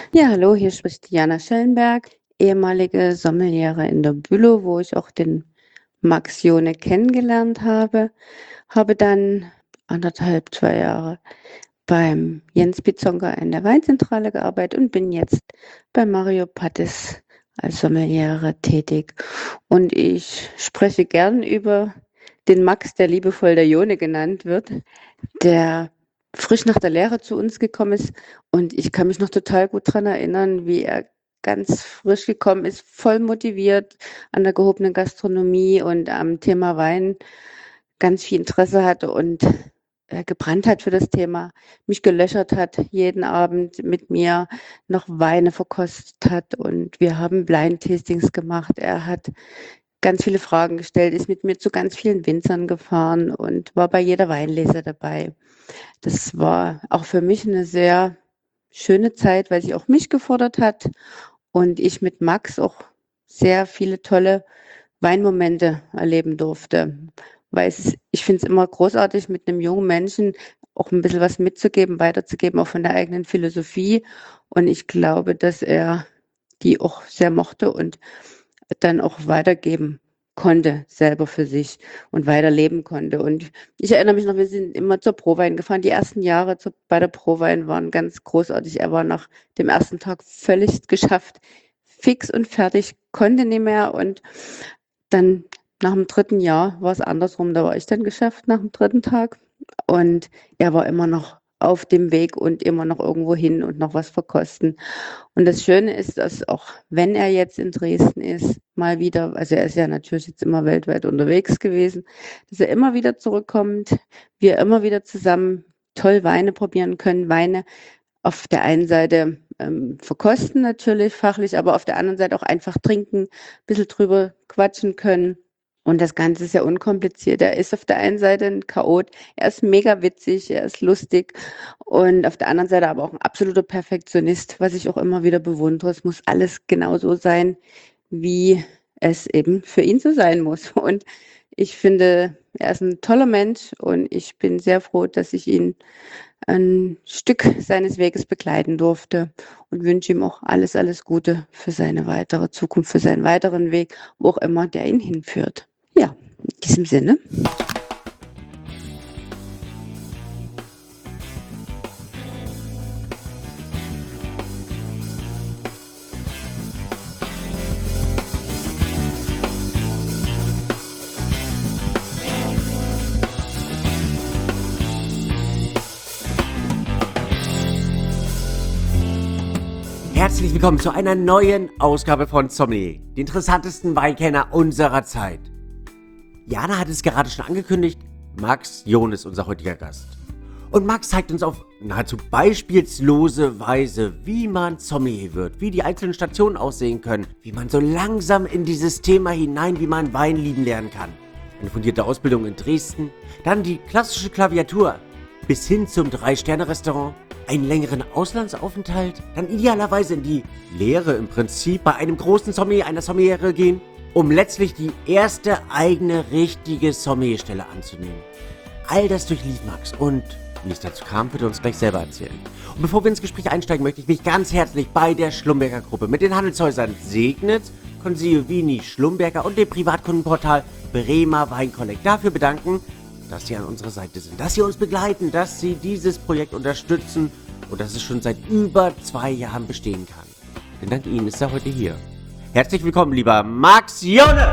Ja, hallo, hier spricht Jana Schellenberg, ehemalige Sommeliere in der Bülow, wo ich auch den Max Jone kennengelernt habe. Habe dann 1,5, 2 Jahre beim Jens Bizonka in der Weinzentrale gearbeitet und bin jetzt bei Mario Pattes als Sommeliere tätig. Und ich spreche gern über den Max, der liebevoll der Jone genannt wird, der frisch nach der Lehre zu uns gekommen ist. Und ich kann mich noch total gut dran erinnern, wie er ganz frisch gekommen ist, voll motiviert an der gehobenen Gastronomie und am Thema Wein ganz viel Interesse hatte und gebrannt hat für das Thema, mich gelöchert hat, jeden Abend mit mir noch Weine verkostet hat und wir haben Blind-Tastings gemacht. Er hat ganz viele Fragen gestellt, ist mit mir zu ganz vielen Winzern gefahren und war bei jeder Weinlese dabei. Das war auch für mich eine sehr schöne Zeit, weil sie auch mich gefordert hat und ich mit Max auch sehr viele tolle Weinmomente erleben durfte. Weil ich finde es immer großartig, mit einem jungen Menschen auch ein bisschen was mitzugeben, weiterzugeben, auch von der eigenen Philosophie. Und ich glaube, dass er die auch sehr mochte und dann auch weitergeben konnte, selber für sich und weiterleben konnte. Und ich erinnere mich noch, wir sind immer zur Prowein gefahren. Die ersten Jahre bei der Prowein waren ganz großartig. Er war nach dem ersten Tag völlig geschafft, fix und fertig, konnte nicht mehr. Und dann nach dem dritten Jahr war es andersrum. Da war ich dann geschafft nach dem dritten Tag. Und er war immer noch auf dem Weg und immer noch irgendwo hin und noch was verkosten. Und das Schöne ist, dass auch wenn er jetzt in Dresden ist, mal wieder, also er ist ja natürlich jetzt immer weltweit unterwegs gewesen, dass er immer wieder zurückkommt, wir immer wieder zusammen toll Weine probieren können, Weine auf der einen Seite verkosten natürlich fachlich, aber auf der anderen Seite auch einfach trinken, ein bisschen drüber quatschen können. Und das Ganze ist ja unkompliziert. Er ist auf der einen Seite ein Chaot, er ist mega witzig, er ist lustig und auf der anderen Seite aber auch ein absoluter Perfektionist, was ich auch immer wieder bewundere. Es muss alles genau so sein, wie es eben für ihn so sein muss. Und ich finde, er ist ein toller Mensch und ich bin sehr froh, dass ich ihn ein Stück seines Weges begleiten durfte und wünsche ihm auch alles, alles Gute für seine weitere Zukunft, für seinen weiteren Weg, wo auch immer der ihn hinführt. Ja, in diesem Sinne. Herzlich willkommen zu einer neuen Ausgabe von Sommelier, den interessantesten Weinkenner unserer Zeit. Jana hat es gerade schon angekündigt, Max Jone ist unser heutiger Gast. Und Max zeigt uns auf nahezu beispielslose Weise, wie man Sommelier wird, wie die einzelnen Stationen aussehen können, wie man so langsam in dieses Thema hinein, wie man Wein lieben lernen kann. Eine fundierte Ausbildung in Dresden, dann die klassische Klaviatur bis hin zum 3-Sterne-Restaurant, einen längeren Auslandsaufenthalt, dann idealerweise in die Lehre im Prinzip bei einem großen Sommelier, einer Sommeliere gehen, um letztlich die erste eigene richtige Sommelierstelle anzunehmen. All das durchlief Max und wie es dazu kam, wird er uns gleich selber erzählen. Und bevor wir ins Gespräch einsteigen, möchte ich mich ganz herzlich bei der Schlumberger Gruppe mit den Handelshäusern Segnitz, Consiglio Vini, Schlumberger und dem Privatkundenportal Bremer Weinkollekt dafür bedanken, dass sie an unserer Seite sind, dass sie uns begleiten, dass sie dieses Projekt unterstützen und dass es schon seit über 2 Jahren bestehen kann. Denn dank Ihnen ist er heute hier. Herzlich willkommen, lieber Max Jone!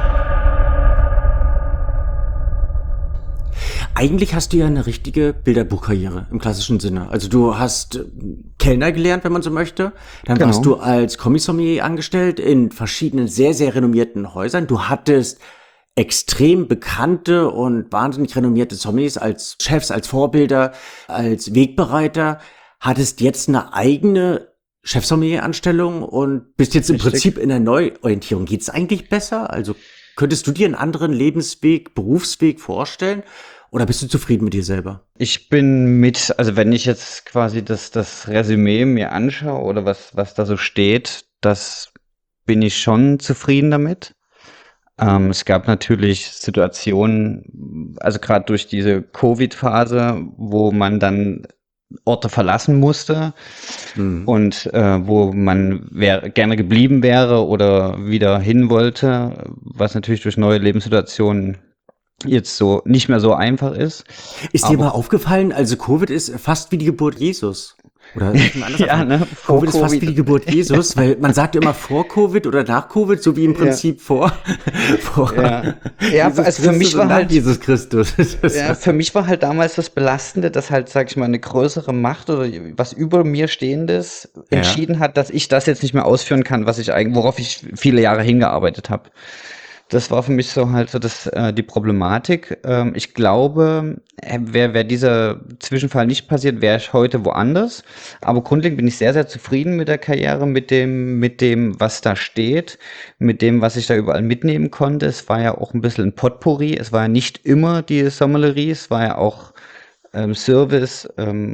Eigentlich hast du ja eine richtige Bilderbuchkarriere im klassischen Sinne. Also du hast Kellner gelernt, wenn man so möchte. Dann Genau. warst du als Kommissommelier angestellt in verschiedenen sehr, sehr renommierten Häusern. Du hattest extrem bekannte und wahnsinnig renommierte Sommeliers als Chefs, als Vorbilder, als Wegbereiter. Hattest jetzt eine eigene Chefsommelier-Anstellung und bist jetzt im Richtig. Prinzip in der Neuorientierung. Geht's eigentlich besser? Also könntest du dir einen anderen Lebensweg, Berufsweg vorstellen? Oder bist du zufrieden mit dir selber? Ich bin also wenn ich jetzt quasi das Resümee mir anschaue oder was da so steht, das bin ich schon zufrieden damit. Es gab natürlich Situationen, also gerade durch diese Covid-Phase, wo man dann Orte verlassen musste Mhm. und wo man gerne geblieben wäre oder wieder hin wollte, was natürlich durch neue Lebenssituationen jetzt so nicht mehr so einfach ist. Ist dir Aber mal aufgefallen, also Covid ist fast wie die Geburt Jesus. Oder lass mich mal anders ja, anfangen. ne, vor Covid ist fast wie die Covid. Geburt Jesus, weil man sagt ja immer vor Covid oder nach Covid, so wie im Ja, Prinzip vor ja. Ja, Jesus also für Christus mich und war nach halt, Jesus Christus. ja, für mich war halt damals das Belastende, dass halt, sag ich mal, eine größere Macht oder was über mir Stehendes Ja. entschieden hat, dass ich das jetzt nicht mehr ausführen kann, was ich eigentlich, worauf ich viele Jahre hingearbeitet habe. Das war für mich so halt so die Problematik. Ich glaube, wär dieser Zwischenfall nicht passiert, wäre ich heute woanders. Aber grundlegend bin ich sehr, sehr zufrieden mit der Karriere, mit dem, was da steht, mit dem, was ich da überall mitnehmen konnte. Es war ja auch ein bisschen ein Potpourri. Es war ja nicht immer die Sommelerie, es war ja auch Service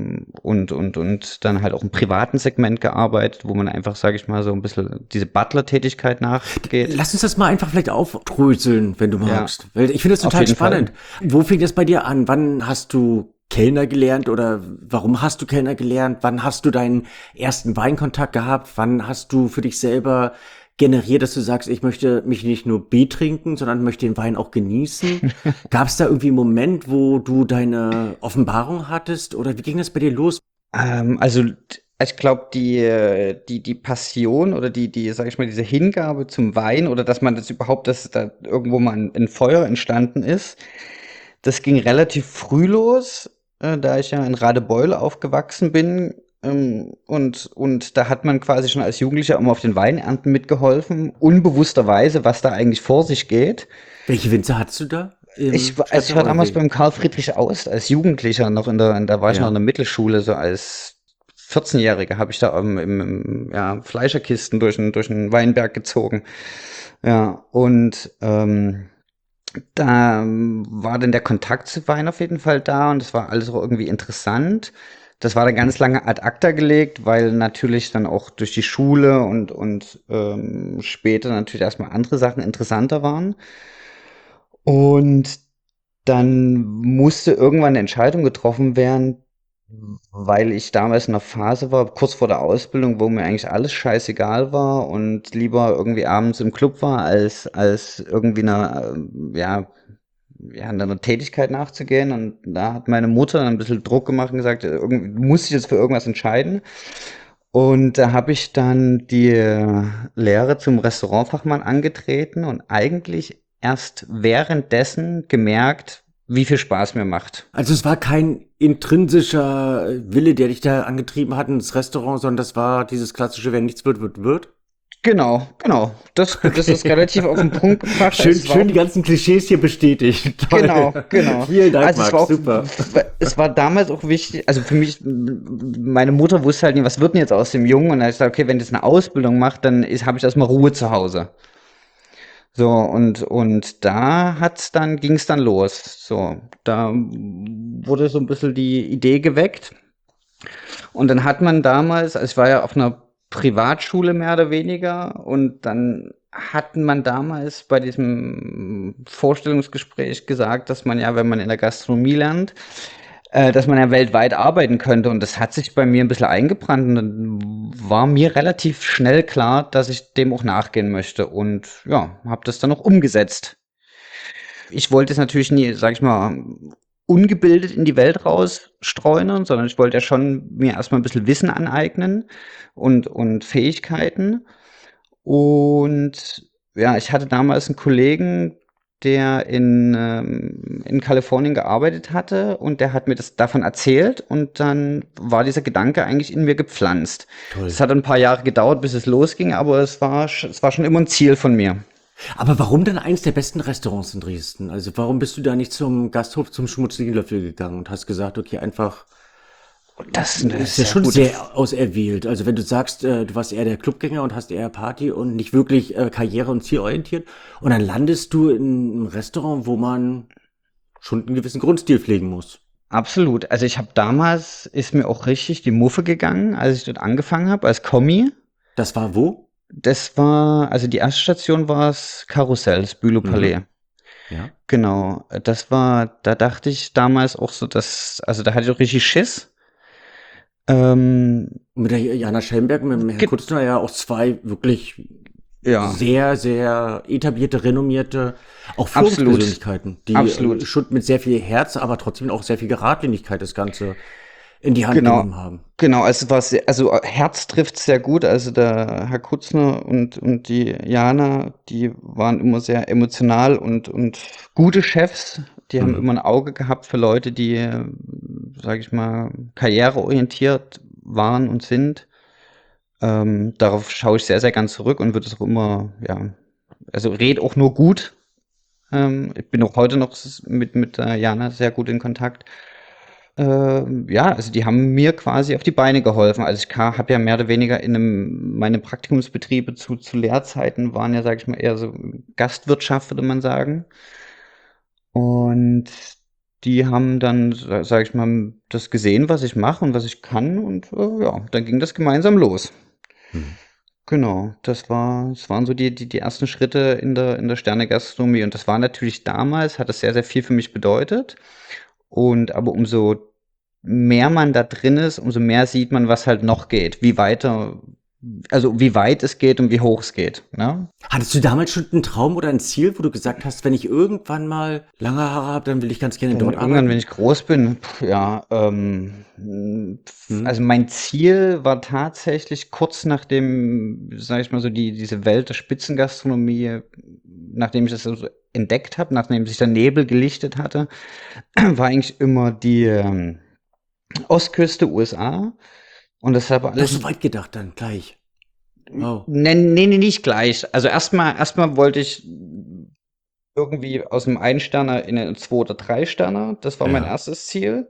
und dann halt auch im privaten Segment gearbeitet, wo man einfach, sage ich mal, so ein bisschen diese Butler-Tätigkeit nachgeht. Lass uns das mal einfach vielleicht aufdröseln, wenn du Ja, magst. Weil ich finde das auf total jeden Fall. spannend. Wo fing das bei dir an? Wann hast du Kellner gelernt oder warum hast du Kellner gelernt? Wann hast du deinen ersten Weinkontakt gehabt? Wann hast du für dich selber generiert, dass du sagst, ich möchte mich nicht nur betrinken, sondern möchte den Wein auch genießen? Gab es da irgendwie einen Moment, wo du deine Offenbarung hattest oder wie ging das bei dir los? Also ich glaube, die Passion oder sage ich mal, diese Hingabe zum Wein oder dass man das überhaupt, dass da irgendwo mal ein Feuer entstanden ist, das ging relativ früh los, da ich ja in Radebeul aufgewachsen bin. Und da hat man quasi schon als Jugendlicher immer auf den Weinernten mitgeholfen, unbewussterweise, was da eigentlich vor sich geht. Welche Winzer hattest du da im Ich war Stadtteil oder damals wie? beim Karl Friedrich Aust als Jugendlicher noch da war ich noch in Ja. der Mittelschule, so als 14-Jähriger habe ich da ja, Fleischerkisten durch den Weinberg gezogen. Ja, und da war dann der Kontakt zu Wein auf jeden Fall da und es war alles auch irgendwie interessant. Das war dann ganz lange ad acta gelegt, weil natürlich dann auch durch die Schule und später natürlich erstmal andere Sachen interessanter waren. Und dann musste irgendwann eine Entscheidung getroffen werden, weil ich damals in einer Phase war, kurz vor der Ausbildung, wo mir eigentlich alles scheißegal war und lieber irgendwie abends im Club war, als irgendwie einer Tätigkeit nachzugehen. Und da hat meine Mutter dann ein bisschen Druck gemacht und gesagt, irgendwie, du musst dich jetzt für irgendwas entscheiden. Und da habe ich dann die Lehre zum Restaurantfachmann angetreten und eigentlich erst währenddessen gemerkt, wie viel Spaß mir macht. Also es war kein intrinsischer Wille, der dich da angetrieben hat ins Restaurant, sondern das war dieses klassische, wenn nichts wird, wird, wird. Genau, genau. Das ist Okay. relativ auf den Punkt gebracht. Also Schön, es war schön auch, die ganzen Klischees hier bestätigt. Toll. genau, genau. Vielen Dank, Also Max. Super. es war damals auch wichtig, also für mich, meine Mutter wusste halt nicht, was wird denn jetzt aus dem Jungen? Und da hab ich gesagt, okay, wenn das eine Ausbildung macht, habe ich erstmal Ruhe zu Hause. So, und ging es dann los. So, da wurde so ein bisschen die Idee geweckt. Und dann hat man damals, also ich war ja auf einer Privatschule mehr oder weniger, und dann hat man damals bei diesem Vorstellungsgespräch gesagt, dass man ja, wenn man in der Gastronomie lernt, dass man ja weltweit arbeiten könnte. Und das hat sich bei mir ein bisschen eingebrannt. Und dann war mir relativ schnell klar, dass ich dem auch nachgehen möchte. Und ja, habe das dann auch umgesetzt. Ich wollte es natürlich nie, sag ich mal, ungebildet in die Welt rausstreunern, sondern ich wollte ja schon mir erstmal ein bisschen Wissen aneignen und Fähigkeiten. Und ja, ich hatte damals einen Kollegen, der in Kalifornien gearbeitet hatte, und der hat mir das davon erzählt, und dann war dieser Gedanke eigentlich in mir gepflanzt. Toll. Es hat ein paar Jahre gedauert, bis es losging, aber es war schon immer ein Ziel von mir. Aber warum denn eins der besten Restaurants in Dresden? Also warum bist du da nicht zum Gasthof, zum schmutzigen Löffel gegangen und hast gesagt, okay, einfach, Das ist eine ist ja sehr schon gute. sehr auserwählt. Also wenn du sagst, du warst eher der Clubgänger und hast eher Party und nicht wirklich karriere- und zielorientiert und dann landest du in einem Restaurant, wo man schon einen gewissen Grundstil pflegen muss. Absolut. Also ich habe damals, ist mir auch richtig die Muffe gegangen, als ich dort angefangen habe, als Kommi. Das war wo? Das war, also die erste Station war das Karussell, das Bülow Palais. Mhm. Ja. Genau. Da dachte ich damals auch so, also da hatte ich auch richtig Schiss. Mit der Jana Schellenberg, mit dem Herrn Kutzner ja auch zwei wirklich Ja, sehr, sehr etablierte, renommierte, auch absolut, Führungspersönlichkeiten, die absolut. schon mit sehr viel Herz, aber trotzdem auch sehr viel Geradlinigkeit das Ganze in die Hand Genau, genommen haben. genau. Also es war sehr, also Herz trifft sehr gut. Also der Herr Kutzner und die Jana, die waren immer sehr emotional und gute Chefs. Die haben immer ein Auge gehabt für Leute, die, sage ich mal, karriereorientiert waren und sind. Darauf schaue ich sehr, sehr gern zurück und würde es auch immer, ja, also red auch nur gut. Ich bin auch heute noch mit Jana sehr gut in Kontakt. Ja, also die haben mir quasi auf die Beine geholfen. Also ich habe ja mehr oder weniger meine Praktikumsbetriebe zu Lehrzeiten waren ja, sage ich mal, eher so Gastwirtschaft, würde man sagen. Und die haben dann, sage ich mal, das gesehen, was ich mache und was ich kann. Und ja, dann ging das gemeinsam los. Genau, das waren so die ersten Schritte in der Sterne-Gastronomie. Und das war natürlich damals, hat das sehr, sehr viel für mich bedeutet. Und aber umso mehr man da drin ist, umso mehr sieht man, was halt noch geht, wie weit es geht und wie hoch es geht. Ne? Hattest du damals schon einen Traum oder ein Ziel, wo du gesagt hast, wenn ich irgendwann mal lange Haare habe, dann will ich ganz gerne dort Irgendwann, wenn arbeiten? ich groß bin, also mein Ziel war tatsächlich kurz nachdem, sage ich mal so, diese Welt der Spitzengastronomie, nachdem ich das so entdeckt habe, nachdem sich der Nebel gelichtet hatte, war eigentlich immer die Ostküste USA. Und das habe Doch so alles. weit gedacht dann, gleich. Wow. Nee, nicht gleich. Also erstmal wollte ich irgendwie aus einem Ein-Sterner in einen Zwei- oder Drei-Sterner. Das war mein Ja. erstes Ziel.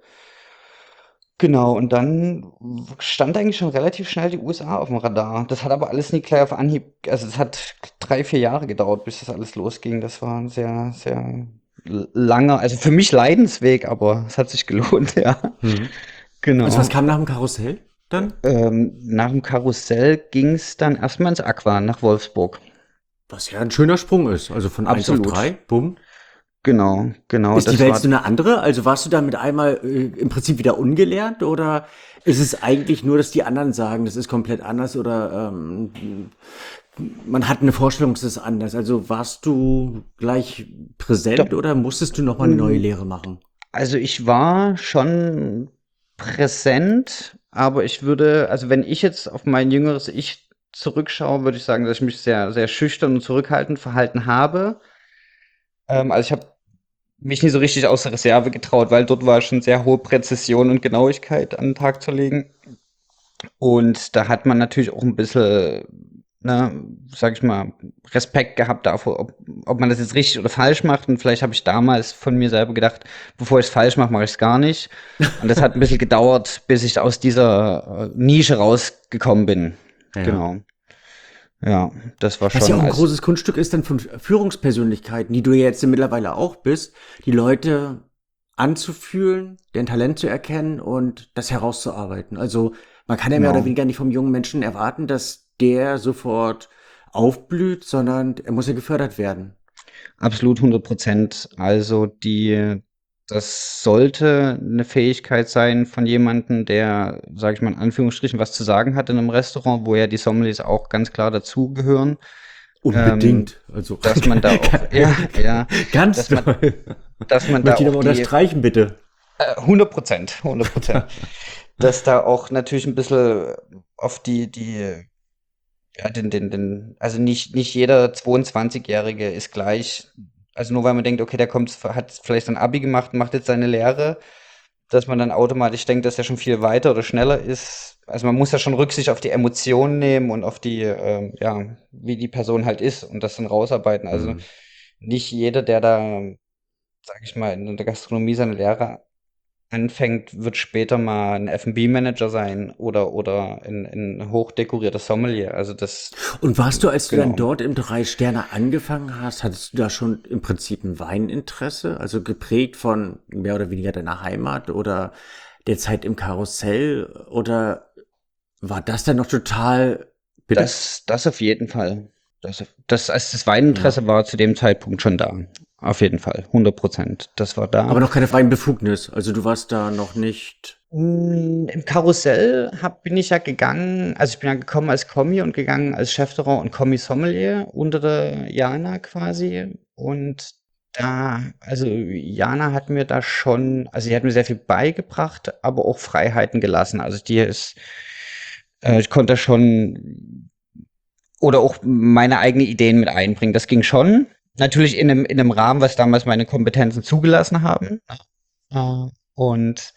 Genau, und dann stand eigentlich schon relativ schnell die USA auf dem Radar. Das hat aber alles nie gleich auf Anhieb, also es hat 3, 4 Jahre gedauert, bis das alles losging. Das war ein sehr, sehr langer, also für mich Leidensweg, aber es hat sich gelohnt, ja. Also was Genau. kam nach dem Karussell dann? Nach dem Karussell ging es dann erstmal ins Aqua nach Wolfsburg. Was ja ein schöner Sprung ist. Also von 1 auf Absolut. 3, bumm. Genau, Ist die das Welt war. so eine andere? Also warst du damit einmal im Prinzip wieder ungelernt oder ist es eigentlich nur, dass die anderen sagen, das ist komplett anders oder man hat eine Vorstellung, es ist anders? Also warst du gleich Da, präsent oder musstest du nochmal eine neue Lehre machen? also ich war schon präsent, aber also wenn ich jetzt auf mein jüngeres Ich zurückschaue, würde ich sagen, dass ich mich sehr, sehr schüchtern und zurückhaltend verhalten habe. Also ich habe mich nie so richtig aus der Reserve getraut, weil dort war schon sehr hohe Präzision und Genauigkeit an den Tag zu legen. Und da hat man natürlich auch ein bisschen, ne, sag ich mal, Respekt gehabt davor, ob man das jetzt richtig oder falsch macht. Und vielleicht habe ich damals von mir selber gedacht, bevor ich es falsch mache, mache ich es gar nicht. Und das hat ein bisschen gedauert, bis ich aus dieser Nische rausgekommen bin. Ja. Genau. Ja, das war Was ja schon auch ein als. großes Kunststück ist dann von Führungspersönlichkeiten, die du ja jetzt mittlerweile auch bist, die Leute anzufühlen, deren Talent zu erkennen und das herauszuarbeiten. Also man kann ja mehr oder Genau. weniger nicht vom jungen Menschen erwarten, dass der sofort aufblüht, sondern er muss ja gefördert werden. Absolut 100%. Also das sollte eine Fähigkeit sein von jemandem, der, sage ich mal in Anführungsstrichen, was zu sagen hat in einem Restaurant, wo ja die Sommeliers auch ganz klar dazugehören, Unbedingt. Also dass man da auch, ja, ja, ganz dass man, toll. dass man da Möchte ich auch nochmal die unterstreichen, bitte. 100%, 100%, dass da auch natürlich ein bisschen auf ja, also nicht jeder 22-Jährige ist gleich. Also nur weil man denkt, okay, hat vielleicht ein Abi gemacht, macht jetzt seine Lehre, dass man dann automatisch denkt, dass er schon viel weiter oder schneller ist. Also man muss ja schon Rücksicht auf die Emotionen nehmen und auf ja, wie die Person halt ist und das dann rausarbeiten. Also Hm. nicht jeder, der da, sag ich mal, in der Gastronomie seine Lehre anfängt, wird später mal ein F&B-Manager sein oder ein hochdekorierter Sommelier. Also das, Und warst du, als du dann genau. dort im Drei Sterne angefangen hast, hattest du da schon im Prinzip ein Weininteresse? Also geprägt von mehr oder weniger deiner Heimat oder der Zeit im Karussell? Oder war das dann noch total, bitte? Das auf jeden Fall. Also das Ja. Weininteresse war zu dem Zeitpunkt schon da. Auf jeden Fall. 100%. Das war Aber da. noch keine freien Befugnis. Also du warst da noch nicht Im Karussell bin ich ja gegangen, also ich bin ja gekommen als Kommi und gegangen als Chefterrand und Kommi-Sommelier unter der Jana quasi. Und also Jana hat mir da schon, also sie hat mir sehr viel beigebracht, aber auch Freiheiten gelassen. Also ich konnte da schon oder auch meine eigenen Ideen mit einbringen. Das ging schon. Natürlich in einem Rahmen, was damals meine Kompetenzen zugelassen haben. Und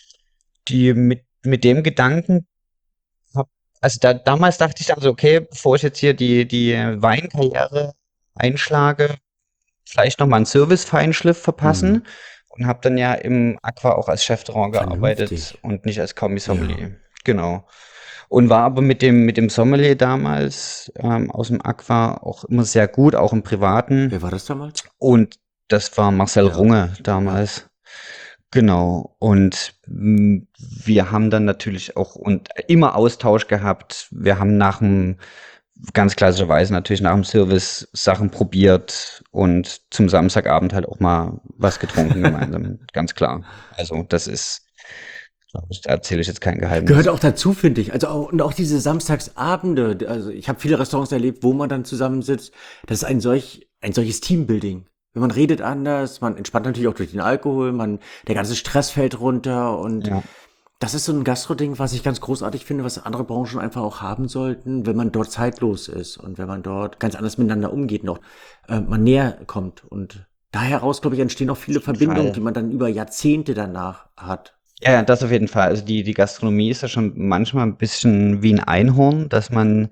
mit dem Gedanken also damals dachte ich dann so, okay, bevor ich jetzt hier die Weinkarriere einschlage, vielleicht noch mal einen Service-Feinschliff Mhm. verpassen und habe dann ja im Aqua auch als Chefterrand gearbeitet Vernünftig. und nicht als Ja. Kommis-Sommelier. Genau. Und war aber mit dem Sommelier damals aus dem Aqua auch immer sehr gut, auch im Privaten. Wer war das damals? Und das war Marcel Ja. Runge Ja. damals. Genau. Und wir haben dann natürlich auch und immer Austausch gehabt. Wir haben ganz klassischerweise natürlich nach dem Service Sachen probiert und zum Samstagabend halt auch mal was getrunken gemeinsam. Ganz klar. Also das ist, glaube ich, da erzähle ich jetzt kein Gehört Geheimnis. auch dazu, finde ich. Also und auch diese Samstagsabende. Also ich habe viele Restaurants erlebt, wo man dann zusammensitzt. Das ist ein solches Teambuilding. Man redet anders, man entspannt natürlich auch durch den Alkohol, der ganze Stress fällt runter und Ja. das ist so ein Gastro-Ding, was ich ganz großartig finde, was andere Branchen einfach auch haben sollten, wenn man dort zeitlos ist und wenn man dort ganz anders miteinander umgeht, noch man näher kommt. Und daher heraus, glaube ich, entstehen auch viele Auf jeden Verbindungen, die Fall. man dann über Jahrzehnte danach hat. Ja, ja, das auf jeden Fall. Also die Gastronomie ist ja schon manchmal ein bisschen wie ein Einhorn, dass man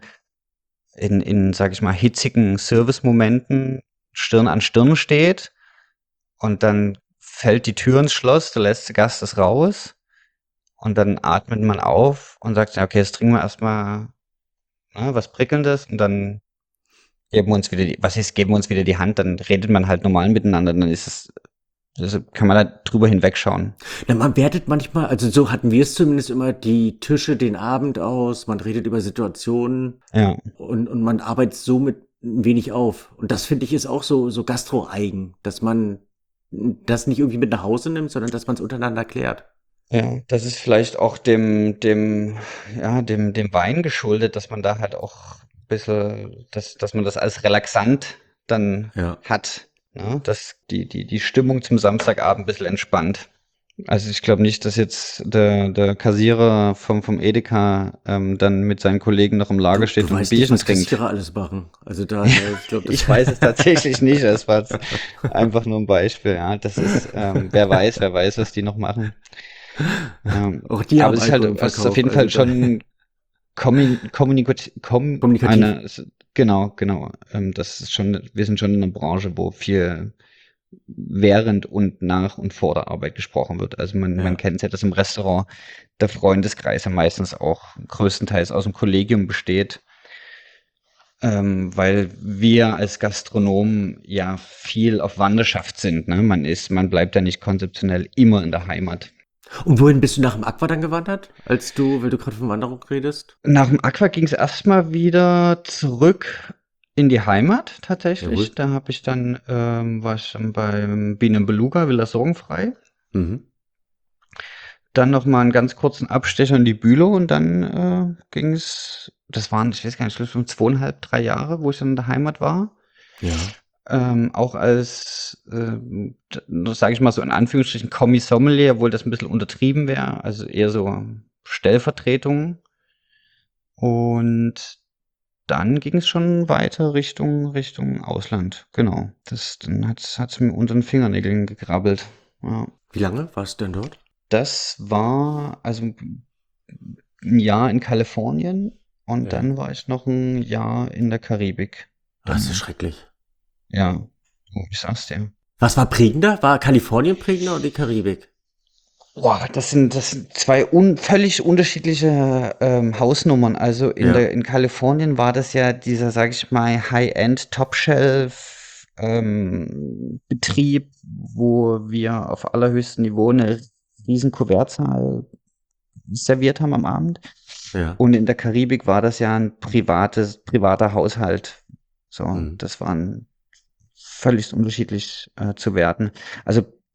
sag ich mal, hitzigen Service-Momenten Stirn an Stirn steht und dann fällt die Tür ins Schloss, der letzte Gast ist raus und dann atmet man auf und sagt, ja, okay, jetzt trinken wir erstmal was Prickelndes und dann geben wir uns wieder die Hand, dann redet man halt normal miteinander, dann also kann man da drüber hinwegschauen. Na, man wertet manchmal, also so hatten wir es zumindest immer, die Tische den Abend aus, man redet über Situationen Ja, und man arbeitet somit ein wenig auf. Und das finde ich ist auch so Gastro-eigen, dass man das nicht irgendwie mit nach Hause nimmt, sondern dass man es untereinander klärt. ja, das ist vielleicht auch dem Wein geschuldet, dass man da halt auch ein bisschen, dass man das als relaxant dann Ja. hat, ne? Dass die Stimmung zum Samstagabend ein bisschen entspannt. Also ich glaube nicht, dass jetzt der Kassierer vom Edeka dann mit seinen Kollegen noch im Lager Du steht und ein weißt nicht, Bierchen was trinkt. Kassierer alles machen. Also daher, ich glaube, das. Ich weiß es tatsächlich nicht. Das war jetzt einfach nur ein Beispiel. Ja, das ist, wer weiß, was die noch machen. Auch die Aber haben es ist halt, Alkohol im es ist auf Verkauf. jeden Also Fall da, schon kommunikativ. genau. Das ist schon, wir sind schon in einer Branche, wo viel während und nach und vor der Arbeit gesprochen wird. Also man Ja. kennt es ja, dass im Restaurant der Freundeskreis ja meistens auch größtenteils aus dem Kollegium besteht, weil wir als Gastronomen ja viel auf Wanderschaft sind. Ne? Man bleibt ja nicht konzeptionell immer in der Heimat. Und wohin bist du nach dem Aqua dann gewandert? Weil du gerade von Wanderung redest? Nach dem Aqua ging es erstmal wieder zurück in die Heimat Jawohl. tatsächlich. Da habe ich dann, war ich dann beim Bienen Beluga, Villa Sorgenfrei. Mhm. Dann noch mal einen ganz kurzen Abstecher in die Bülow und dann ging es, das waren, ich weiß gar nicht, 2,5, 3 Jahre, wo ich dann in der Heimat war. Ja. Auch als, sage ich mal so in Anführungsstrichen, Kommis-Sommelier, obwohl das ein bisschen untertrieben wäre, also eher so Stellvertretung. Und dann ging es schon weiter Richtung Ausland. Genau. Dann hat's mir unter den Fingernägeln gekrabbelt. Ja. Wie lange warst du denn dort? Das war also ein Jahr in Kalifornien und Ja. dann war ich noch ein Jahr in der Karibik. Das ist Dann, schrecklich. ja, ich sag's dir. Was war prägender? War Kalifornien prägender oder die Karibik? Boah, das sind zwei völlig unterschiedliche Hausnummern. Also Ja. in Kalifornien war das ja dieser, sag ich mal, High-End Top-Shelf Betrieb, wo wir auf allerhöchstem Niveau eine riesen Kuvertzahl serviert haben am Abend. Ja. Und in der Karibik war das ja ein privater Haushalt. So, Mhm. das waren völlig unterschiedlich zu werten. Also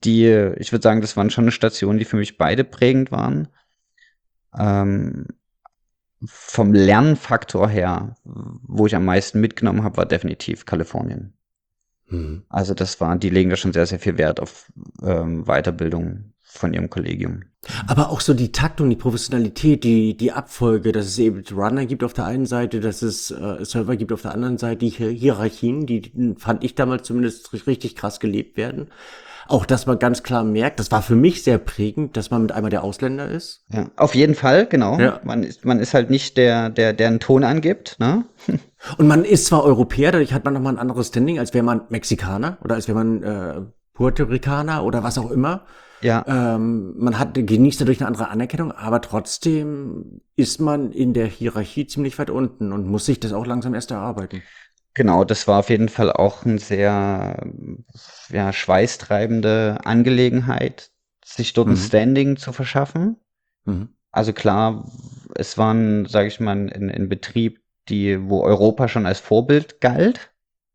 ich würde sagen, das waren schon Stationen, die für mich beide prägend waren. Ähm, vom Lernfaktor her, wo ich am meisten mitgenommen habe, war definitiv Kalifornien. Mhm. Also die legen da schon sehr, sehr viel Wert auf Weiterbildung von ihrem Kollegium. Aber auch so die Taktung, die Professionalität, die Abfolge, dass es eben Runner gibt auf der einen Seite, dass es Server gibt auf der anderen Seite, die Hierarchien, die fand ich damals zumindest richtig krass gelebt werden. Auch, dass man ganz klar merkt, das war für mich sehr prägend, dass man mit einmal der Ausländer ist. Ja, auf jeden Fall, genau. Ja. Man ist halt nicht der einen Ton angibt, ne? Und man ist zwar Europäer, dadurch hat man nochmal ein anderes Standing, als wäre man Mexikaner oder als wäre man Puerto Ricaner oder was auch immer. Ja, Man genießt dadurch eine andere Anerkennung, aber trotzdem ist man in der Hierarchie ziemlich weit unten und muss sich das auch langsam erst erarbeiten. genau. Das war auf jeden Fall auch ein sehr, ja, schweißtreibende Angelegenheit, sich dort ein Mhm. Standing zu verschaffen. Mhm. Also klar, es waren, sage ich mal, in Betrieb, wo Europa schon als Vorbild galt,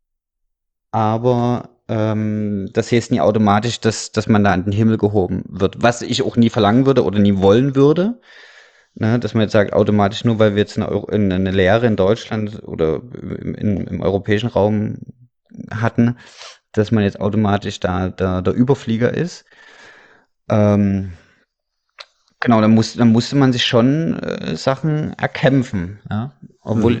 aber das heißt nie automatisch, dass man da an den Himmel gehoben wird. Was ich auch nie verlangen würde oder nie wollen würde, ne, dass man jetzt sagt, automatisch nur, weil wir jetzt eine Lehre in Deutschland oder im europäischen Raum hatten, dass man jetzt automatisch da der Überflieger ist. Ähm, Genau, dann musste man sich schon Sachen erkämpfen, ja. Obwohl Mhm.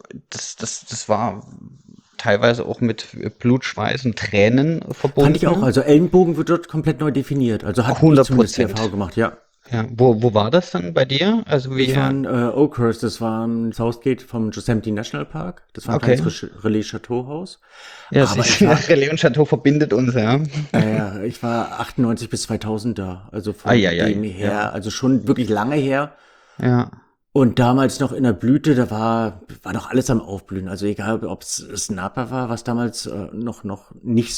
das war teilweise auch mit Blut, Schweiß und Tränen Fand ich auch. verbunden. Also Ellenbogen wird dort komplett neu definiert. Also hatte ich zumindest die 100%. Erfahrung gemacht, ja. Ja, wo war das dann bei dir? Also Das wie, war in Oakhurst, das war im Southgate vom Yosemite National Park. Das war ein okay. kleines Relais-Chateau-Haus. Ja, Aber siehst ich du, war, Relais und Chateau verbindet uns, ja. ich war 98 bis 2000 da. Also von dem Eieiei, ja. her, also schon wirklich lange her. Ja. Und damals noch in der Blüte, da war doch alles am Aufblühen. Also egal, ob es Napa war, was damals noch nicht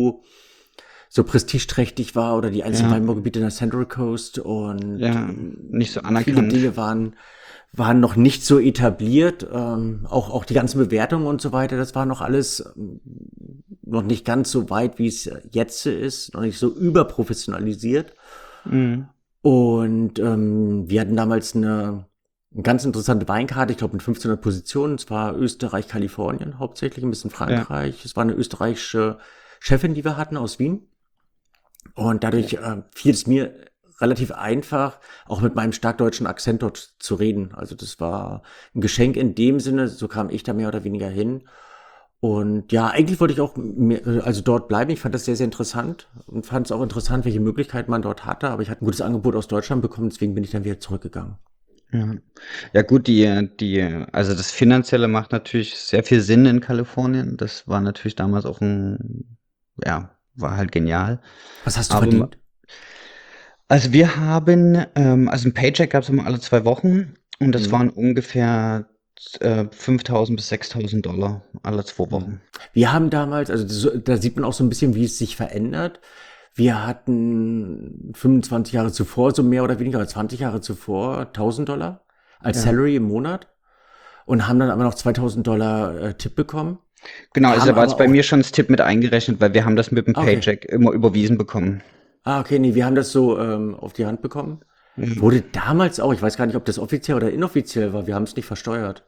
so prestigeträchtig war oder die einzelnen Ja. Weinbaugebiete in der Central Coast und Ja. Nicht so viele anerkannt. Dinge waren noch nicht so etabliert. Auch die ganzen Bewertungen und so weiter, das war noch alles noch nicht ganz so weit, wie es jetzt ist, noch nicht so überprofessionalisiert. Mhm. Und wir hatten damals eine ganz interessante Weinkarte, ich glaube mit 1500 Positionen. Es war Österreich, Kalifornien hauptsächlich, ein bisschen Ja. Frankreich. Es war eine österreichische Chefin, die wir hatten aus Wien. Und dadurch fiel es mir relativ einfach, auch mit meinem stark deutschen Akzent dort zu reden. Also das war ein Geschenk in dem Sinne, so kam ich da mehr oder weniger hin. Und ja, eigentlich wollte ich auch also dort bleiben. Ich fand das sehr, sehr interessant und fand es auch interessant, welche Möglichkeiten man dort hatte. Aber ich hatte ein gutes Angebot aus Deutschland bekommen, deswegen bin ich dann wieder zurückgegangen. Ja. Ja gut, also das Finanzielle macht natürlich sehr viel Sinn in Kalifornien. Das war natürlich damals auch war halt genial. Was hast du Aber verdient? also wir haben, also ein Paycheck gab es immer alle 2 Wochen und das Mhm. waren ungefähr 5.000 bis 6.000 Dollar alle 2 Wochen. Wir haben damals, also da sieht man auch so ein bisschen, wie es sich verändert. Wir hatten 25 Jahre zuvor, so mehr oder weniger, oder 20 Jahre zuvor, 1.000 $ als Ja. Salary im Monat und haben dann aber noch 2.000 $ Tipp bekommen. Genau, also Haben da war jetzt aber bei auch, mir schon das Tipp mit eingerechnet, weil wir haben das mit dem okay. Paycheck immer überwiesen bekommen. Okay, nee, wir haben das so auf die Hand bekommen. Ja. Wurde damals auch, ich weiß gar nicht, ob das offiziell oder inoffiziell war, wir haben es nicht versteuert.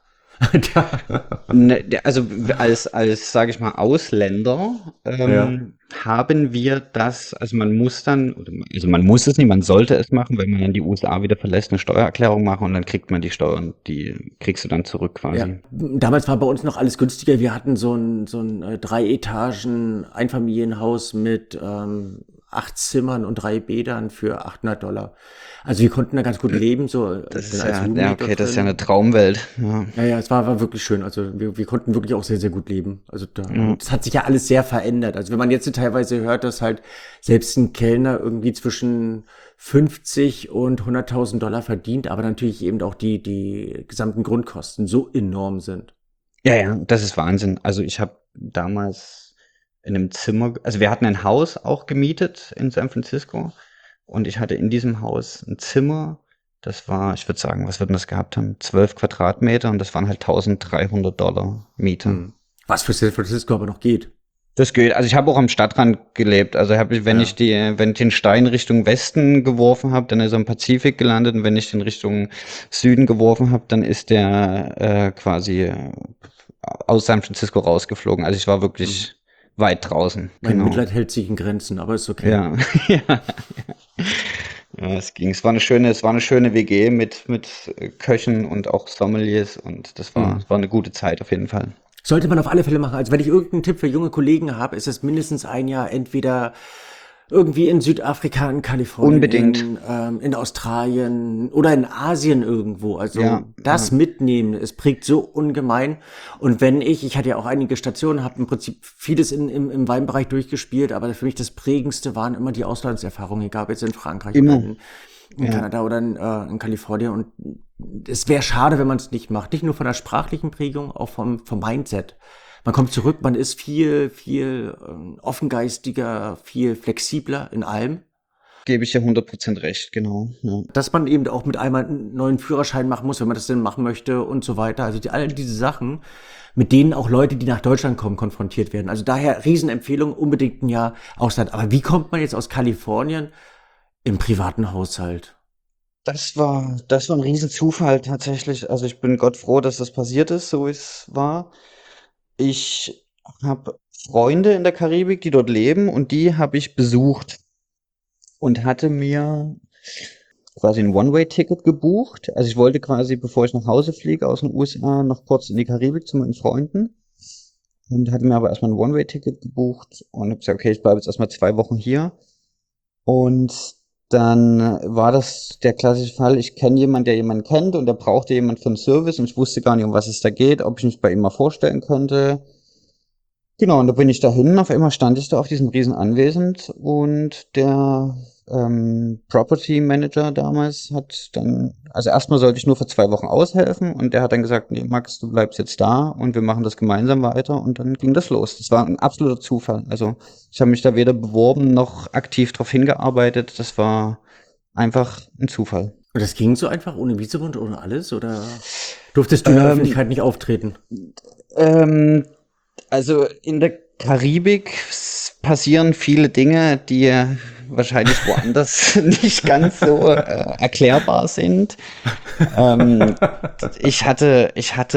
Ne, also als sage ich mal, Ausländer Ja. haben wir das, also man muss dann, also man muss es nicht, man sollte es machen, wenn man dann die USA wieder verlässt, eine Steuererklärung machen und dann kriegt man die Steuern, die kriegst du dann zurück Ja, quasi. damals war bei uns noch alles günstiger. Wir hatten so ein 3 Etagen Einfamilienhaus mit 8 Zimmern und 3 Bädern für 800 $. Also wir konnten da ganz gut leben, so Das dann ist als ja, Roommate okay, dort das ist ja eine drin. Traumwelt. Ja. Ja, es war wirklich schön. Also wir konnten wirklich auch sehr, sehr gut leben. Also Ja. und es hat sich ja alles sehr verändert. Also wenn man jetzt so teilweise hört, dass halt selbst ein Kellner irgendwie zwischen 50 und 100.000 $ verdient, aber natürlich eben auch die gesamten Grundkosten so enorm sind. Ja, ja, das ist Wahnsinn. Also ich habe damals in einem Zimmer, also wir hatten ein Haus auch gemietet in San Francisco und ich hatte in diesem Haus ein Zimmer, das war, ich würde sagen, was würden das gehabt haben? 12 Quadratmeter und das waren halt 1.300 $ Miete. Hm. Was für San Francisco aber noch geht. Das geht. Also ich habe auch am Stadtrand gelebt. Also wenn ich den Stein Richtung Westen geworfen habe, dann ist er im Pazifik gelandet. Und wenn ich den Richtung Süden geworfen habe, dann ist der quasi aus San Francisco rausgeflogen. Also ich war wirklich weit draußen. Mein Genau. Mitleid hält sich in Grenzen, aber ist okay. Ja, ja. Ja, es ging. Es war eine schöne WG mit Köchen und auch Sommeliers und es war eine gute Zeit auf jeden Fall. Sollte man auf alle Fälle machen. Also wenn ich irgendeinen Tipp für junge Kollegen habe, ist es mindestens ein Jahr entweder irgendwie in Südafrika, in Kalifornien, Unbedingt. in Australien oder in Asien irgendwo. Also Ja, das mitnehmen, es prägt so ungemein. Und wenn ich hatte ja auch einige Stationen, habe im Prinzip vieles im Weinbereich durchgespielt, aber für mich das Prägendste waren immer die Auslandserfahrungen, egal ob jetzt in Frankreich Immer. oder in Kanada oder in Kalifornien. Und es wäre schade, wenn man es nicht macht. Nicht nur von der sprachlichen Prägung, auch vom Mindset. Man kommt zurück, man ist viel offengeistiger, viel flexibler in allem. Gebe ich ja 100% recht, genau. Ja. Dass man eben auch mit einmal einen neuen Führerschein machen muss, wenn man das denn machen möchte und so weiter. Also all diese Sachen, mit denen auch Leute, die nach Deutschland kommen, konfrontiert werden. Also daher Riesenempfehlung, unbedingt ein Jahr Ausland. Aber wie kommt man jetzt aus Kalifornien im privaten Haushalt? Das war ein Riesenzufall tatsächlich. Also ich bin Gott froh, dass das passiert ist, so wie es war. Ich habe Freunde in der Karibik, die dort leben und die habe ich besucht und hatte mir quasi ein One-Way-Ticket gebucht. Also ich wollte quasi, bevor ich nach Hause fliege aus den USA, noch kurz in die Karibik zu meinen Freunden und hatte mir aber erstmal ein One-Way-Ticket gebucht und habe gesagt, okay, ich bleibe jetzt erstmal 2 Wochen hier. Und dann war das der klassische Fall, ich kenne jemanden, der jemanden kennt und der brauchte jemanden für einen Service und ich wusste gar nicht, um was es da geht, ob ich mich bei ihm mal vorstellen könnte. Genau, und da bin ich dahin, auf einmal stand ich da auf diesem riesen Anwesen und der Property Manager damals hat dann, also erstmal sollte ich nur für 2 Wochen aushelfen und der hat dann gesagt, nee Max, du bleibst jetzt da und wir machen das gemeinsam weiter und dann ging das los. Das war ein absoluter Zufall. Also ich habe mich da weder beworben noch aktiv drauf hingearbeitet. Das war einfach ein Zufall. Und das ging so einfach, ohne Visum, ohne alles? Oder durftest du in der Öffentlichkeit nicht auftreten? Also in der Karibik passieren viele Dinge, die wahrscheinlich woanders nicht ganz so erklärbar sind. Ich hatte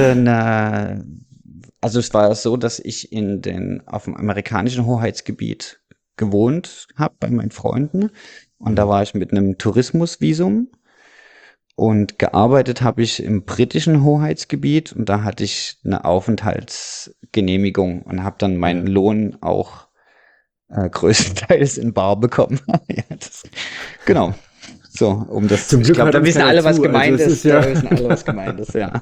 also es war so, dass ich auf dem amerikanischen Hoheitsgebiet gewohnt habe bei meinen Freunden und da war ich mit einem Tourismusvisum. Und gearbeitet habe ich im britischen Hoheitsgebiet und da hatte ich eine Aufenthaltsgenehmigung und habe dann meinen Lohn auch größtenteils in bar bekommen. Ja, genau. So, um das Zum ich Glück glaube, hört da uns wissen keiner alle, was zu, gemeint also es ist. ist ja- Da wissen alle, was gemeint ist, ja.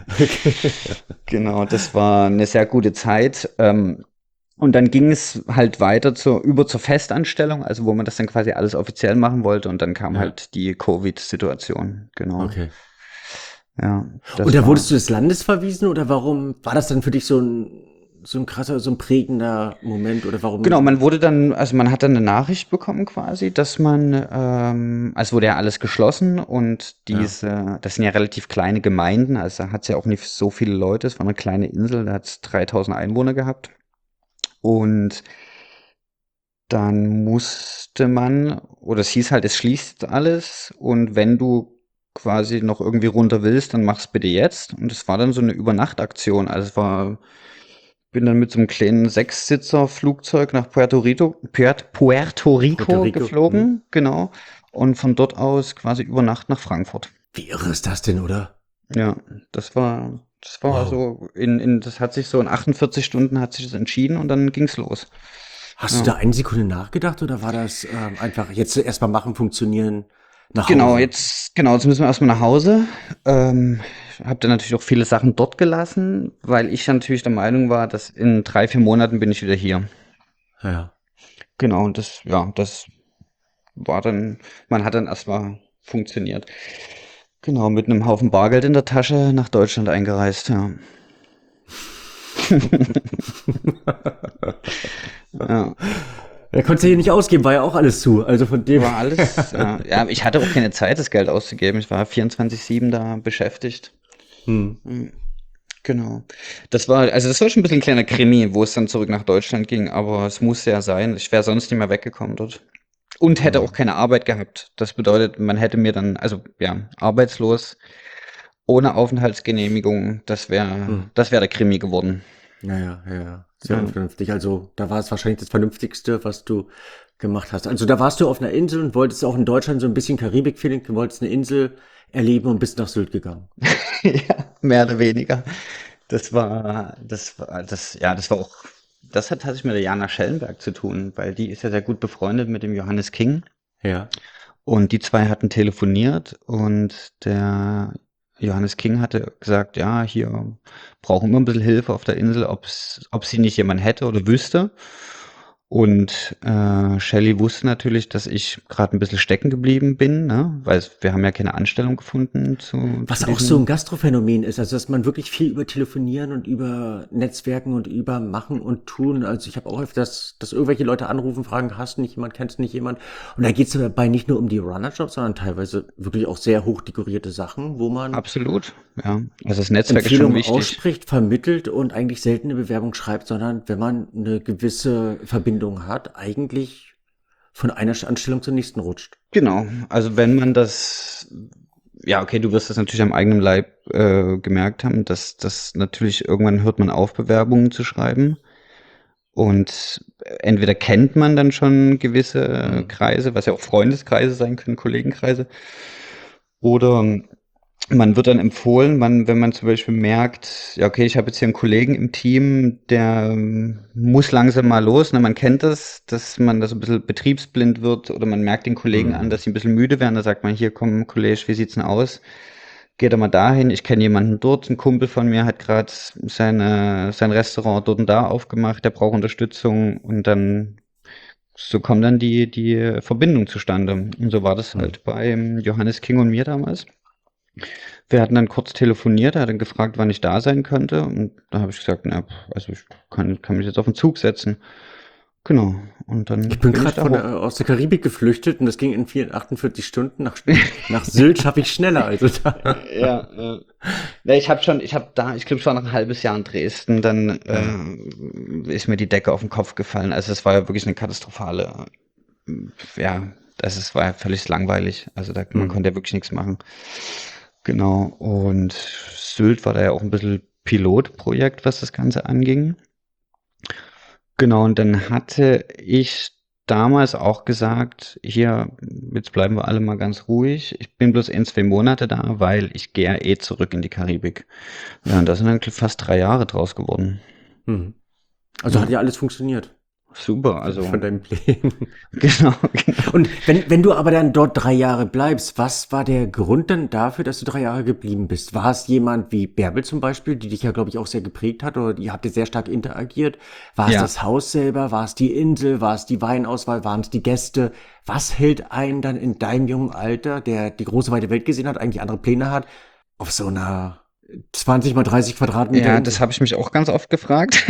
Genau, das war eine sehr gute Zeit. Und dann ging es halt weiter zur Festanstellung, also wo man das dann quasi alles offiziell machen wollte und dann kam Ja. halt die Covid-Situation, genau. Okay. Ja, das Und da war- wurdest du des Landes verwiesen oder warum war das dann für dich so ein krasser, so ein prägender Moment oder warum? Genau, man hat dann eine Nachricht bekommen quasi, dass man, es wurde ja alles geschlossen und das sind ja relativ kleine Gemeinden, also da hat es ja auch nicht so viele Leute, es war eine kleine Insel, da hat es 3000 Einwohner gehabt und dann musste man, oder es hieß halt, es schließt alles und wenn du quasi noch irgendwie runter willst, dann mach's bitte jetzt und es war dann so eine Übernachtaktion, also bin dann mit so einem kleinen 6-Sitzer-Flugzeug nach Puerto Rico Puerto Rico, geflogen, genau. Und von dort aus quasi über Nacht nach Frankfurt. Wie irre ist das denn, oder? Ja, das war Wow. so, das hat sich so in 48 Stunden hat sich das entschieden und dann ging's los. Hast du da eine Sekunde nachgedacht oder war das einfach jetzt erstmal machen, funktionieren, nach Hause? Genau, jetzt müssen wir erstmal nach Hause. Habe dann natürlich auch viele Sachen dort gelassen, weil ich natürlich der Meinung war, dass in 3-4 Monaten bin ich wieder hier. Ja. Genau, und das war dann, man hat dann erstmal funktioniert. Genau, mit einem Haufen Bargeld in der Tasche nach Deutschland eingereist, ja. Ja, Da konntest du hier nicht ausgeben, war ja auch alles zu. Also von dem. war alles, ja, ich hatte auch keine Zeit, das Geld auszugeben. Ich war 24/7 da beschäftigt. Genau. Das war schon ein bisschen ein kleiner Krimi, wo es dann zurück nach Deutschland ging, aber es musste ja sein. Ich wäre sonst nicht mehr weggekommen dort. Und hätte auch Hm. keine Arbeit gehabt. Das bedeutet, man hätte mir dann, also ja, arbeitslos, ohne Aufenthaltsgenehmigung, Hm. das wäre der Krimi geworden. Ja. Sehr Ja. unvernünftig. Also, da war es wahrscheinlich das Vernünftigste, was du gemacht hast. Also, da warst du auf einer Insel und wolltest auch in Deutschland so ein bisschen Karibik-Feeling, du wolltest eine Insel erleben und bist nach Sylt gegangen. Ja, mehr oder weniger. Das war auch, das hat tatsächlich mit der Jana Schellenberg zu tun, weil die ist ja sehr gut befreundet mit dem Johannes King. Ja. Und die zwei hatten telefoniert und der Johannes King hatte gesagt, ja, hier brauchen wir ein bisschen Hilfe auf der Insel, ob sie nicht jemand hätte oder wüsste. Und Shelley wusste natürlich, dass ich gerade ein bisschen stecken geblieben bin, ne? Weil wir haben ja keine Anstellung gefunden zu Was auch so ein diesem. Gastrophänomen ist, also dass man wirklich viel über Telefonieren und über Netzwerken und über Machen und Tun, also ich habe auch öfters, dass irgendwelche Leute anrufen, fragen, hast du nicht jemand, kennst du nicht jemand? Und da geht es dabei nicht nur um die Runnerjobs, sondern teilweise wirklich auch sehr hoch dekorierte Sachen, wo man Absolut, ja. Also das Netzwerk ist schon Empfehlungen wichtig. ausspricht, vermittelt und eigentlich selten eine Bewerbung schreibt, sondern wenn man eine gewisse Verbindung hat, eigentlich von einer Anstellung zur nächsten rutscht. Genau. Also wenn man das, ja, okay, du wirst das natürlich am eigenen Leib gemerkt haben, dass das natürlich irgendwann hört man auf, Bewerbungen zu schreiben. Und entweder kennt man dann schon gewisse Hm. Kreise, was ja auch Freundeskreise sein können, Kollegenkreise, oder man wird dann empfohlen, wenn man zum Beispiel merkt, ja, okay, ich habe jetzt hier einen Kollegen im Team, der muss langsam mal los. Ne? Man kennt das, dass man da so ein bisschen betriebsblind wird oder man merkt den Kollegen an, Hm. dass sie ein bisschen müde werden. Da sagt man, hier, komm, Kollege, wie sieht's denn aus? Geht doch mal dahin. Ich kenne jemanden dort. Ein Kumpel von mir hat gerade sein Restaurant dort und da aufgemacht. Der braucht Unterstützung und dann so kommt dann die Verbindung zustande. Und so war das Hm. halt bei Johannes King und mir damals. Wir hatten dann kurz telefoniert, er hat dann gefragt, wann ich da sein könnte. Und da habe ich gesagt, na, also ich kann mich jetzt auf den Zug setzen. Genau. Und Ich dann bin bin ich gerade da hoch. aus der Karibik geflüchtet und das ging in 48 Stunden. Nach Sylt schaffe ich schneller. Also da. Ja, ja, ich glaube, ich war noch ein halbes Jahr in Dresden, dann Ja. ist mir die Decke auf den Kopf gefallen. Also es war ja wirklich eine katastrophale, ja, es war ja völlig langweilig. Also man Hm. konnte ja wirklich nichts machen. Genau. Und Sylt war da ja auch ein bisschen Pilotprojekt, was das Ganze anging. Genau, und dann hatte ich damals auch gesagt, hier, jetzt bleiben wir alle mal ganz ruhig. Ich bin bloß 1, 2 Monate da, weil ich gehe ja eh zurück in die Karibik. Ja, und da sind dann fast 3 Jahre draus geworden. Hm. Also hat Ja, ja alles funktioniert super, von also deinen Plänen. genau. Und wenn du aber dann dort 3 Jahre bleibst, was war der Grund denn dafür, dass du 3 Jahre geblieben bist? War es jemand wie Bärbel zum Beispiel, die dich ja, glaube ich, auch sehr geprägt hat oder ihr habt ja sehr stark interagiert? War es Ja, das Haus selber? War es die Insel? War es die Weinauswahl? Waren es die Gäste? Was hält einen dann in deinem jungen Alter, der die große weite Welt gesehen hat, eigentlich andere Pläne hat, auf so einer 20 mal 30 Quadratmeter ja, das Insel? habe ich mich auch ganz oft gefragt.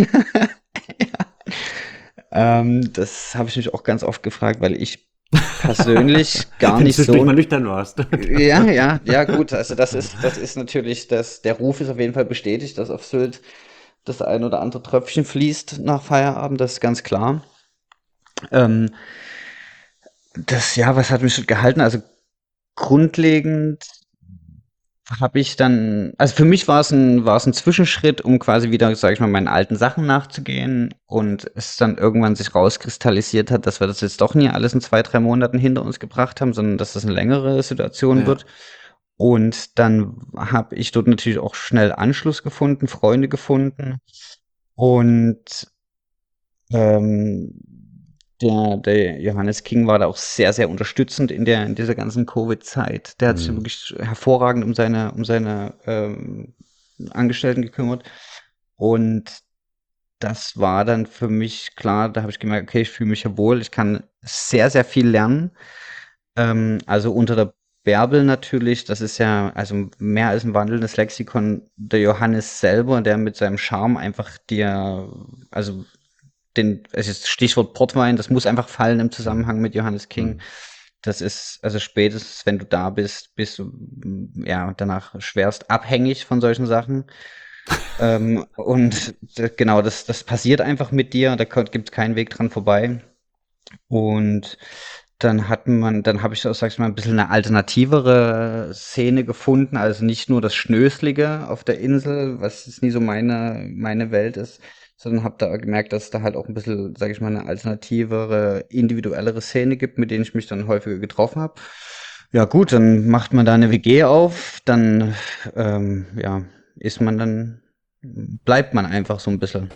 Das habe ich mich auch ganz oft gefragt, weil ich persönlich gar Wenn du nicht zwischendurch mal so. nüchtern warst. Ja, gut. Also das ist natürlich, der Ruf ist auf jeden Fall bestätigt, dass auf Sylt das ein oder andere Tröpfchen fließt nach Feierabend, das ist ganz klar. Ähm, ja, was hat mich gehalten? Also grundlegend habe ich dann, also für mich war es ein Zwischenschritt, um quasi wieder, sage ich mal, meinen alten Sachen nachzugehen und es dann irgendwann sich rauskristallisiert hat, dass wir das jetzt doch nie alles in 2, 3 Monaten hinter uns gebracht haben, sondern dass das eine längere Situation Ja. wird. Und dann habe ich dort natürlich auch schnell Anschluss gefunden, Freunde gefunden und ähm, der Johannes King war da auch sehr, sehr unterstützend in dieser ganzen Covid-Zeit. Der hat sich Hm. wirklich hervorragend um seine Angestellten gekümmert. Und das war dann für mich klar, da habe ich gemerkt, okay, ich fühle mich ja wohl, ich kann sehr, sehr viel lernen. Also unter der Bärbel natürlich, das ist ja also mehr als ein wandelndes Lexikon. Der Johannes selber, der mit seinem Charme einfach dir, also es ist Stichwort Portwein, das muss einfach fallen im Hm. Zusammenhang mit Johannes King. Hm. Das ist, also spätestens, wenn du da bist, bist du ja danach schwerst abhängig von solchen Sachen. Genau, das passiert einfach mit dir, da gibt es keinen Weg dran vorbei. Und dann habe ich so, sag ich mal, ein bisschen eine alternativere Szene gefunden, also nicht nur das Schnöselige auf der Insel, was jetzt nie so meine Welt ist, sondern habe da gemerkt, dass es da halt auch ein bisschen, sag ich mal, eine alternativere, individuellere Szene gibt, mit denen ich mich dann häufiger getroffen habe. Ja gut, dann macht man da eine WG auf, dann ja, ist man dann, bleibt man einfach so ein bisschen.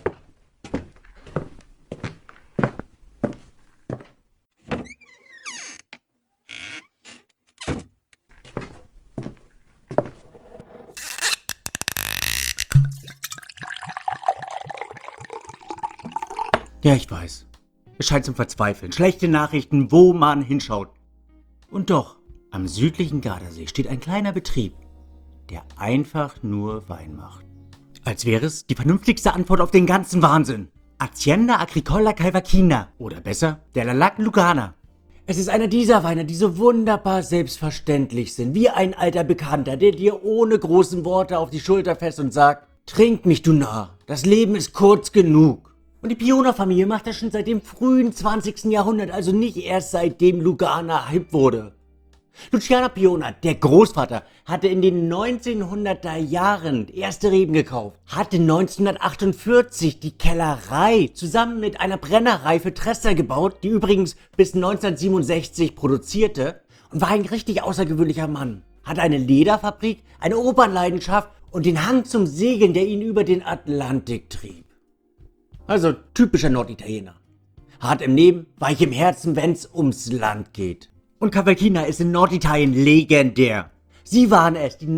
Ja, ich weiß. Es scheint zum Verzweifeln. Schlechte Nachrichten, wo man hinschaut. Und doch, am südlichen Gardasee steht ein kleiner Betrieb, der einfach nur Wein macht. Als wäre es die vernünftigste Antwort auf den ganzen Wahnsinn. Hacienda Agricola Calvaquina. Oder besser, der Lalac Lugana. Es ist einer dieser Weine, die so wunderbar selbstverständlich sind, wie ein alter Bekannter, der dir ohne großen Worte auf die Schulter fässt und sagt, trink mich, du Narr, das Leben ist kurz genug. Und die Pioner-Familie macht das schon seit dem frühen 20. Jahrhundert, also nicht erst seitdem Lugana hip wurde. Luciano Piona, der Großvater, hatte in den 1900er Jahren erste Reben gekauft, hatte 1948 die Kellerei zusammen mit einer Brennerei für Trester gebaut, die übrigens bis 1967 produzierte, und war ein richtig außergewöhnlicher Mann. Hatte eine Lederfabrik, eine Opernleidenschaft und den Hang zum Segeln, der ihn über den Atlantik trieb. Also typischer Norditaliener. Hart im Leben, weich im Herzen, wenn's ums Land geht. Und Calvaquina ist in Norditalien legendär. Sie waren es, die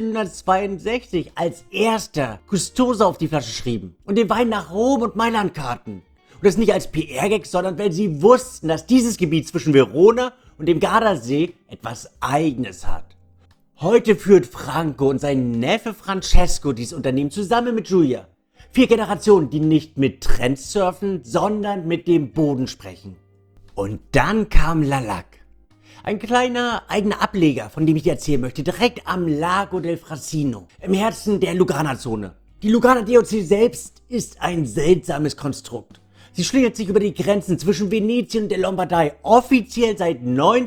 1962 als erster Gustosa auf die Flasche schrieben und den Wein nach Rom und Mailand karten. Und das nicht als PR-Gag, sondern weil sie wussten, dass dieses Gebiet zwischen Verona und dem Gardasee etwas Eigenes hat. Heute führt Franco und sein Neffe Francesco dieses Unternehmen zusammen mit Giulia. 4 Generationen, die nicht mit Trends surfen, sondern mit dem Boden sprechen. Und dann kam Lalac. Ein kleiner eigener Ableger, von dem ich dir erzählen möchte, direkt am Lago del Frassino, im Herzen der Lugana-Zone. Die Lugana-DOC selbst ist ein seltsames Konstrukt. Sie schlingelt sich über die Grenzen zwischen Venetien und der Lombardei, offiziell seit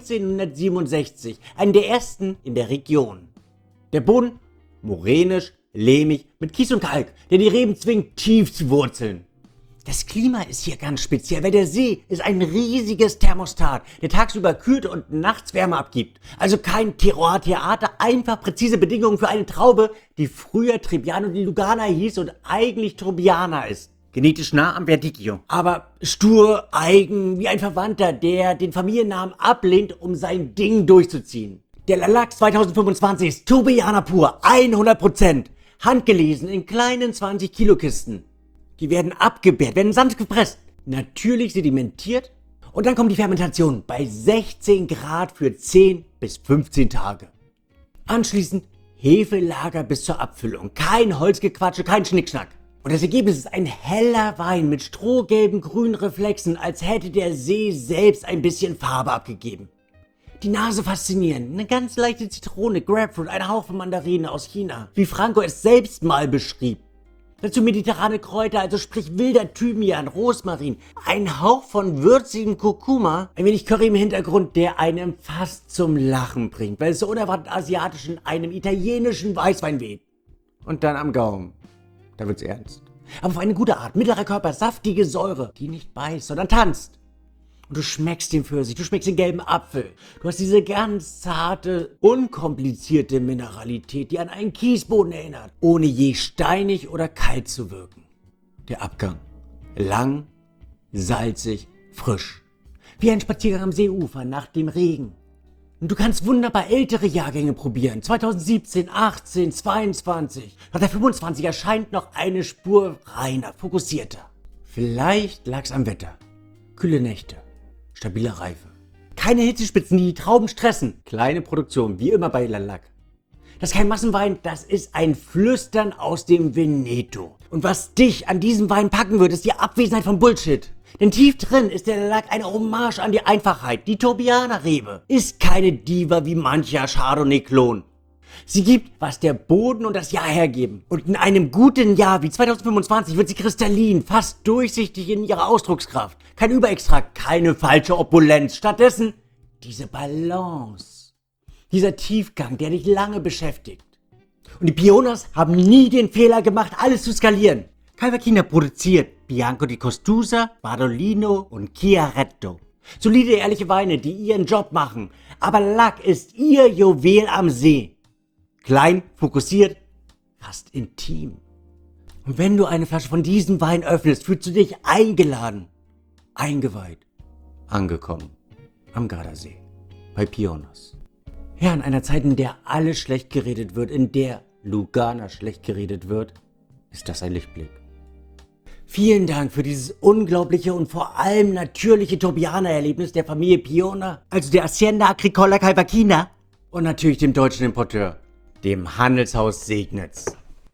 1967, einen der ersten in der Region. Der Boden? Morenisch, lehmig, mit Kies und Kalk, der die Reben zwingt, tief zu wurzeln. Das Klima ist hier ganz speziell, weil der See ist ein riesiges Thermostat, der tagsüber kühlt und nachts Wärme abgibt. Also kein Terroir-Theater, einfach präzise Bedingungen für eine Traube, die früher Trebbiano di Lugana hieß und eigentlich Trebbiana ist. Genetisch nah am Verdicchio. Aber stur, eigen, wie ein Verwandter, der den Familiennamen ablehnt, um sein Ding durchzuziehen. Der Lalac 2025 ist Trebbiana pur, 100%. Handgelesen in kleinen 20-Kilo-Kisten. Die werden abgebärt, werden sanft gepresst, natürlich sedimentiert und dann kommt die Fermentation bei 16 Grad für 10 bis 15 Tage. Anschließend Hefelager bis zur Abfüllung. Kein Holzgequatsche, kein Schnickschnack. Und das Ergebnis ist ein heller Wein mit strohgelben grünen Reflexen, als hätte der See selbst ein bisschen Farbe abgegeben. Die Nase faszinierend, eine ganz leichte Zitrone, Grapefruit, ein Hauch von Mandarine aus China, wie Franco es selbst mal beschrieb. Dazu mediterrane Kräuter, also sprich wilder Thymian, Rosmarin, ein Hauch von würzigem Kurkuma, ein wenig Curry im Hintergrund, der einem fast zum Lachen bringt, weil es so unerwartet asiatisch in einem italienischen Weißwein weht. Und dann am Gaumen, da wird's ernst. Aber auf eine gute Art, mittlerer Körper, saftige Säure, die nicht beißt, sondern tanzt. Und du schmeckst den Pfirsich, du schmeckst den gelben Apfel. Du hast diese ganz zarte, unkomplizierte Mineralität, die an einen Kiesboden erinnert, ohne je steinig oder kalt zu wirken. Der Abgang. Lang, salzig, frisch. Wie ein Spaziergang am Seeufer nach dem Regen. Und du kannst wunderbar ältere Jahrgänge probieren. 2017, 18, 22. Nach der 25 erscheint noch eine Spur reiner, fokussierter. Vielleicht lag's am Wetter. Kühle Nächte. Stabile Reife. Keine Hitzespitzen, die Trauben stressen. Kleine Produktion, wie immer bei Lalac. Das ist kein Massenwein, das ist ein Flüstern aus dem Veneto. Und was dich an diesem Wein packen wird, ist die Abwesenheit von Bullshit. Denn tief drin ist der Lalac eine Hommage an die Einfachheit. Die Trebbiana-Rebe ist keine Diva wie mancher Chardonnay-Klon. Sie gibt, was der Boden und das Jahr hergeben. Und in einem guten Jahr wie 2025 wird sie kristallin, fast durchsichtig in ihrer Ausdruckskraft. Kein Überextrakt, keine falsche Opulenz. Stattdessen diese Balance. Dieser Tiefgang, der dich lange beschäftigt. Und die Pionas haben nie den Fehler gemacht, alles zu skalieren. Calvacchina produziert Bianco di Costusa, Bardolino und Chiaretto. Solide, ehrliche Weine, die ihren Job machen. Aber Lack ist ihr Juwel am See. Klein, fokussiert, fast intim. Und wenn du eine Flasche von diesem Wein öffnest, fühlst du dich eingeladen, eingeweiht, angekommen am Gardasee, bei Pionas. Ja, in einer Zeit, in der alles schlecht geredet wird, in der Lugana schlecht geredet wird, ist das ein Lichtblick. Vielen Dank für dieses unglaubliche und vor allem natürliche Tobianer-Erlebnis der Familie Piona, also der Hacienda Agricola Calvacchina und natürlich dem deutschen Importeur, dem Handelshaus Segnitz.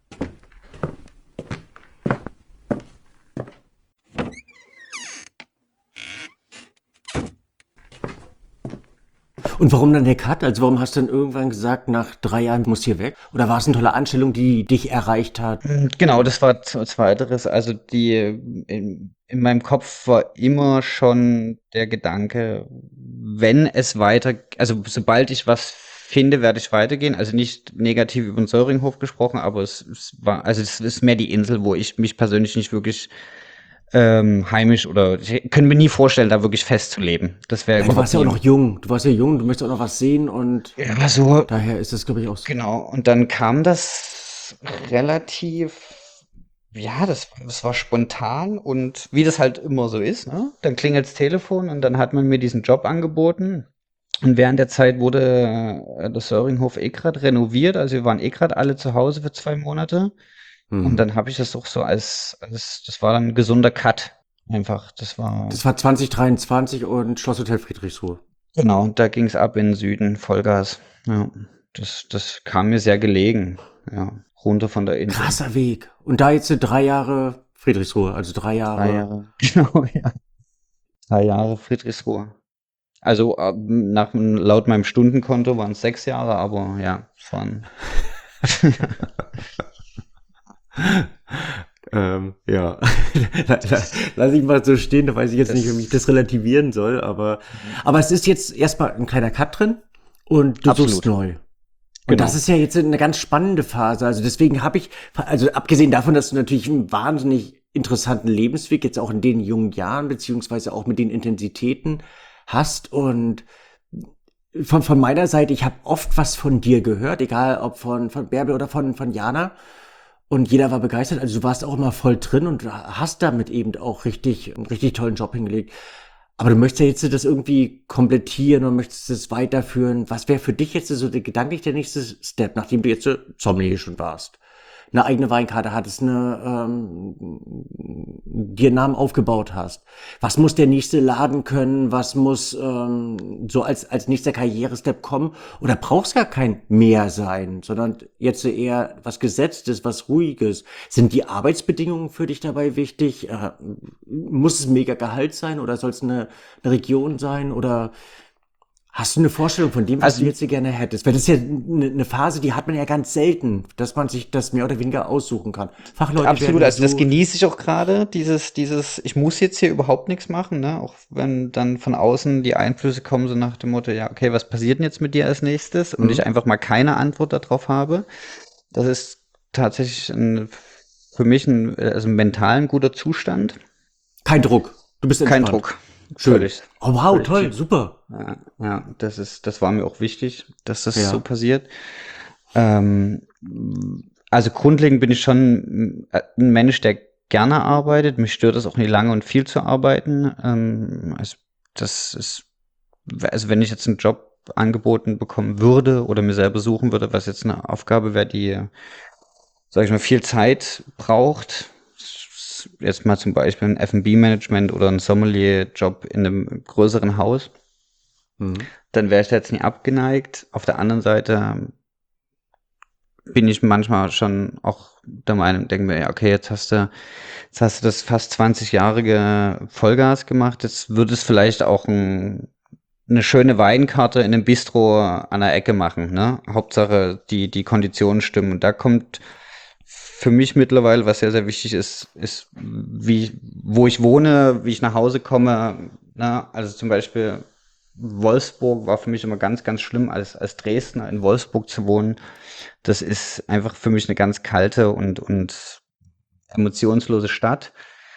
Und warum dann der Cut? Also warum hast du dann irgendwann gesagt, nach 3 Jahren musst du hier weg? Oder war es eine tolle Anstellung, die dich erreicht hat? Genau, das war zweiteres. Also in meinem Kopf war immer schon der Gedanke, wenn es weiter, also sobald ich was finde, werde ich weitergehen. Also nicht negativ über den Söringhof gesprochen, aber es ist mehr die Insel, wo ich mich persönlich nicht wirklich heimisch oder ich könnte mir nie vorstellen, da wirklich festzuleben. Das wäre Du warst ja auch noch jung. Du warst ja jung, du möchtest auch noch was sehen und ja, so. daher ist es, glaube ich, auch so. Genau, und dann kam das relativ, ja, das war spontan und wie das halt immer so ist, ne? Dann klingelt's Telefon und dann hat man mir diesen Job angeboten. Und während der Zeit wurde das Söringhof gerade renoviert, also wir waren gerade alle zu Hause für 2 Monate. Und dann habe ich das auch so das war dann ein gesunder Cut. Einfach, Das war 2023 und Schlosshotel Friedrichsruhe. genau, und da ging's ab in den Süden, Vollgas. Ja, das kam mir sehr gelegen. Ja, runter von der Insel. Krasser Weg. Und da jetzt 3 Jahre Friedrichsruhe, also 3 Jahre. 3 Jahre, genau, ja. 3 Jahre Friedrichsruhe. Also laut meinem Stundenkonto waren es 6 Jahre, aber ja, es waren Ja. Lass ich mal so stehen, da weiß ich jetzt nicht, wie ich das relativieren soll, aber es ist jetzt erstmal ein kleiner Cut drin und du Absolut. suchst neu. Und Genau. das ist ja jetzt eine ganz spannende Phase. Also deswegen also abgesehen davon, dass du natürlich einen wahnsinnig interessanten Lebensweg jetzt auch in den jungen Jahren, beziehungsweise auch mit den Intensitäten hast und von meiner Seite, ich habe oft was von dir gehört, egal ob von Bärbel oder von Jana. Und jeder war begeistert, also du warst auch immer voll drin und hast damit eben auch einen richtig tollen Job hingelegt. Aber du möchtest ja jetzt das irgendwie komplettieren und möchtest es weiterführen. Was wäre für dich jetzt so gedanklich der nächste Step, nachdem du jetzt Sommelier schon warst? Eine eigene Weinkarte hattest, dir einen Namen aufgebaut hast. Was muss der nächste Laden können? Was muss so als nächster Karrierestep kommen? Oder brauchst gar kein mehr sein, sondern jetzt eher was Gesetztes, was Ruhiges? Sind die Arbeitsbedingungen für dich dabei wichtig? Muss es mega Gehalt sein oder soll es eine Region sein? Oder hast du eine Vorstellung von dem, was Also- du jetzt hier gerne hättest? Weil das ist ja eine Phase, die hat man ja ganz selten, dass man sich das mehr oder weniger aussuchen kann. Fachleute Absolut, werden also das so- genieße ich auch gerade, ich muss jetzt hier überhaupt nichts machen, ne? Auch wenn dann von außen die Einflüsse kommen, so nach dem Motto, ja, okay, was passiert denn jetzt mit dir als nächstes? Und ich einfach mal keine Antwort darauf habe. Das ist tatsächlich für mich also mental ein guter Zustand. Kein Druck. Du bist Kein entspannt. Druck. Schön. Völlig. Oh wow, Völlig. toll, super. Ja, das war mir auch wichtig, dass das Ja. so passiert. Also grundlegend bin ich schon ein Mensch, der gerne arbeitet. Mich stört es auch nicht lange und viel zu arbeiten. Also wenn ich jetzt einen Job angeboten bekommen würde oder mir selber suchen würde, was jetzt eine Aufgabe wäre, die, sag ich mal, viel Zeit braucht. Jetzt mal zum Beispiel ein F&B-Management oder ein Sommelier-Job in einem größeren Haus. Dann wäre ich da jetzt nicht abgeneigt. Auf der anderen Seite bin ich manchmal schon auch der Meinung, denke mir, ja, okay, jetzt hast du das fast 20-jährige Vollgas gemacht, jetzt würde es vielleicht auch ein eine schöne Weinkarte in einem Bistro an der Ecke machen, ne? Hauptsache die Konditionen stimmen. Und da kommt für mich mittlerweile, was sehr, sehr wichtig ist, wo ich wohne, wie ich nach Hause komme, ne? Also zum Beispiel Wolfsburg war für mich immer ganz, ganz schlimm, als Dresdner in Wolfsburg zu wohnen. Das ist einfach für mich eine ganz kalte und emotionslose Stadt.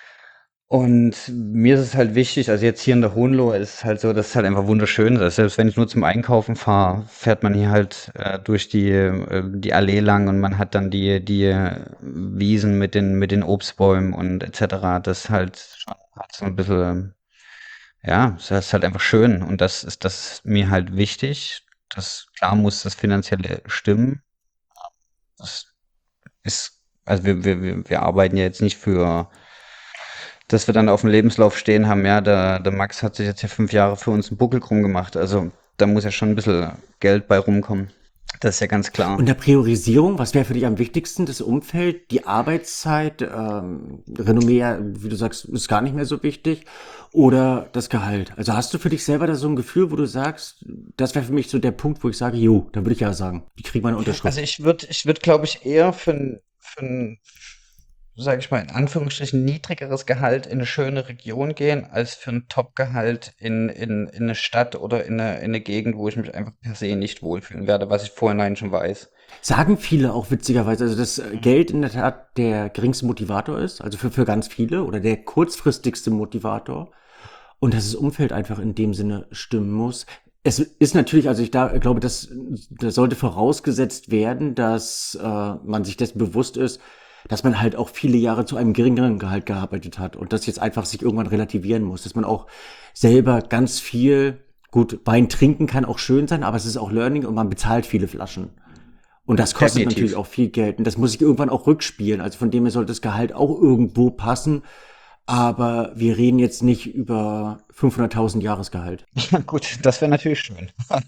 Und mir ist es halt wichtig, also jetzt hier in der Hohenlohe ist es halt so, dass es halt einfach wunderschön ist. Selbst wenn ich nur zum Einkaufen fahre, fährt man hier halt durch die Allee lang und man hat dann die Wiesen mit den Obstbäumen und etc. Das ist halt schon hat so ein bisschen, ja, das ist halt einfach schön. Und das ist mir halt wichtig. Klar muss das Finanzielle stimmen. Das ist, also wir arbeiten ja jetzt nicht für dass wir dann auf dem Lebenslauf stehen haben, ja, der Max hat sich jetzt hier 5 Jahre für uns einen Buckel krumm gemacht. Also da muss ja schon ein bisschen Geld bei rumkommen. Das ist ja ganz klar. Und der Priorisierung, was wäre für dich am wichtigsten? Das Umfeld, die Arbeitszeit, Renommee, ja, wie du sagst, ist gar nicht mehr so wichtig. Oder das Gehalt? Also hast du für dich selber da so ein Gefühl, wo du sagst, das wäre für mich so der Punkt, wo ich sage, jo, dann würde ich ja sagen, die kriegen meine Unterschrift. Also ich würd, glaube ich, eher für ein, sage ich mal, in Anführungsstrichen niedrigeres Gehalt in eine schöne Region gehen, als für ein Top-Gehalt in eine Stadt oder in eine Gegend, wo ich mich einfach per se nicht wohlfühlen werde, was ich vorhinein schon weiß. Sagen viele auch witzigerweise, also dass Geld in der Tat der geringste Motivator ist, also für ganz viele oder der kurzfristigste Motivator und dass das Umfeld einfach in dem Sinne stimmen muss. Es ist natürlich, also ich glaube, da sollte vorausgesetzt werden, dass man sich dessen bewusst ist, dass man halt auch viele Jahre zu einem geringeren Gehalt gearbeitet hat und das jetzt einfach sich irgendwann relativieren muss, dass man auch selber ganz viel, gut, Wein trinken kann auch schön sein, aber es ist auch Learning und man bezahlt viele Flaschen. Und das kostet Definitiv. natürlich auch viel Geld. Und das muss ich irgendwann auch rückspielen. Also von dem her sollte das Gehalt auch irgendwo passen. Aber wir reden jetzt nicht über 500.000 Jahresgehalt. Ja, gut, das wäre natürlich schön.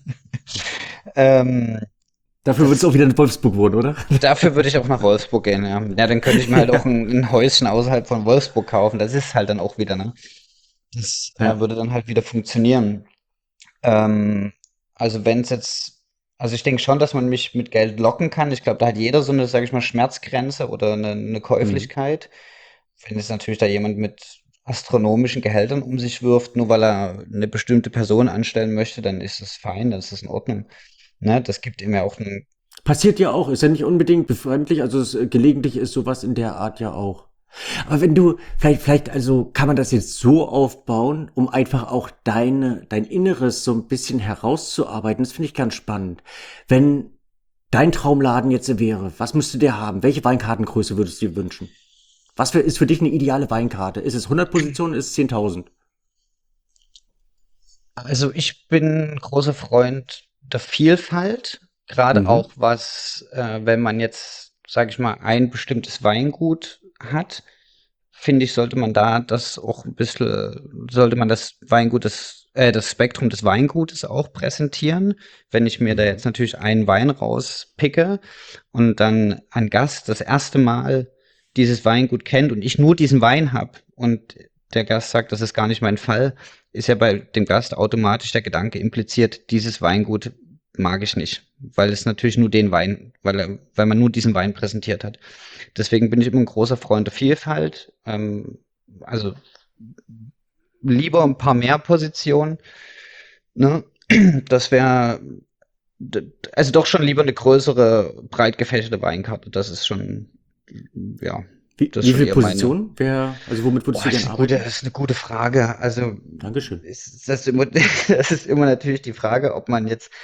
ähm, Dafür wird es auch wieder in Wolfsburg wohnen, oder? Dafür würde ich auch nach Wolfsburg gehen, ja. Ja, dann könnte ich mir halt auch ein Häuschen außerhalb von Wolfsburg kaufen. Das ist halt dann auch wieder, ne? Das Ja. würde dann halt wieder funktionieren. Ähm, also wenn es jetzt, also ich denke schon, dass man mich mit Geld locken kann. Ich glaube, da hat jeder so eine, sage ich mal, Schmerzgrenze oder eine Hm. Käuflichkeit. Wenn jetzt natürlich da jemand mit astronomischen Gehältern um sich wirft, nur weil er eine bestimmte Person anstellen möchte, dann ist das fein, dann ist das in Ordnung. Ne? Das gibt ihm ja auch ein, Passiert ja auch, ist ja nicht unbedingt befremdlich, also gelegentlich ist sowas in der Art ja auch. Aber wenn du, also kann man das jetzt so aufbauen, um einfach auch dein Inneres so ein bisschen herauszuarbeiten. Das finde ich ganz spannend. Wenn dein Traumladen jetzt wäre, was müsste der haben? Welche Weinkartengröße würdest du dir wünschen? Ist für dich eine ideale Weinkarte? Ist es 100 Positionen, ist es 10.000? also ich bin großer Freund der Vielfalt, gerade Mhm. auch was, wenn man jetzt, sage ich mal, ein bestimmtes Weingut hat, finde ich, sollte man da das auch ein bisschen, sollte man das das Spektrum des Weingutes auch präsentieren. Wenn ich mir da Mhm. jetzt natürlich einen Wein rauspicke und dann ein Gast das erste Mal dieses Weingut kennt und ich nur diesen Wein habe und der Gast sagt, das ist gar nicht mein Fall, ist ja bei dem Gast automatisch der Gedanke impliziert, dieses Weingut mag ich nicht, weil es natürlich nur den Wein, weil man nur diesen Wein präsentiert hat. Deswegen bin ich immer ein großer Freund der Vielfalt. Also lieber ein paar mehr Positionen. Ne? Das wäre, also doch schon lieber eine größere, breit gefächerte Weinkarte. Das ist schon, ja, das ist Wie schon viele eher meine. Positionen? Also womit würdest Boah, du gern arbeiten? das ist eine gute Frage. Also Dankeschön. ist das immer, das ist immer natürlich die Frage, ob man jetzt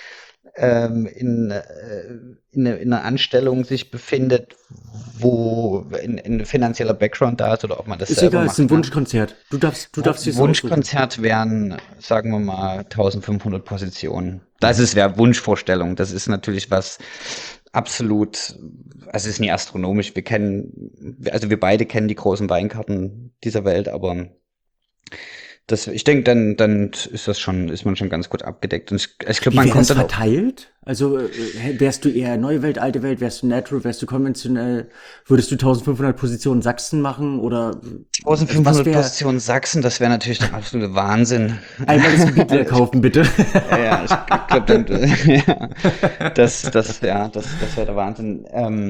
in einer Anstellung sich befindet, wo ein finanzieller Background da ist oder ob man das Ist selber egal, es ist ein macht. Ne? Wunschkonzert. Du darfst es aussuchen. Wunschkonzert wären, sagen wir mal, 1500 Positionen. Wäre Wunschvorstellung. Das ist natürlich was absolut, also es ist nie astronomisch. Also wir beide kennen die großen Weinkarten dieser Welt, aber ich denke, dann ist man schon ganz gut abgedeckt. Und ich glaube, Wie man wäre das kommt dann auch. verteilt? Also wärst du eher neue Welt, alte Welt, wärst du natural, wärst du konventionell, würdest du 1500 Positionen Sachsen machen oder also was 1500 wäre, Positionen Sachsen, das wäre natürlich der absolute Wahnsinn. einmal das Gebiet leer Also kaufen, bitte. ja, ich glaube dann, ja, das wäre der Wahnsinn.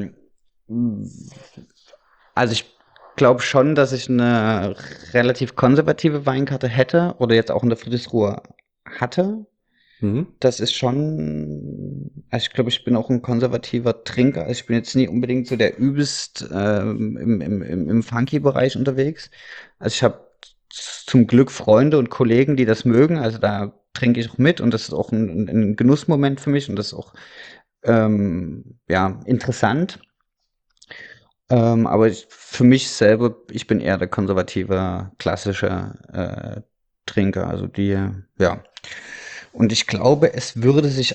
Also ich glaube schon, dass ich eine relativ konservative Weinkarte hätte oder jetzt auch in der Friedrichsruhe hatte. Mhm. Das ist schon, also ich glaube, ich bin auch ein konservativer Trinker. Also ich bin jetzt nie unbedingt so der übelst im Funky-Bereich unterwegs. Also ich habe zum Glück Freunde und Kollegen, die das mögen. Also da trinke ich auch mit und das ist auch ein Genussmoment für mich und das ist auch ja, interessant. Aber für mich selber, ich bin eher der konservative, klassische Trinker. Also die, ja. Und ich glaube, es würde sich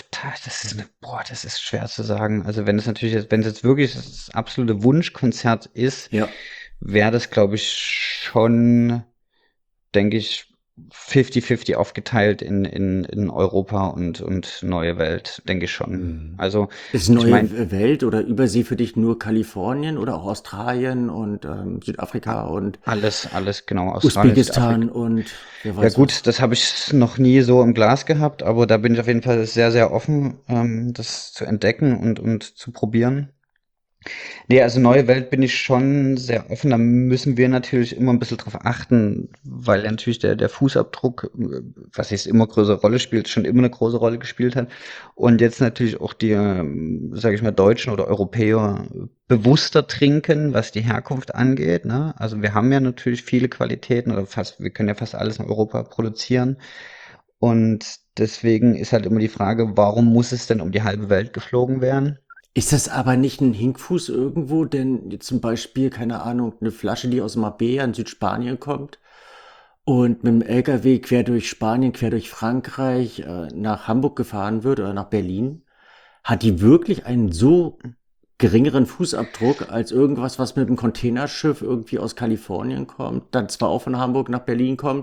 das ist schwer zu sagen. Also wenn es jetzt wirklich das absolute Wunschkonzert ist, Ja. wäre das, glaube ich, schon, denke ich, 50-50 aufgeteilt in Europa und neue Welt, denke ich schon. Mhm. Also, Ist ich meine, neue Welt oder Übersee für dich nur Kalifornien oder auch Australien und Südafrika und alles genau, Australien, Usbekistan Südafrika. und wer Ja weiß was. gut, das habe ich noch nie so im Glas gehabt, aber da bin ich auf jeden Fall sehr, sehr offen, das zu entdecken und zu probieren. Nee, also neue Welt bin ich schon sehr offen. Da müssen wir natürlich immer ein bisschen drauf achten, weil ja natürlich der Fußabdruck, was jetzt immer größere Rolle spielt, schon immer eine große Rolle gespielt hat. Und jetzt natürlich auch die, sage ich mal, Deutschen oder Europäer bewusster trinken, was die Herkunft angeht. Ne? Also wir haben ja natürlich viele Qualitäten oder wir können ja fast alles in Europa produzieren. Und deswegen ist halt immer die Frage, warum muss es denn um die halbe Welt geflogen werden? Ist das aber nicht ein Hinkfuß irgendwo? Denn jetzt zum Beispiel, keine Ahnung, eine Flasche, die aus Marbella in Südspanien kommt und mit dem LKW quer durch Spanien, quer durch Frankreich nach Hamburg gefahren wird oder nach Berlin, hat die wirklich einen so geringeren Fußabdruck als irgendwas, was mit einem Containerschiff irgendwie aus Kalifornien kommt, dann zwar auch von Hamburg nach Berlin kommt,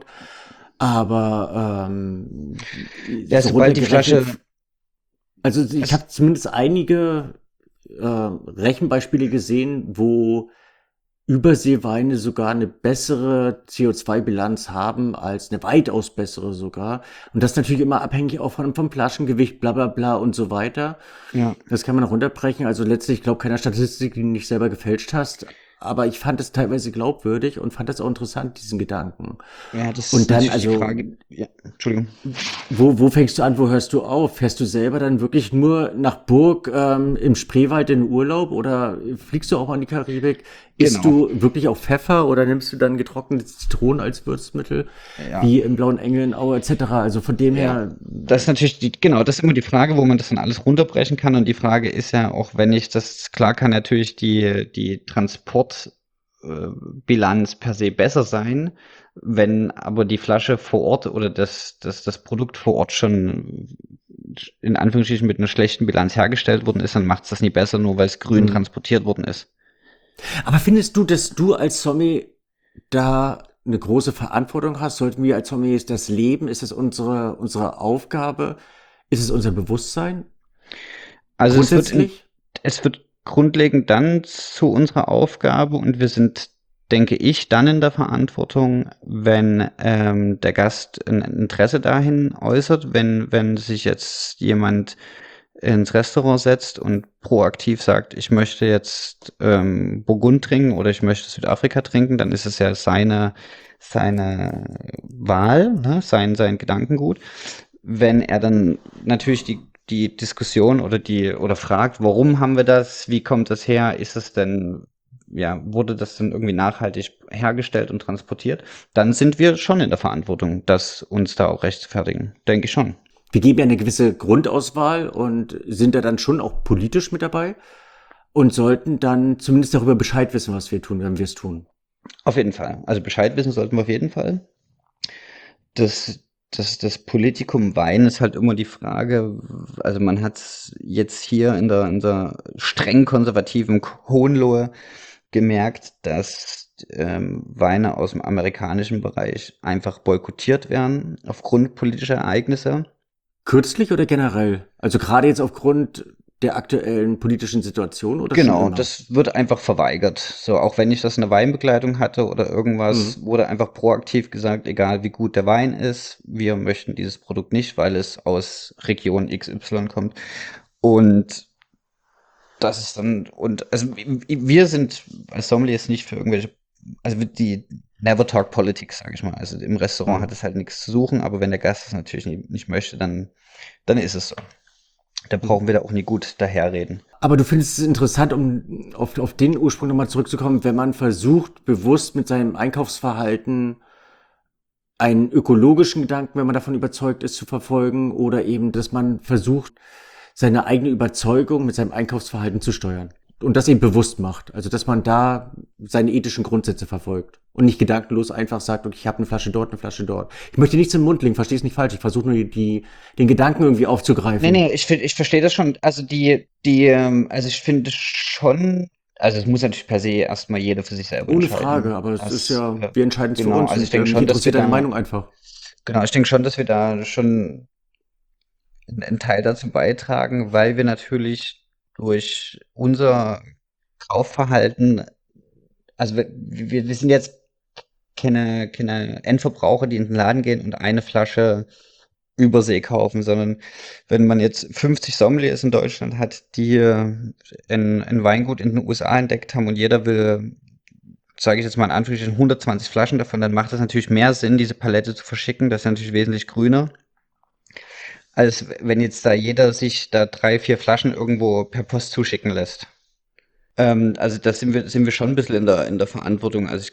aber Ja, so sobald die runtergerechnet. Flasche, Also ich es, habe zumindest einige Rechenbeispiele gesehen, wo Überseeweine sogar eine bessere CO2-Bilanz haben als eine weitaus bessere sogar. Und das natürlich immer abhängig auch vom Flaschengewicht, bla bla bla und so weiter. ja. Das kann man noch runterbrechen. Also letztlich, ich glaube, keiner Statistik, die du nicht selber gefälscht hast. Aber ich fand es teilweise glaubwürdig und fand das auch interessant, diesen Gedanken. Ja, das ist Und dann, natürlich die also Frage. Ja, Entschuldigung. wo fängst du an, wo hörst du auf? Fährst du selber dann wirklich nur nach Burg im Spreewald in Urlaub oder fliegst du auch an die Karibik? Isst Genau. du wirklich auch Pfeffer oder nimmst du dann getrocknete Zitronen als Würzmittel, Ja, wie im Blauen Engel in Aue etc.? Also von dem ja. her, Das ist natürlich genau, das ist immer die Frage, wo man das dann alles runterbrechen kann. Und die Frage ist ja auch, wenn ich das, klar kann natürlich die Transportbilanz per se besser sein, wenn aber die Flasche vor Ort oder das Produkt vor Ort schon in Anführungsstrichen mit einer schlechten Bilanz hergestellt worden ist, dann macht es das nie besser, nur weil es grün hm. transportiert worden ist. Aber findest du, dass du als Sommelier da eine große Verantwortung hast? Sollten wir als Sommeliers das leben? Ist es unsere Aufgabe? Ist es unser Bewusstsein? Also Grundsätzlich? es wird grundlegend dann zu unserer Aufgabe und wir sind, denke ich, dann in der Verantwortung, wenn der Gast ein Interesse dahin äußert, wenn sich jetzt jemand ins Restaurant setzt und proaktiv sagt, ich möchte jetzt Burgund trinken oder ich möchte Südafrika trinken, dann ist es ja seine Wahl, ne? Sein Gedankengut. Wenn er dann natürlich die Diskussion oder fragt, warum haben wir das, wie kommt das her, ist es denn, ja, wurde das denn irgendwie nachhaltig hergestellt und transportiert, dann sind wir schon in der Verantwortung, das uns da auch rechtfertigen, denke ich schon. Wir geben ja eine gewisse Grundauswahl und sind da dann schon auch politisch mit dabei und sollten dann zumindest darüber Bescheid wissen, was wir tun, wenn wir es tun. Auf jeden Fall. Also Bescheid wissen sollten wir auf jeden Fall. Das Politikum Wein ist halt immer die Frage, also man hat jetzt hier in der streng konservativen Hohenlohe gemerkt, dass Weine aus dem amerikanischen Bereich einfach boykottiert werden aufgrund politischer Ereignisse. Kürzlich oder generell? Also gerade jetzt aufgrund der aktuellen politischen Situation oder schon Genau, immer? das wird einfach verweigert. So, auch wenn ich das in der Weinbegleitung hatte oder irgendwas, wurde einfach proaktiv gesagt, egal wie gut der Wein ist, wir möchten dieses Produkt nicht, weil es aus Region XY kommt. Und das ist dann, und also wir sind als Sommeliers nicht für irgendwelche, also die never talk politics, sage ich mal. Also im Restaurant hat es halt nichts zu suchen, aber wenn der Gast es natürlich nicht möchte, dann ist es so. Da brauchen wir da auch nie gut daherreden. Aber du findest es interessant, um auf den Ursprung nochmal zurückzukommen, wenn man versucht, bewusst mit seinem Einkaufsverhalten einen ökologischen Gedanken, wenn man davon überzeugt ist, zu verfolgen, oder eben, dass man versucht, seine eigene Überzeugung mit seinem Einkaufsverhalten zu steuern. Und das eben bewusst macht. Also, dass man da seine ethischen Grundsätze verfolgt. Und nicht gedankenlos einfach sagt, okay, ich habe eine Flasche dort, eine Flasche dort. Ich möchte nichts im Mund legen, verstehe es nicht falsch. Ich versuche nur den Gedanken irgendwie aufzugreifen. Nee, ich verstehe das schon. Also also ich finde schon, also es muss natürlich per se erstmal jeder für sich selber Ohne entscheiden. Frage, aber es ist ja, wir entscheiden es für Genau, uns. also ich denke mich schon, dass wir interessiert deine da, Meinung einfach. genau, ich denke schon, dass wir da schon einen Teil dazu beitragen, weil wir natürlich durch unser Kaufverhalten, also wir sind jetzt keine Endverbraucher, die in den Laden gehen und eine Flasche Übersee kaufen, sondern wenn man jetzt 50 Sommeliers in Deutschland hat, die ein Weingut in den USA entdeckt haben und jeder will, sage ich jetzt mal in Anführungsstrichen, 120 Flaschen davon, dann macht es natürlich mehr Sinn, diese Palette zu verschicken. Das ist natürlich wesentlich grüner, als wenn jetzt da jeder sich da 3, 4 Flaschen irgendwo per Post zuschicken lässt. Also da sind wir schon ein bisschen in der Verantwortung. Also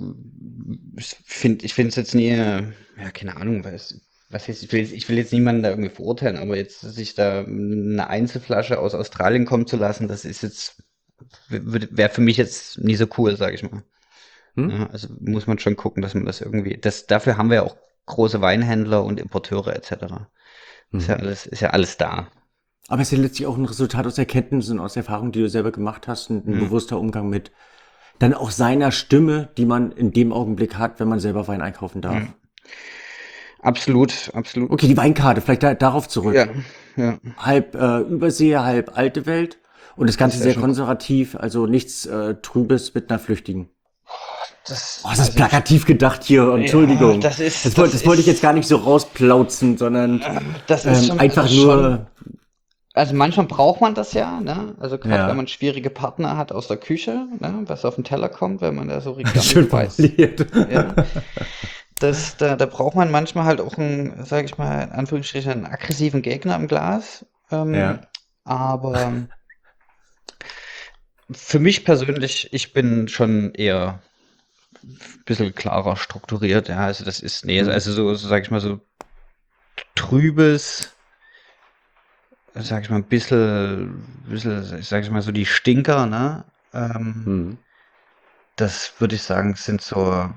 ich finde es jetzt nie, ja, keine Ahnung, was jetzt, ich will jetzt niemanden da irgendwie verurteilen, aber jetzt sich da eine Einzelflasche aus Australien kommen zu lassen, das ist jetzt, wäre für mich jetzt nie so cool, sage ich mal. Ja, also muss man schon gucken, dass man das irgendwie, dafür haben wir ja auch große Weinhändler und Importeure etc. Ist ja alles da. Aber es ist ja letztlich auch ein Resultat aus Erkenntnissen und aus Erfahrungen, die du selber gemacht hast, und ein bewusster Umgang mit dann auch seiner Stimme, die man in dem Augenblick hat, wenn man selber Wein einkaufen darf. Absolut, absolut. Okay, die Weinkarte, vielleicht darauf zurück. Ja. Halb Überseer, halb alte Welt, und das Ganze ist ja sehr schon konservativ, also nichts Trübes mit einer Flüchtigen. Das, Oh, das ist plakativ gedacht hier, Entschuldigung. Ja, das wollte ich jetzt gar nicht so rausplauzen, sondern das ist schon, einfach also nur... Also manchmal braucht man das ja, ne? Also gerade Ja. wenn man schwierige Partner hat aus der Küche, ne? Was auf den Teller kommt, wenn man da so Schön weiß. formuliert. Ja. Da braucht man manchmal halt auch einen, sag ich mal, in Anführungsstrichen, einen aggressiven Gegner im Glas. Ja. Aber für mich persönlich, ich bin schon eher ein bisschen klarer strukturiert, ja. Also das ist, also so sag ich mal, so trübes, sag ich mal, ein bisschen, sag ich mal, so die Stinker, ne? Das würde ich sagen, sind so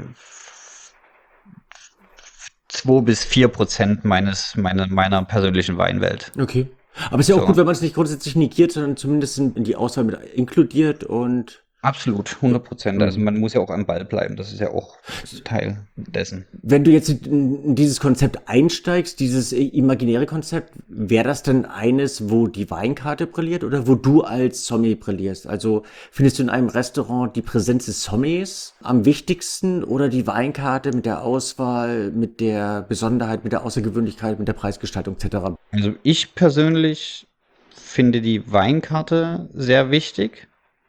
2-4% meiner persönlichen Weinwelt. Okay. Aber es ist ja auch So. gut, wenn man es nicht grundsätzlich negiert, sondern zumindest in die Auswahl mit inkludiert und... Absolut, 100%. Also man muss ja auch am Ball bleiben. Das ist ja auch Teil dessen. Wenn du jetzt in dieses Konzept einsteigst, dieses imaginäre Konzept, wäre das dann eines, wo die Weinkarte brilliert oder wo du als Sommelier brillierst? Also findest du in einem Restaurant die Präsenz des Sommeliers am wichtigsten oder die Weinkarte mit der Auswahl, mit der Besonderheit, mit der Außergewöhnlichkeit, mit der Preisgestaltung etc.? Also ich persönlich finde die Weinkarte sehr wichtig.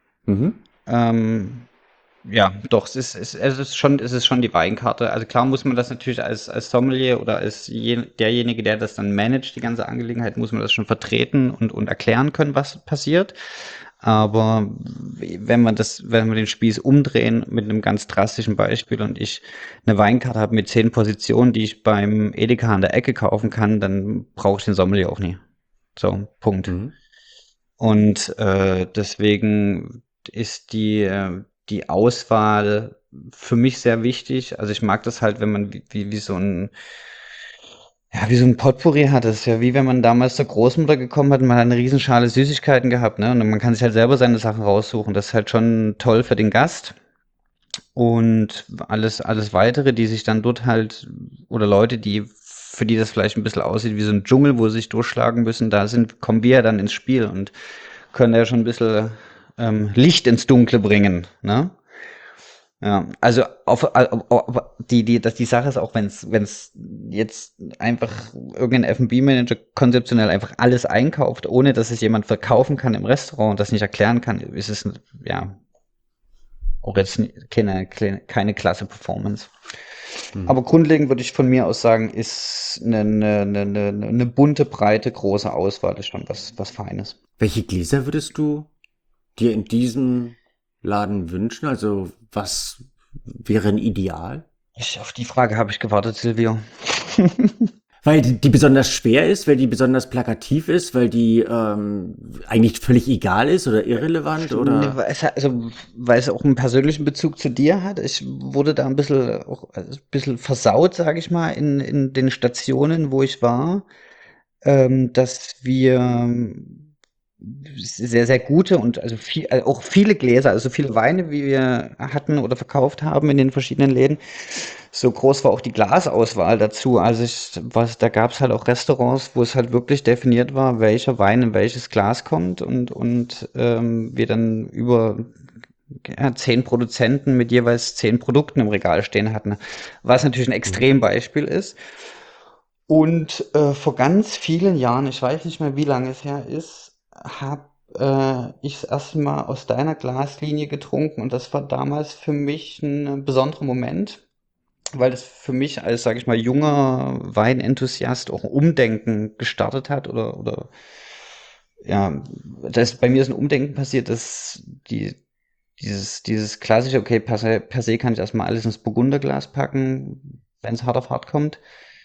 Ja, doch, es ist schon die Weinkarte. Also klar muss man das natürlich als Sommelier oder als derjenige, der das dann managt, die ganze Angelegenheit, muss man das schon vertreten und erklären können, was passiert. Aber wenn wir den Spieß umdrehen mit einem ganz drastischen Beispiel und ich eine Weinkarte habe mit 10 Positionen, die ich beim Edeka an der Ecke kaufen kann, dann brauche ich den Sommelier auch nie. So, Punkt. Und deswegen ist die Auswahl für mich sehr wichtig. Also ich mag das halt, wenn man wie so ein Potpourri hat. Das ist ja wie wenn man damals zur Großmutter gekommen hat und man hat eine Riesenschale Süßigkeiten gehabt, ne? Und man kann sich halt selber seine Sachen raussuchen. Das ist halt schon toll für den Gast. Und alles weitere, die sich dann dort halt, oder Leute, für die das vielleicht ein bisschen aussieht wie so ein Dschungel, wo sie sich durchschlagen müssen, kommen wir ja dann ins Spiel und können ja schon ein bisschen Licht ins Dunkle bringen, ne? Ja, also die Sache ist auch, wenn's jetzt einfach irgendein F&B-Manager konzeptionell einfach alles einkauft, ohne dass es jemand verkaufen kann im Restaurant und das nicht erklären kann, ist es ja auch jetzt keine klasse Performance. Aber grundlegend würde ich von mir aus sagen, ist eine bunte, breite, große Auswahl ist schon was Feines. Welche Gläser würdest du dir in diesem Laden wünschen? Also was wäre ein Ideal? Auf die Frage habe ich gewartet, Silvio. Weil die besonders schwer ist, weil die besonders plakativ ist, weil die eigentlich völlig egal ist oder irrelevant oder? Weil es auch einen persönlichen Bezug zu dir hat. Ich wurde da ein bisschen versaut, sage ich mal, in den Stationen, wo ich war, dass wir sehr, sehr gute und auch viele Gläser, also viele Weine, wie wir hatten oder verkauft haben in den verschiedenen Läden. So groß war auch die Glasauswahl dazu. Da gab es halt auch Restaurants, wo es halt wirklich definiert war, welcher Wein in welches Glas kommt und wir dann über 10 Produzenten mit jeweils 10 Produkten im Regal stehen hatten, was natürlich ein Extrembeispiel ist. Und vor ganz vielen Jahren, ich weiß nicht mehr, wie lange es her ist, habe ich das erste Mal aus deiner Glaslinie getrunken und das war damals für mich ein besonderer Moment, weil das für mich als, sage ich mal, junger Weinenthusiast auch ein Umdenken gestartet hat oder ja, bei mir ist ein Umdenken passiert, dass dieses klassische, okay, per se kann ich erstmal alles ins Burgunderglas packen, wenn es hart auf hart kommt.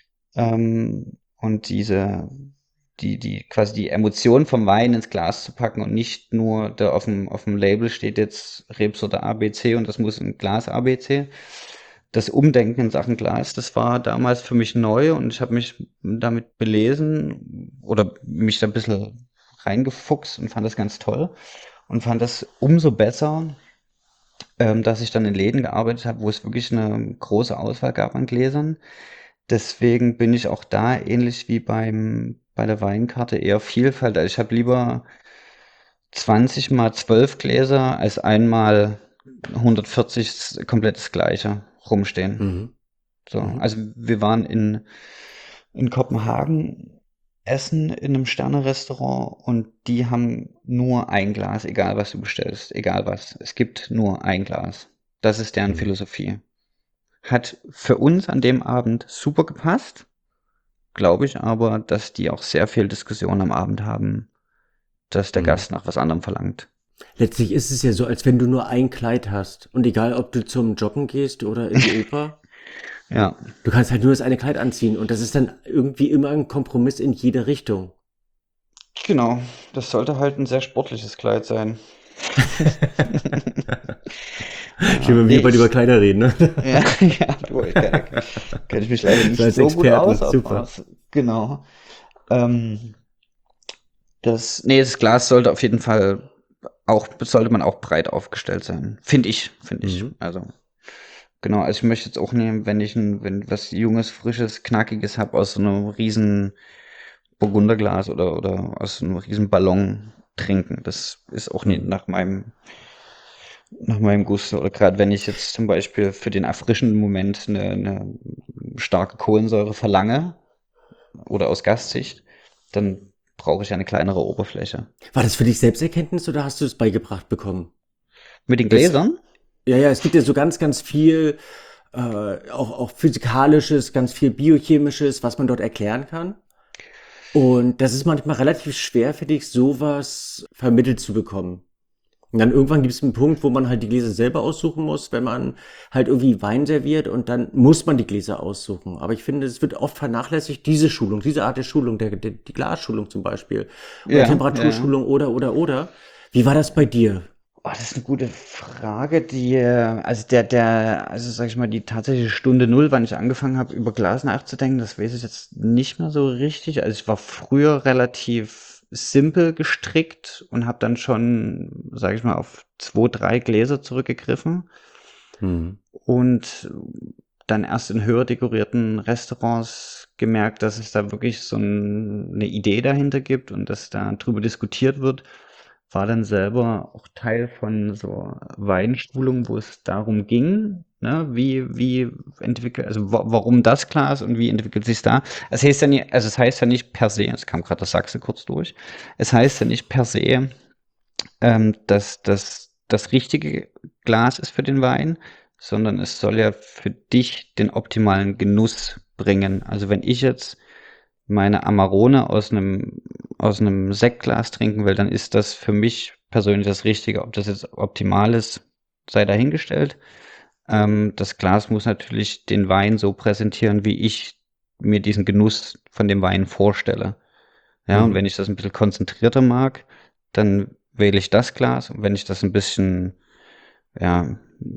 Und quasi die Emotion vom Wein ins Glas zu packen und nicht nur da auf dem Label steht jetzt Rebsorte ABC und das muss ein Glas ABC. Das Umdenken in Sachen Glas, das war damals für mich neu und ich habe mich damit belesen oder mich da ein bisschen reingefuchst und fand das ganz toll und fand das umso besser, dass ich dann in Läden gearbeitet habe, wo es wirklich eine große Auswahl gab an Gläsern. Deswegen bin ich auch da ähnlich wie bei der Weinkarte eher Vielfalt. Also ich habe lieber 20 mal 12 Gläser als einmal 140 komplett das Gleiche rumstehen. Mhm. So, also wir waren in Kopenhagen essen in einem Sterne-Restaurant und die haben nur ein Glas, egal was du bestellst, egal was. Es gibt nur ein Glas. Das ist deren Philosophie. Hat für uns an dem Abend super gepasst, glaube ich aber, dass die auch sehr viel Diskussion am Abend haben, dass der Gast nach was anderem verlangt. Letztlich ist es ja so, als wenn du nur ein Kleid hast. Und egal, ob du zum Joggen gehst oder in die Oper, Ja, du kannst halt nur das eine Kleid anziehen. Und das ist dann irgendwie immer ein Kompromiss in jede Richtung. genau. Das sollte halt ein sehr sportliches Kleid sein. Ich will nee, wir bald über Kleider reden, ne? Ja, ja, du, kenn ich mich leider nicht So als so gut Experten, aus. super. Genau. Ähm, das Glas sollte auf jeden Fall sollte man auch breit aufgestellt sein. Finde ich. Mhm. Also, genau, also ich möchte jetzt auch nehmen, wenn was Junges, Frisches, Knackiges habe aus so einem riesen Burgunderglas oder aus so einem riesen Ballon trinken. Das ist auch nicht nach meinem Gusto. Oder gerade wenn ich jetzt zum Beispiel für den erfrischenden Moment eine starke Kohlensäure verlange oder aus Gastsicht, dann brauche ich eine kleinere Oberfläche. War das für dich Selbsterkenntnis oder hast du es beigebracht bekommen? Mit den Das, Gläsern? ja, es gibt ja so ganz, ganz viel, auch physikalisches, ganz viel biochemisches, was man dort erklären kann. Und das ist manchmal relativ schwer für dich, sowas vermittelt zu bekommen. Und dann irgendwann gibt es einen Punkt, wo man halt die Gläser selber aussuchen muss, wenn man halt irgendwie Wein serviert und dann muss man die Gläser aussuchen. Aber ich finde, es wird oft vernachlässigt, diese Schulung, diese Art der Schulung, die Glasschulung zum Beispiel oder Ja, Temperaturschulung oder. Wie war das bei dir? Oh, das ist eine gute Frage, also sag ich mal, die tatsächliche Stunde Null, wann ich angefangen habe, über Glas nachzudenken, das weiß ich jetzt nicht mehr so richtig. Also ich war früher relativ simpel gestrickt und habe dann schon, sag ich mal, auf 2, 3 Gläser zurückgegriffen. und dann erst in höher dekorierten Restaurants gemerkt, dass es da wirklich so eine Idee dahinter gibt und dass da drüber diskutiert wird. War dann selber auch Teil von so Weinschulungen, wo es darum ging, ne, wie entwickelt, also warum das Glas und wie entwickelt sich da. Es heißt ja nicht, also es heißt ja nicht per se, es kam gerade das Sachse kurz durch, es heißt ja nicht per se, dass das richtige Glas ist für den Wein, sondern es soll ja für dich den optimalen Genuss bringen. Also wenn ich jetzt meine Amarone aus einem Sektglas trinken will, dann ist das für mich persönlich das Richtige. Ob das jetzt optimal ist, sei dahingestellt. Das Glas muss natürlich den Wein so präsentieren, wie ich mir diesen Genuss von dem Wein vorstelle. Ja, und wenn ich das ein bisschen konzentrierter mag, dann wähle ich das Glas. Und wenn ich das ein bisschen, ja,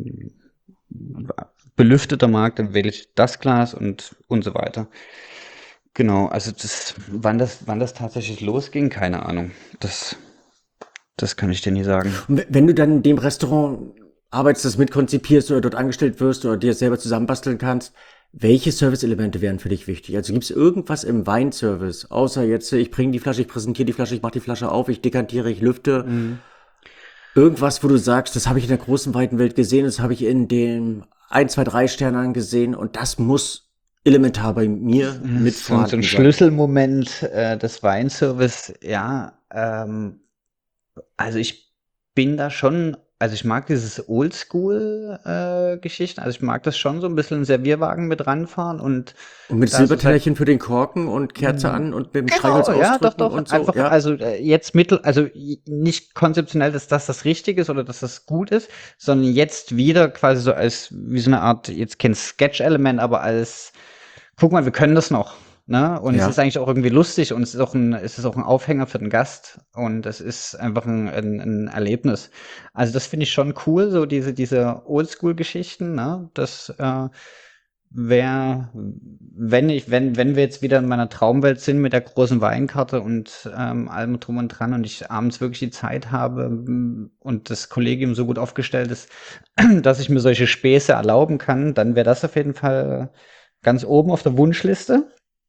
belüfteter mag, dann wähle ich das Glas und so weiter. Genau, also wann das tatsächlich losging, keine Ahnung. Das kann ich dir nie sagen. Und wenn du dann in dem Restaurant arbeitest, das mitkonzipierst oder dort angestellt wirst oder dir das selber zusammenbasteln kannst, welche Service-Elemente wären für dich wichtig? Also gibt es irgendwas im Weinservice, außer jetzt, ich bringe die Flasche, ich präsentiere die Flasche, ich mache die Flasche auf, ich dekantiere, ich lüfte. Irgendwas, wo du sagst, das habe ich in der großen, weiten Welt gesehen, das habe ich in den 1, 2, 3 Sternen gesehen und das muss elementar bei mir mit So vorhanden ein sein. Schlüsselmoment des Weinservice, ja. Also ich bin da schon, also ich mag dieses Oldschool-Geschichten, also ich mag das schon so ein bisschen Servierwagen mit ranfahren und Und mit da so Silbertellerchen für den Korken und Kerze an und mit dem Streichholz ja, doch, ausdrücken und so. einfach, Ja. also jetzt also nicht konzeptionell, dass das richtig ist oder dass das gut ist, sondern jetzt wieder quasi so als, wie so eine Art, jetzt kein Sketch-Element, aber als, guck mal, wir können das noch. Ne? Und es Ja. ist eigentlich auch irgendwie lustig und es ist auch ein Aufhänger für den Gast und es ist einfach ein Erlebnis. Also das finde ich schon cool, so diese Oldschool-Geschichten, ne? Das wäre, wenn wir jetzt wieder in meiner Traumwelt sind mit der großen Weinkarte und allem drum und dran und ich abends wirklich die Zeit habe und das Kollegium so gut aufgestellt ist, dass ich mir solche Späße erlauben kann, dann wäre das auf jeden Fall ganz oben auf der Wunschliste.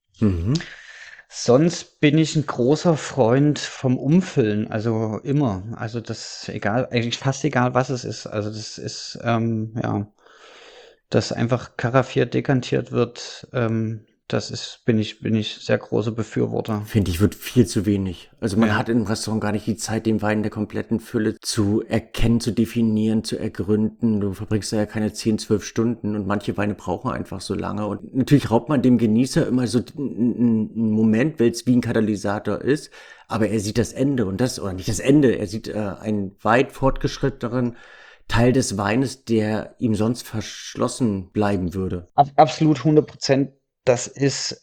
Sonst bin ich ein großer Freund vom Umfüllen, also immer. Also das egal, eigentlich fast egal, was es ist. Also das ist, ja, dass einfach karaffiert, dekantiert wird, bin ich sehr großer Befürworter. Finde ich, wird viel zu wenig. Also man Ja. hat im Restaurant gar nicht die Zeit, den Wein in der kompletten Fülle zu erkennen, zu definieren, zu ergründen. Du verbringst da ja keine 10, 12 Stunden und manche Weine brauchen einfach so lange. Und natürlich raubt man dem Genießer immer so einen Moment, weil es wie ein Katalysator ist. Aber er sieht das Ende und das, oder nicht das Ende, er sieht einen weit fortgeschrittenen Teil des Weines, der ihm sonst verschlossen bleiben würde. Absolut 100%. Das ist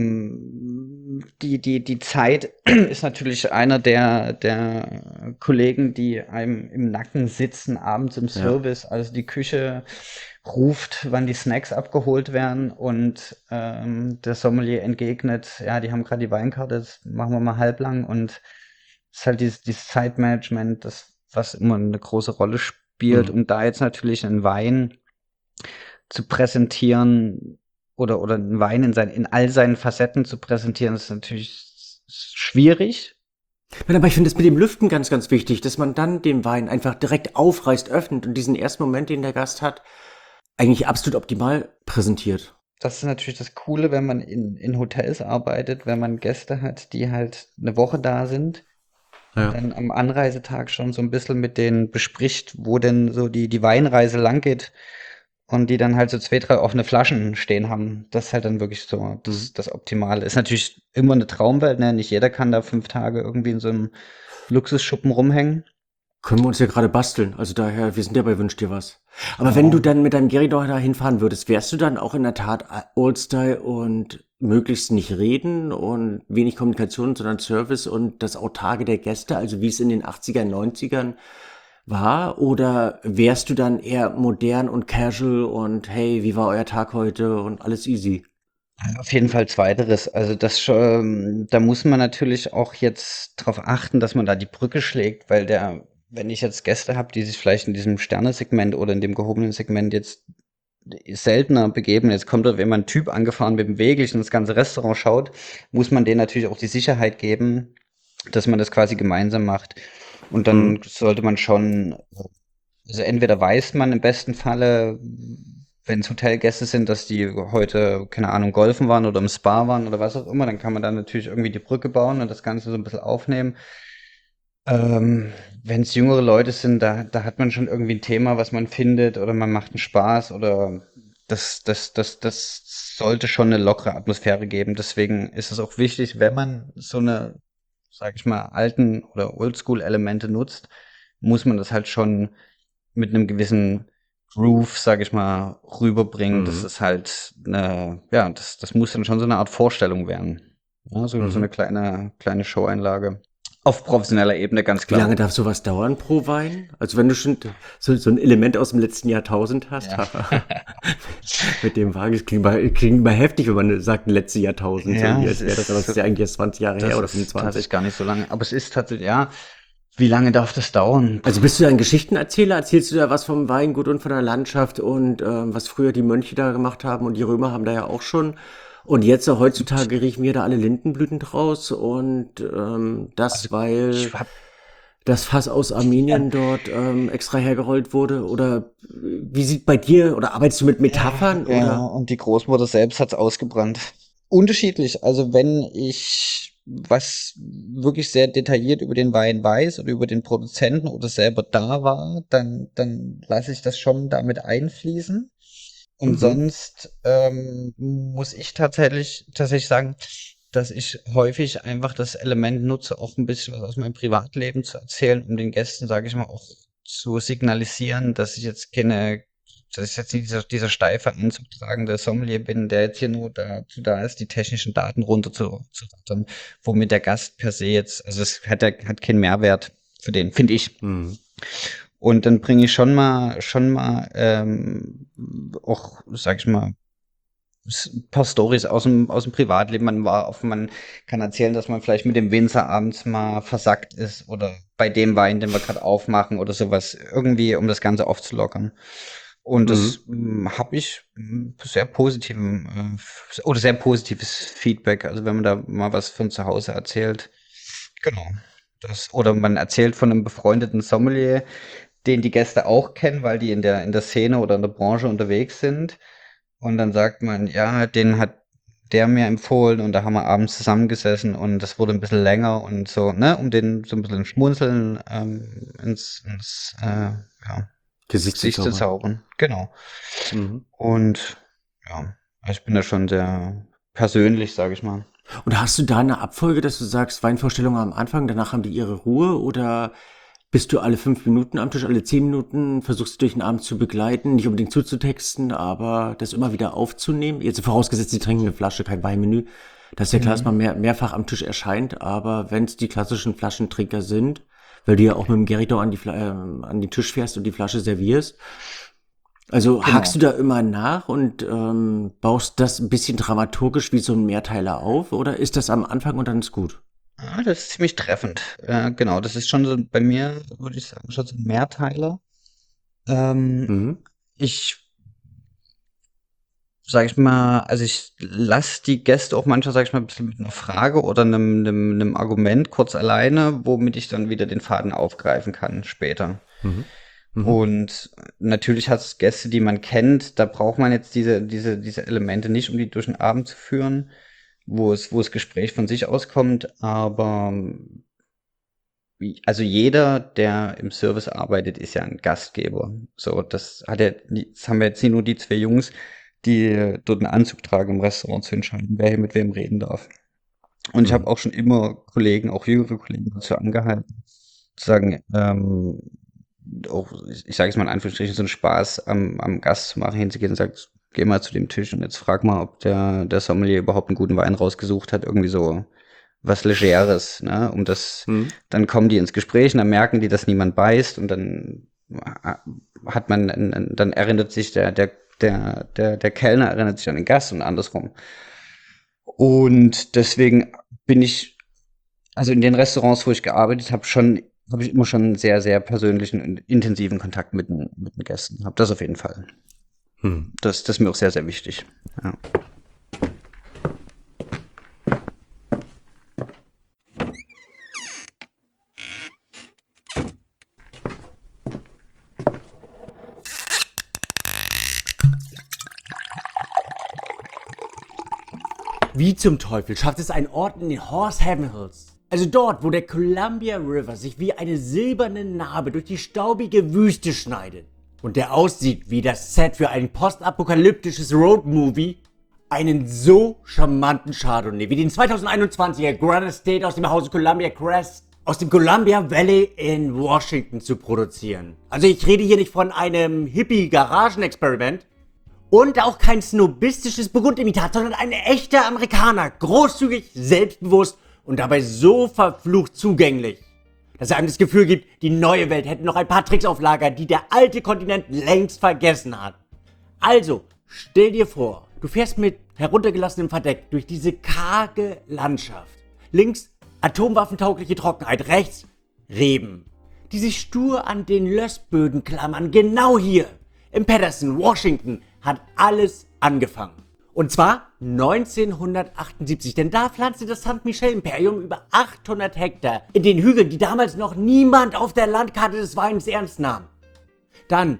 die Zeit ist natürlich einer der Kollegen, die einem im Nacken sitzen, abends im Service, also die Küche ruft, wann die Snacks abgeholt werden und der Sommelier entgegnet, ja, die haben gerade die Weinkarte, das machen wir mal halblang und es ist halt dieses Zeitmanagement, was immer eine große Rolle spielt und da jetzt natürlich einen Wein zu präsentieren oder einen Wein in all seinen Facetten zu präsentieren, ist natürlich schwierig. Ja, aber ich finde es mit dem Lüften ganz, ganz wichtig, dass man dann den Wein einfach direkt aufreißt, öffnet und diesen ersten Moment, den der Gast hat, eigentlich absolut optimal präsentiert. Das ist natürlich das Coole, wenn man in Hotels arbeitet, wenn man Gäste hat, die halt eine Woche da sind, dann am Anreisetag schon so ein bisschen mit denen bespricht, wo denn so die Weinreise lang geht. Und die dann halt so 2, 3 offene Flaschen stehen haben. Das ist halt dann wirklich so das Optimale. Ist natürlich immer eine Traumwelt, ne? Nicht jeder kann da 5 Tage irgendwie in so einem Luxusschuppen rumhängen. Können wir uns ja gerade basteln. Also daher, wir sind ja bei Wünsch dir was. Aber wenn du dann mit deinem Gary noch da hinfahren würdest, wärst du dann auch in der Tat Oldstyle und möglichst nicht reden und wenig Kommunikation, sondern Service und das Autarke der Gäste, also wie es in den 80ern, 90ern war? Oder wärst du dann eher modern und casual und hey, wie war euer Tag heute und alles easy? Auf jeden Fall zweiteres. Also das schon, da muss man natürlich auch jetzt drauf achten, dass man da die Brücke schlägt, weil der wenn ich jetzt Gäste habe, die sich vielleicht in diesem Sternesegment oder in dem gehobenen Segment jetzt seltener begeben, jetzt kommt da jemand ein Typ angefahren mit dem Weglich und das ganze Restaurant schaut, muss man denen natürlich auch die Sicherheit geben, dass man das quasi gemeinsam macht. Und dann sollte man schon, also entweder weiß man im besten Falle, wenn es Hotelgäste sind, dass die heute, keine Ahnung, golfen waren oder im Spa waren oder was auch immer, dann kann man dann natürlich irgendwie die Brücke bauen und das Ganze so ein bisschen aufnehmen. Wenn es jüngere Leute sind, da hat man schon irgendwie ein Thema, was man findet, oder man macht einen Spaß, oder das sollte schon eine lockere Atmosphäre geben. Deswegen ist es auch wichtig, wenn man so eine, sag ich mal, alten oder Oldschool-Elemente nutzt, muss man das halt schon mit einem gewissen Groove, sag ich mal, rüberbringen. Das ist halt ja, das muss dann schon so eine Art Vorstellung werden. Ja, so eine kleine Showeinlage. Auf professioneller Ebene, ganz Wie klar. lange darf sowas dauern pro Wein? Also wenn du schon so ein Element aus dem letzten Jahrtausend hast, Ja. mit dem Wagen, das klingt mal heftig, wenn man sagt, letzte Jahrtausend, Ja, so, wie es als wäre das, aber es ist- ist ja eigentlich erst 20 Jahre her oder Das ist 25. tatsächlich gar nicht so lange. Aber es ist tatsächlich, ja, wie lange darf das dauern? Also bist du ein Geschichtenerzähler? Erzählst du da was vom Weingut und von der Landschaft und was früher die Mönche da gemacht haben und die Römer haben da ja auch schon. Und jetzt heutzutage riechen wir da alle Lindenblüten draus und das, weil Ich hab, das Fass aus Armenien dort extra hergerollt wurde? Oder wie sieht bei dir, oder arbeitest du mit Metaphern? ja, Oder? und die Großmutter selbst hat's ausgebrannt. Unterschiedlich. Also wenn ich was wirklich sehr detailliert über den Wein weiß oder über den Produzenten oder selber da war, dann lasse ich das schon damit einfließen. Und Mhm. sonst muss ich tatsächlich sagen, dass ich häufig einfach das Element nutze, auch ein bisschen was aus meinem Privatleben zu erzählen, um den Gästen, sage ich mal, auch zu signalisieren, dass ich jetzt nicht dieser steife Anzug tragende Sommelier bin, der jetzt hier nur dazu da ist, die technischen Daten runter zu rattern, womit der Gast per se jetzt, also es hat keinen Mehrwert für den, finde ich. Mhm. Und dann bringe ich schon mal auch, sag ich mal, ein paar Stories aus dem Privatleben. Man kann erzählen, dass man vielleicht mit dem Winzer abends mal versackt ist oder bei dem Wein, den wir gerade aufmachen oder sowas, irgendwie, um das Ganze aufzulockern. Und das Mhm. habe ich sehr positives Feedback. Also wenn man da mal was von zu Hause erzählt. Genau. Oder man erzählt von einem befreundeten Sommelier, den die Gäste auch kennen, weil die in der Szene oder in der Branche unterwegs sind. Und dann sagt man, ja, den hat der mir empfohlen und da haben wir abends zusammengesessen und das wurde ein bisschen länger und so, ne, um den so ein bisschen Schmunzeln ja, Gesicht zu Gesicht zu zaubern. zaubern. Genau. Mhm. Und ja, ich bin da schon sehr persönlich, sage ich mal. Und hast du da eine Abfolge, dass du sagst, Weinvorstellungen am Anfang, danach haben die ihre Ruhe? Oder bist du alle 5 Minuten am Tisch, alle 10 Minuten, versuchst du durch den Abend zu begleiten, nicht unbedingt zuzutexten, aber das immer wieder aufzunehmen? Jetzt vorausgesetzt, sie trinken eine Flasche, kein Weinmenü. Das ist ja klar, dass man mehrfach am Tisch erscheint, aber wenn es die klassischen Flaschentrinker sind, weil du ja auch mit dem Gerrit an den Tisch fährst und die Flasche servierst, also hakst Genau. du da immer nach und baust das ein bisschen dramaturgisch wie so ein Mehrteiler auf oder ist das am Anfang und dann ist gut? Ah, das ist ziemlich treffend. Genau, das ist schon so bei mir, würde ich sagen, schon so ein Mehrteiler. Ähm, Mhm. ich sage ich mal, also ich lasse die Gäste auch manchmal, sage ich mal, ein bisschen mit einer Frage oder einem Argument kurz alleine, womit ich dann wieder den Faden aufgreifen kann später. Mhm. Mhm. Und natürlich hat es Gäste, die man kennt, da braucht man jetzt diese Elemente nicht, um die durch den Abend zu führen, wo es Gespräch von sich auskommt, aber also jeder, der im Service arbeitet, ist ja ein Gastgeber. So, das haben wir jetzt nicht nur die zwei Jungs, die dort einen Anzug tragen im Restaurant zu entscheiden, wer hier mit wem reden darf. Und ich habe Mhm. auch schon immer Kollegen, auch jüngere Kollegen dazu angehalten, zu sagen, auch, ich sage es mal in Anführungsstrichen, so einen Spaß am Gast zu machen, hinzugehen und sagt, geh mal zu dem Tisch und jetzt frag mal, ob der Sommelier überhaupt einen guten Wein rausgesucht hat, irgendwie so was Legeres, ne, Mhm. dann kommen die ins Gespräch und dann merken die, dass niemand beißt und dann dann erinnert sich der Kellner erinnert sich an den Gast und andersrum. Und deswegen bin ich, also in den Restaurants, wo ich gearbeitet habe, schon habe ich immer schon einen sehr, sehr persönlichen und intensiven Kontakt mit den Gästen. Hab das auf jeden Fall. Das ist mir auch sehr, sehr wichtig. Ja. Wie zum Teufel schafft es ein Ort in den Horse Heaven Hills? Also dort, wo der Columbia River sich wie eine silberne Narbe durch die staubige Wüste schneidet und der aussieht wie das Set für ein postapokalyptisches Roadmovie, einen so charmanten Chardonnay wie den 2021er Grand Estate aus dem Hause Columbia Crest aus dem Columbia Valley in Washington zu produzieren. Also ich rede hier nicht von einem Hippie-Garagen-Experiment, und auch kein snobistisches Burgundimitat, sondern ein echter Amerikaner. Großzügig, selbstbewusst und dabei so verflucht zugänglich, dass er einem das Gefühl gibt, die neue Welt hätte noch ein paar Tricks auf Lager, die der alte Kontinent längst vergessen hat. Also, stell dir vor, du fährst mit heruntergelassenem Verdeck durch diese karge Landschaft. Links atomwaffentaugliche Trockenheit, rechts Reben, die sich stur an den Lössböden klammern. Genau hier, in Paterson, Washington, hat alles angefangen. Und zwar 1978, denn da pflanzte das St. Michel Imperium über 800 Hektar in den Hügeln, die damals noch niemand auf der Landkarte des Weins ernst nahm. Dann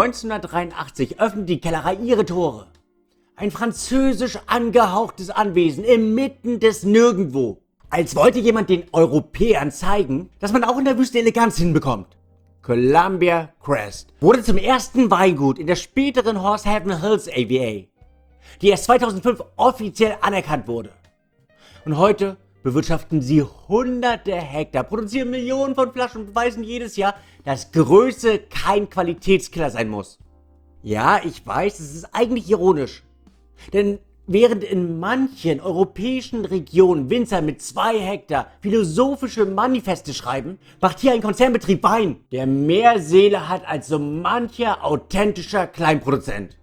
1983 öffnete die Kellerei ihre Tore. Ein französisch angehauchtes Anwesen inmitten des Nirgendwo. Als wollte jemand den Europäern zeigen, dass man auch in der Wüste Eleganz hinbekommt. Columbia Crest wurde zum ersten Weingut in der späteren Horse Heaven Hills AVA, die erst 2005 offiziell anerkannt wurde. Und heute bewirtschaften sie hunderte Hektar, produzieren Millionen von Flaschen und beweisen jedes Jahr, dass Größe kein Qualitätskiller sein muss. Ja, ich weiß, es ist eigentlich ironisch. Denn während in manchen europäischen Regionen Winzer mit 2 Hektar philosophische Manifeste schreiben, macht hier ein Konzernbetrieb Wein, der mehr Seele hat als so mancher authentischer Kleinproduzent.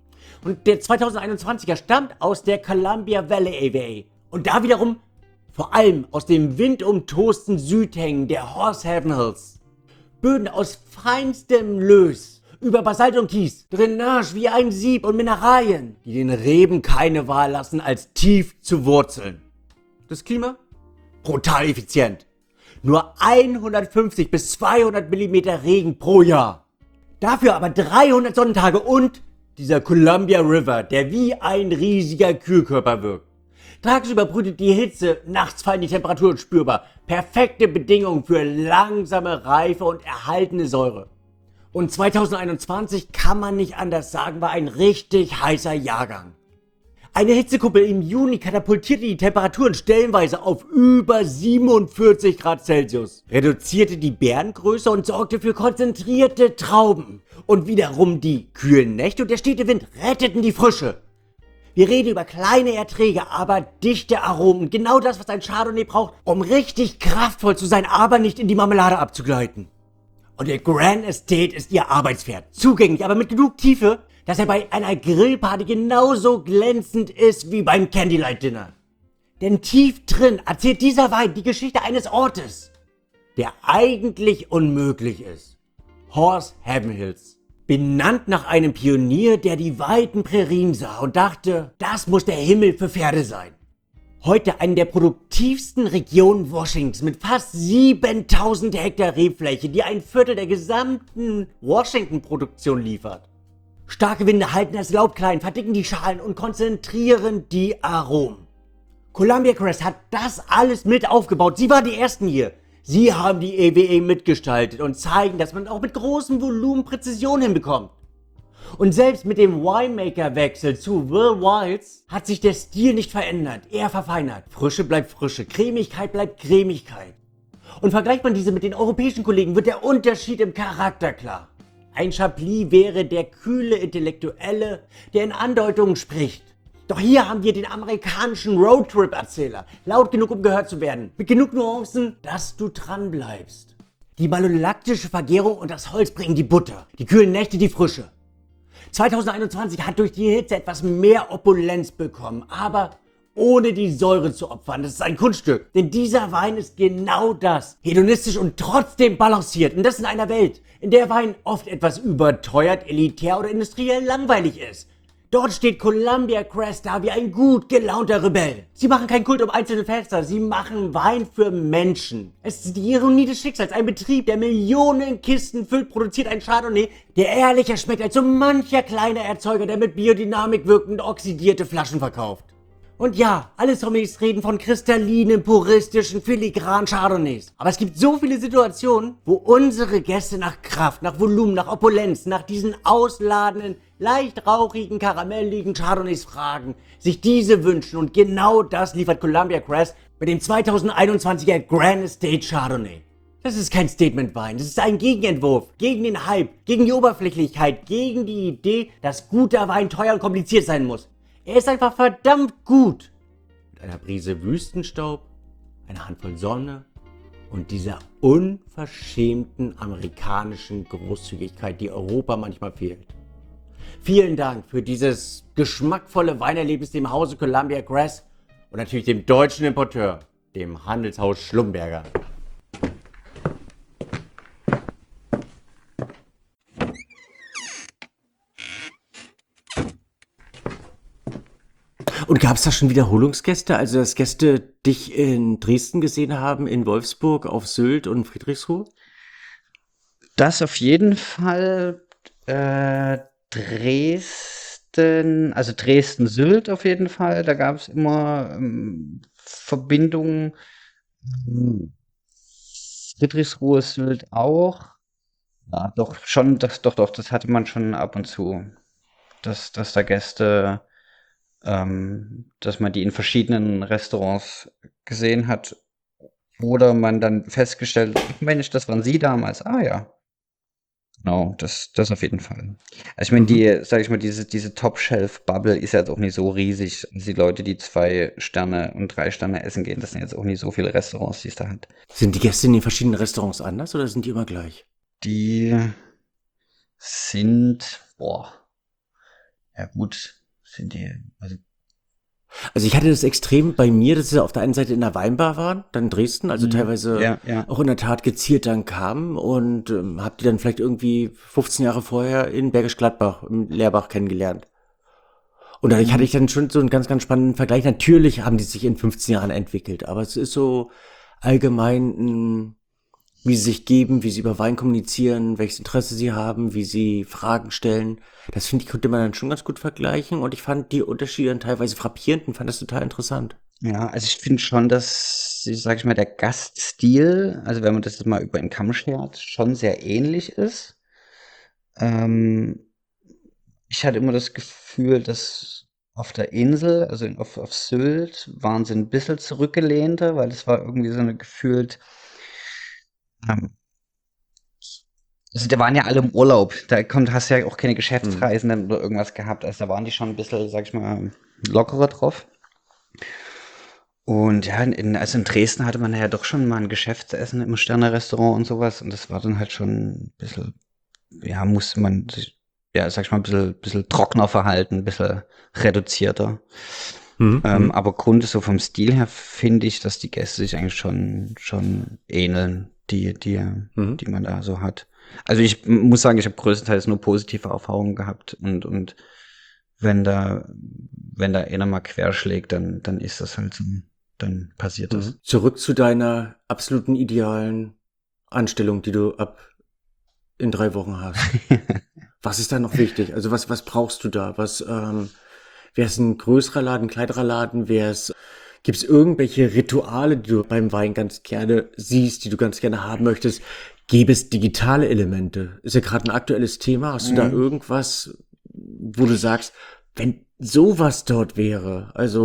Und der 2021er stammt aus der Columbia Valley AVA. Und da wiederum vor allem aus dem windumtosten Südhängen der Horse Heaven Hills. Böden aus feinstem Löss, über Basalt und Kies, Drainage wie ein Sieb und Mineralien, die den Reben keine Wahl lassen, als tief zu wurzeln. Das Klima? Brutal effizient. Nur 150 bis 200 Millimeter Regen pro Jahr. Dafür aber 300 Sonnentage und dieser Columbia River, der wie ein riesiger Kühlkörper wirkt. Tagsüber brütet die Hitze, nachts fallen die Temperaturen spürbar. Perfekte Bedingungen für langsame Reife und erhaltene Säure. Und 2021 kann man nicht anders sagen, war ein richtig heißer Jahrgang. Eine Hitzekuppel im Juni katapultierte die Temperaturen stellenweise auf über 47 Grad Celsius, reduzierte die Beerengröße und sorgte für konzentrierte Trauben. Und wiederum die kühlen Nächte und der stete Wind retteten die Frische. Wir reden über kleine Erträge, aber dichte Aromen. Genau das, was ein Chardonnay braucht, um richtig kraftvoll zu sein, aber nicht in die Marmelade abzugleiten. Und der Grand Estate ist ihr Arbeitspferd. Zugänglich, aber mit genug Tiefe, dass er bei einer Grillparty genauso glänzend ist wie beim Candlelight Dinner. Denn tief drin erzählt dieser Wein die Geschichte eines Ortes, der eigentlich unmöglich ist. Horse Heaven Hills. Benannt nach einem Pionier, der die weiten Prärien sah und dachte, das muss der Himmel für Pferde sein. Heute eine der produktivsten Regionen Washingtons mit fast 7000 Hektar Rebfläche, die ein Viertel der gesamten Washington-Produktion liefert. Starke Winde halten das Laub klein, verdicken die Schalen und konzentrieren die Aromen. Columbia Crest hat das alles mit aufgebaut. Sie waren die Ersten hier. Sie haben die EWE mitgestaltet und zeigen, dass man auch mit großem Volumen Präzision hinbekommt. Und selbst mit dem Winemaker-Wechsel zu Will Wilds hat sich der Stil nicht verändert, eher verfeinert. Frische bleibt Frische, Cremigkeit bleibt Cremigkeit. Und vergleicht man diese mit den europäischen Kollegen, wird der Unterschied im Charakter klar. Ein Chablis wäre der kühle Intellektuelle, der in Andeutungen spricht. Doch hier haben wir den amerikanischen Roadtrip-Erzähler, laut genug, um gehört zu werden, mit genug Nuancen, dass du dran bleibst. Die malolaktische Vergärung und das Holz bringen die Butter, die kühlen Nächte die Frische. 2021 hat durch die Hitze etwas mehr Opulenz bekommen, aber ohne die Säure zu opfern. Das ist ein Kunststück. Denn dieser Wein ist genau das. Hedonistisch und trotzdem balanciert. Und das in einer Welt, in der Wein oft etwas überteuert, elitär oder industriell langweilig ist. Dort steht Columbia Crest da wie ein gut gelaunter Rebell. Sie machen keinen Kult um einzelne Fester, sie machen Wein für Menschen. Es ist die Ironie des Schicksals. Ein Betrieb, der Millionen Kisten füllt, produziert ein Chardonnay, der ehrlicher schmeckt als so mancher kleiner Erzeuger, der mit Biodynamik wirkend oxidierte Flaschen verkauft. Und ja, alle Sommeliers reden von kristallinen, puristischen, filigranen Chardonnays. Aber es gibt so viele Situationen, wo unsere Gäste nach Kraft, nach Volumen, nach Opulenz, nach diesen ausladenden, leicht rauchigen, karamelligen Chardonnays fragen, sich diese wünschen und genau das liefert Columbia Crest mit dem 2021er Grand Estate Chardonnay. Das ist kein Statementwein, das ist ein Gegenentwurf gegen den Hype, gegen die Oberflächlichkeit, gegen die Idee, dass guter Wein teuer und kompliziert sein muss. Er ist einfach verdammt gut. Mit einer Prise Wüstenstaub, einer Handvoll Sonne und dieser unverschämten amerikanischen Großzügigkeit, die Europa manchmal fehlt. Vielen Dank für dieses geschmackvolle Weinerlebnis dem Hause Columbia Crest und natürlich dem deutschen Importeur, dem Handelshaus Schlumberger. Und gab es da schon Wiederholungsgäste? Also, dass Gäste dich in Dresden gesehen haben, in Wolfsburg, auf Sylt und Friedrichsruh? Das auf jeden Fall. Dresden, also Dresden-Sylt auf jeden Fall. Da gab es immer Verbindungen. Friedrichsruhe, Sylt auch. Ja, doch, schon, doch, das hatte man schon ab und zu. Dass da Gäste, dass man die in verschiedenen Restaurants gesehen hat. Oder man dann festgestellt, Mensch, das waren Sie damals. Ah ja. Genau, das auf jeden Fall. Also ich meine, sag ich mal, diese Top-Shelf-Bubble ist ja jetzt auch nicht so riesig. Die Leute, die 2 Sterne und 3 Sterne essen gehen, das sind jetzt auch nicht so viele Restaurants, die es da hat. Sind die Gäste in den verschiedenen Restaurants anders oder sind die immer gleich? Die sind, ja gut, Also ich hatte das extrem bei mir, dass sie auf der einen Seite in der Weinbar waren, dann in Dresden, also teilweise ja. auch in der Tat gezielt dann kamen und hab die dann vielleicht irgendwie 15 Jahre vorher in Bergisch Gladbach, im Leerbach kennengelernt. Und dadurch hatte ich dann schon so einen ganz, ganz spannenden Vergleich. Natürlich haben die sich in 15 Jahren entwickelt, aber es ist so allgemein, wie sie sich geben, wie sie über Wein kommunizieren, welches Interesse sie haben, wie sie Fragen stellen. Das finde ich, konnte man dann schon ganz gut vergleichen und ich fand die Unterschiede dann teilweise frappierend und fand das total interessant. Ja, also ich finde schon, dass, sag ich mal, der Gaststil, also wenn man das jetzt mal über den Kamm schert, schon sehr ähnlich ist. Ich hatte immer das Gefühl, dass auf der Insel, also auf Sylt, waren sie ein bisschen zurückgelehnter, weil es war irgendwie so eine gefühlt, also da waren ja alle im Urlaub, hast ja auch keine Geschäftsreisenden oder irgendwas gehabt, also da waren die schon ein bisschen, sag ich mal, lockerer drauf. Und ja, also in Dresden hatte man ja doch schon mal ein Geschäftsessen im Sterne-Restaurant und sowas und das war dann halt schon ein bisschen, ja, musste man sich, ja, sag ich mal, ein bisschen trockener verhalten, ein bisschen reduzierter. Aber so vom Stil her finde ich, dass die Gäste sich eigentlich schon ähneln, die man da so hat. Also ich muss sagen, ich habe größtenteils nur positive Erfahrungen gehabt und wenn da einer mal querschlägt, dann ist das halt so, dann passiert das. Zurück zu deiner absoluten idealen Anstellung, die du in 3 Wochen hast. Was ist da noch wichtig? Also was brauchst du da? Wäre es ein größerer Laden, kleinerer Laden? Gibt es irgendwelche Rituale, die du beim Wein ganz gerne siehst, die du ganz gerne haben möchtest? Gäbe es digitale Elemente? Ist ja gerade ein aktuelles Thema. Hast du da irgendwas, wo du sagst, wenn sowas dort wäre? Also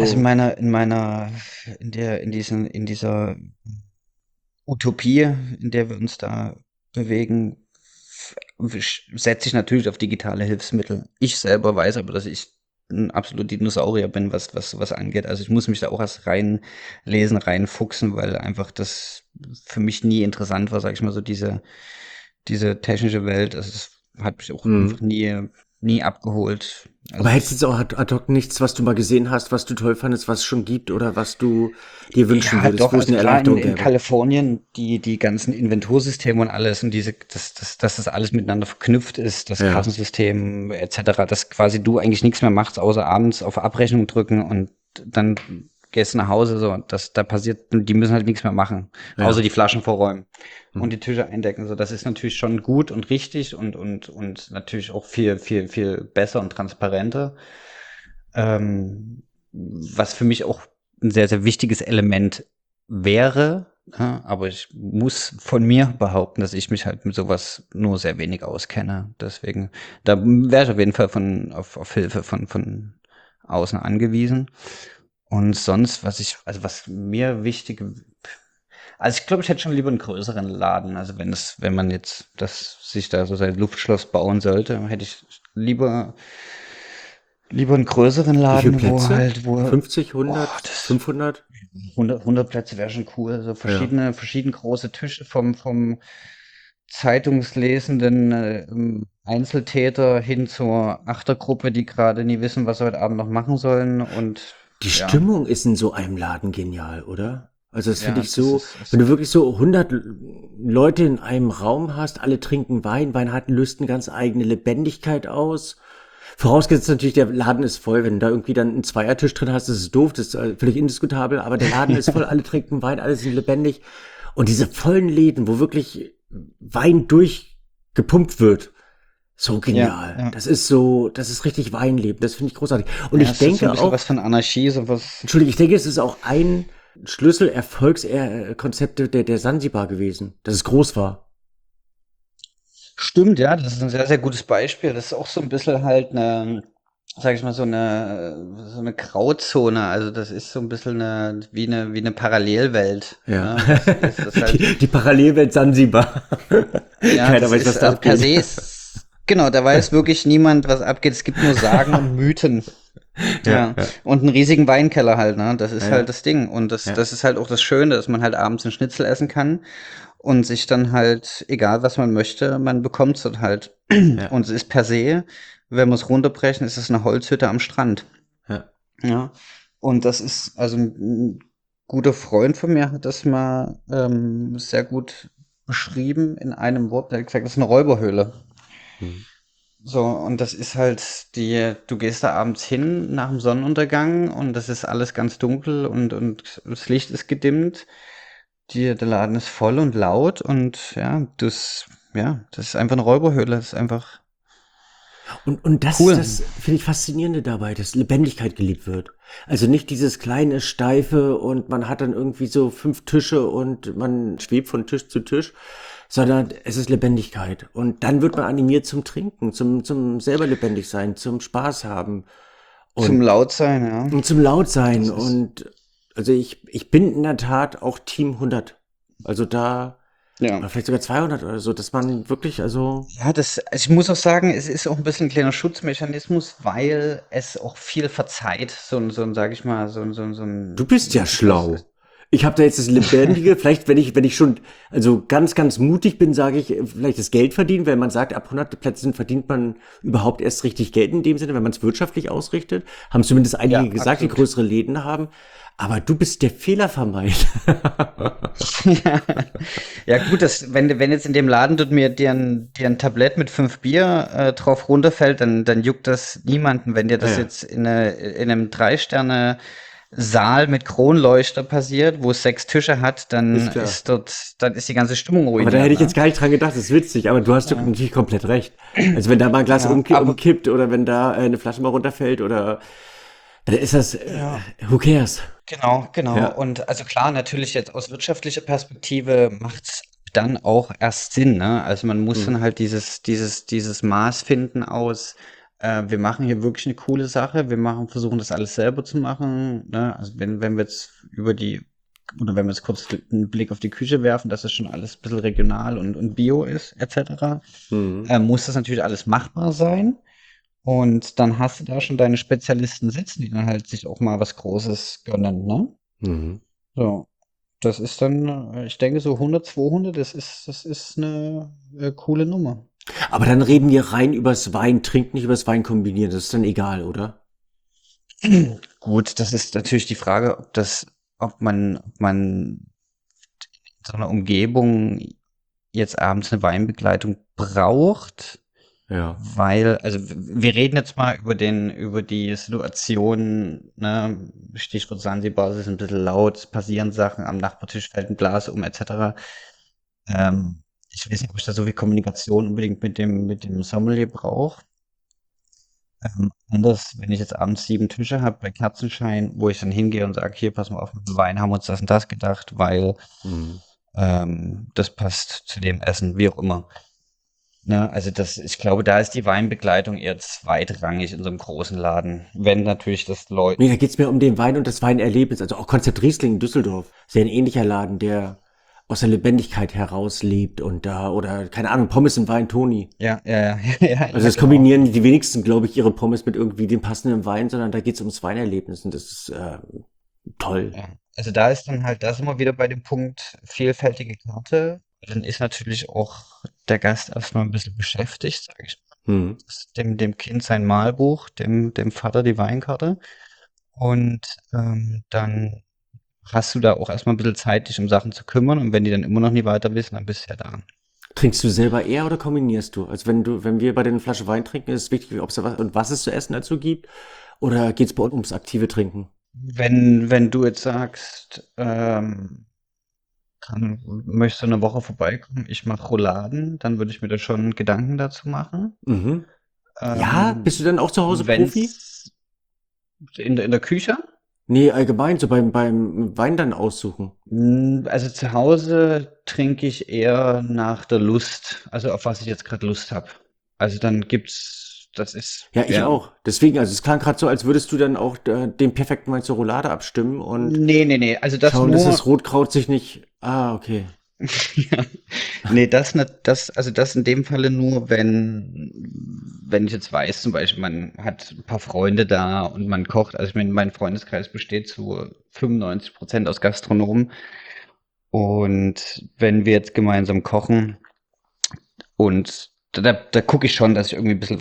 in dieser Utopie, in der wir uns da bewegen, setze ich natürlich auf digitale Hilfsmittel. Ich selber weiß aber, dass ich ein absoluter Dinosaurier bin, was angeht. Also ich muss mich da auch erst reinlesen, reinfuchsen, weil einfach das für mich nie interessant war, sag ich mal so, diese technische Welt. Also es hat mich auch einfach nie nie abgeholt. Also Aber hättest du jetzt auch ad hoc nichts, was du mal gesehen hast, was du toll fandest, was es schon gibt oder was du dir wünschen ja, würdest, doch, wo es also eine klar, Erleichterung in gäbe? Kalifornien, die ganzen Inventursysteme und alles und dass das alles miteinander verknüpft ist, das Ja. Kassensystem etc., dass quasi du eigentlich nichts mehr machst, außer abends auf Abrechnung drücken und dann gehst du nach Hause, so, da passiert, die müssen halt nichts mehr machen, Ja. außer die Flaschen vorräumen Mhm. und die Tische eindecken, so, das ist natürlich schon gut und richtig und natürlich auch viel besser und transparenter. Was für mich auch ein sehr, sehr wichtiges Element wäre, ja, aber ich muss von mir behaupten, dass ich mich halt mit sowas nur sehr wenig auskenne. Deswegen, da wäre ich auf jeden Fall auf Hilfe von außen angewiesen. Und sonst, was mir wichtig, also ich glaube, ich hätte schon lieber einen größeren Laden. Also wenn man jetzt sich da so sein Luftschloss bauen sollte, hätte ich lieber einen größeren Wie viele Laden, Plätze? wo 50, oh, 100, 500? 100 Plätze wäre schon cool. So Ja. verschieden große Tische vom zeitungslesenden Einzeltäter hin zur Achtergruppe, die gerade nie wissen, was sie heute Abend noch machen sollen. Und Die ja, Stimmung ist in so einem Laden genial, oder? Also das finde ja, ich so, wenn du wirklich so 100 Leute in einem Raum hast, alle trinken Wein, Wein hat, löst eine ganz eigene Lebendigkeit aus. Vorausgesetzt natürlich, der Laden ist voll. Wenn du da irgendwie dann einen Zweiertisch drin hast, das ist doof, das ist völlig indiskutabel, aber der Laden ist voll, alle trinken Wein, alle sind lebendig. Und diese vollen Läden, wo wirklich Wein durchgepumpt wird, so genial. ja. Das ist richtig Weinleben, das finde ich großartig. Und Ja, ich es ist so ein denke bisschen auch, was von Anarchie, so was. Entschuldige, ich denke, es ist auch ein Schlüssel-Erfolgskonzept der Sansibar gewesen, dass es groß war. Stimmt, ja, das ist ein sehr, sehr gutes Beispiel. Das ist auch so ein bisschen halt eine, sag ich mal, so eine Grauzone. Also das ist so ein bisschen wie eine Parallelwelt. Ja. Ne? Das halt, Die Parallelwelt Sansibar. ja, Keiner das weiß, was ist, da also per abgeht. se ist, genau, da weiß wirklich niemand, was abgeht. Es gibt nur Sagen und Mythen. Ja, Ja. und einen riesigen Weinkeller halt, ne? Das ist Ja. halt das Ding. Und Ja. das ist halt auch das Schöne, dass man halt abends einen Schnitzel essen kann und sich dann halt, egal was man möchte, man bekommt's dann halt. Ja. Und es ist per se, wenn wir es runterbrechen, ist es eine Holzhütte am Strand. Ja. Ja. Und das ist, also ein guter Freund von mir hat das mal sehr gut beschrieben in einem Wort. Der hat gesagt, das ist eine Räuberhöhle. Mhm. So, und das ist halt du gehst da abends hin nach dem Sonnenuntergang und das ist alles ganz dunkel und das Licht ist gedimmt. Der Laden ist voll und laut und das ist einfach eine Räuberhöhle. Das ist einfach Und das ist cool. das, finde ich, Faszinierende dabei, dass Lebendigkeit gelebt wird. Also nicht dieses kleine, steife und man hat dann irgendwie so 5 Tische und man schwebt von Tisch zu Tisch, sondern es ist Lebendigkeit. Und dann wird man animiert zum Trinken, zum selber lebendig sein, zum Spaß haben Zum und, Lautsein, ja. und zum laut sein. Das ist, Und also ich bin in der Tat auch Team 100. Also da, ja. oder vielleicht sogar 200 oder so, dass man wirklich, also Ja, also ich muss auch sagen, es ist auch ein bisschen ein kleiner Schutzmechanismus, weil es auch viel verzeiht. Sag ich mal, so du bist ja etwas. schlau. Ich habe da jetzt das Lebendige, vielleicht wenn ich schon also ganz mutig bin, sage ich, vielleicht das Geld verdienen, wenn man sagt, ab 100 Plätzen verdient man überhaupt erst richtig Geld in dem Sinne, wenn man es wirtschaftlich ausrichtet. Haben zumindest einige Ja, gesagt, die absolut. größere Läden haben. Aber du bist der Fehlervermeider. Ja gut, wenn jetzt in dem Laden dort dir ein Tablett mit 5 Bier drauf runterfällt, dann juckt das niemanden. Wenn dir das Ja. jetzt in einem 3-Sterne Saal mit Kronleuchter passiert, wo es 6 Tische hat, Ist klar. dann ist die ganze Stimmung Aber da ruiniert, hätte ich jetzt ne? gar nicht dran gedacht, das ist witzig, aber du hast Ja, natürlich komplett recht. Also wenn da mal ein Glas ja, aber umkippt oder wenn da eine Flasche mal runterfällt oder dann ist das, ja. who cares? Genau. Ja. Und also klar, natürlich jetzt aus wirtschaftlicher Perspektive macht's dann auch erst Sinn, ne? Also man muss Mhm. dann halt dieses Maß finden aus, wir machen hier wirklich eine coole Sache, versuchen das alles selber zu machen, ne? Also wenn wir jetzt oder wenn wir jetzt kurz einen Blick auf die Küche werfen, dass das schon alles ein bisschen regional und bio ist, etc., Mhm. muss das natürlich alles machbar sein. Und dann hast du da schon deine Spezialisten sitzen, die dann halt sich auch mal was Großes gönnen, ne? Mhm. So, das ist dann, ich denke so 100, 200, das ist eine coole Nummer. Aber dann reden wir rein übers Wein trinken, nicht übers Wein kombinieren. Das ist dann egal, oder? Gut, das ist natürlich die Frage, ob man in so einer Umgebung jetzt abends eine Weinbegleitung braucht, Ja. weil, also wir reden jetzt mal über die Situation, ne, Stichwort Sansibar, es ist ein bisschen laut, es passieren Sachen, am Nachbartisch fällt ein Glas um, etc. Ich weiß nicht, ob ich da so viel Kommunikation unbedingt mit dem Sommelier brauche. Anders, wenn ich jetzt abends 7 Tische habe bei Kerzenschein, wo ich dann hingehe und sage, hier, pass mal auf, mit dem Wein haben wir uns das und das gedacht, weil Mhm. das passt zu dem Essen, wie auch immer. Ne, also ich glaube, da ist die Weinbegleitung eher zweitrangig in so einem großen Laden. Wenn natürlich das Leute, Nee, da geht's mir um den Wein und das Weinerlebnis. Also auch Konzept Riesling in Düsseldorf. Sehr ein ähnlicher Laden, der aus der Lebendigkeit herauslebt und da, oder keine Ahnung, Pommes und Wein, Toni. ja, ja, ja, ja, Also ja, das genau. kombinieren die wenigsten, glaube ich, ihre Pommes mit irgendwie dem passenden Wein, sondern da geht's ums Weinerlebnis und das ist toll. Ja. Also da ist dann halt, da sind wir wieder bei dem Punkt vielfältige Karte. Dann ist natürlich auch der Gast erstmal ein bisschen beschäftigt, sage ich mal. Hm. Dem Kind sein Malbuch, dem Vater die Weinkarte. Und dann hast du da auch erstmal ein bisschen Zeit, dich um Sachen zu kümmern. Und wenn die dann immer noch nie weiter wissen, dann bist du ja da. Trinkst du selber eher oder kombinierst du? Also wenn wir bei der Flasche Wein trinken, ist es wichtig, ob es da was und was es zu essen dazu gibt, oder geht's bei uns ums aktive Trinken? Wenn du jetzt sagst, möchtest du eine Woche vorbeikommen, ich mache Rouladen, dann würde ich mir da schon Gedanken dazu machen. Mhm. Ja, bist du Ähm, dann auch zu Hause Profi? wenn's in der Küche? Nee, allgemein, so beim Wein dann aussuchen. Also zu Hause trinke ich eher nach der Lust, also auf was ich jetzt gerade Lust habe. Also dann gibt's, das ist, Ja, ich ja. auch. Deswegen, also es klang gerade so, als würdest du dann auch den perfekten Wein zur Roulade abstimmen und Nee, nee, nee. Also das schauen, dass das nur. Rotkraut sich nicht. Ah, okay. Ja. Nee, das nicht, also das in dem Falle nur, wenn ich jetzt weiß, zum Beispiel, man hat ein paar Freunde da und man kocht. Also ich meine, mein Freundeskreis besteht zu 95% aus Gastronomen. Und wenn wir jetzt gemeinsam kochen und da gucke ich schon, dass ich irgendwie ein bisschen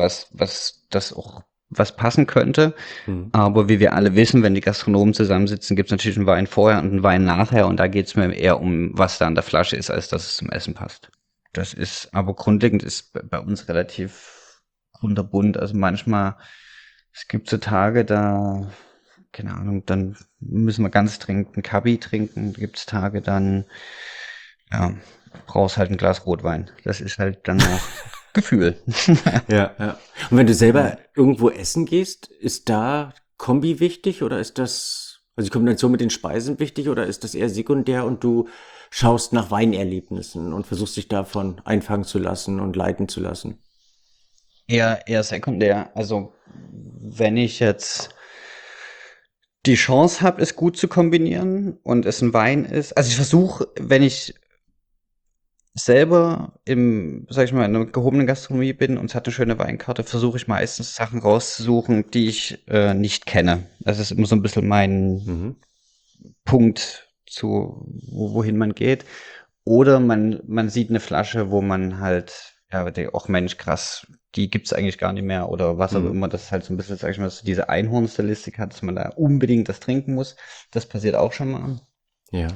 was passen könnte. Hm. Aber wie wir alle wissen, wenn die Gastronomen zusammensitzen, gibt es natürlich einen Wein vorher und einen Wein nachher. Und da geht es mir eher um, was da an der Flasche ist, als dass es zum Essen passt. Das ist, aber grundlegend ist bei uns relativ kunterbunt. Also manchmal, es gibt so Tage, da, keine Ahnung, dann müssen wir ganz dringend ein Kabi trinken. Gibt es Tage, dann, ja, brauchst halt ein Glas Rotwein. Das ist halt dann auch Gefühl. Ja, ja. Und wenn du selber irgendwo essen gehst, ist da Kombi wichtig oder ist das, also die Kombination mit den Speisen wichtig oder ist das eher sekundär und du schaust nach Weinerlebnissen und versuchst dich davon einfangen zu lassen und leiten zu lassen? Eher sekundär. Also, wenn ich jetzt die Chance habe, es gut zu kombinieren und es ein Wein ist. Also ich versuche, wenn ich selber sag ich mal, in einer gehobenen Gastronomie bin und es hat eine schöne Weinkarte, versuche ich meistens Sachen rauszusuchen, die ich nicht kenne. Das ist immer so ein bisschen mein Mhm. Punkt wohin man geht. Oder man sieht eine Flasche, wo man halt, ja, denkt, ach Mensch, krass, die gibt's eigentlich gar nicht mehr oder was auch Mhm. immer, das halt so ein bisschen, sag ich mal, so diese Einhorn-Stilistik hat, dass man da unbedingt das trinken muss. Das passiert auch schon mal. Ja.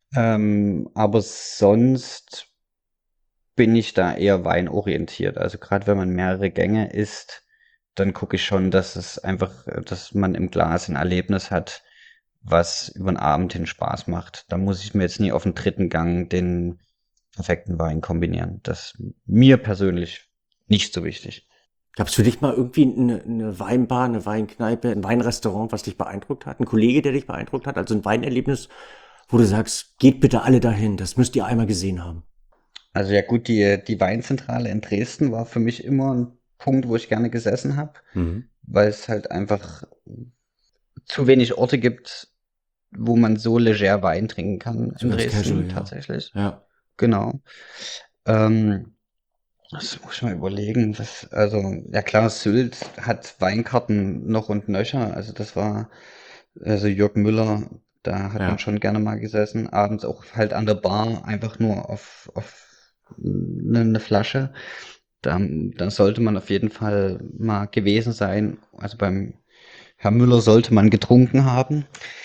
Aber sonst bin ich da eher weinorientiert. Also gerade wenn man mehrere Gänge isst, dann gucke ich schon, dass man im Glas ein Erlebnis hat, was über den Abend hin Spaß macht. Da muss ich mir jetzt nie auf den dritten Gang den perfekten Wein kombinieren. Das ist mir persönlich nicht so wichtig. Gab es für dich mal irgendwie eine Weinbar, eine Weinkneipe, ein Weinrestaurant, was dich beeindruckt hat? Ein Kollege, der dich beeindruckt hat? Also ein Weinerlebnis, wo du sagst, geht bitte alle dahin, das müsst ihr einmal gesehen haben. Also ja gut, die Weinzentrale in Dresden war für mich immer ein Punkt, wo ich gerne gesessen habe, Mhm. weil es halt einfach zu wenig Orte gibt, wo man so leger Wein trinken kann So in ganz casual, Dresden ja. tatsächlich. Ja. Genau. Ähm, Das muss ich mal überlegen. Also, ja klar, Sylt hat Weinkarten noch und nöcher. Also das war, also Jörg Müller, da hat man Ja. schon gerne mal gesessen. Abends auch halt an der Bar, einfach nur auf eine Flasche. Da sollte man auf jeden Fall mal gewesen sein. Also beim Herr Müller sollte man getrunken haben.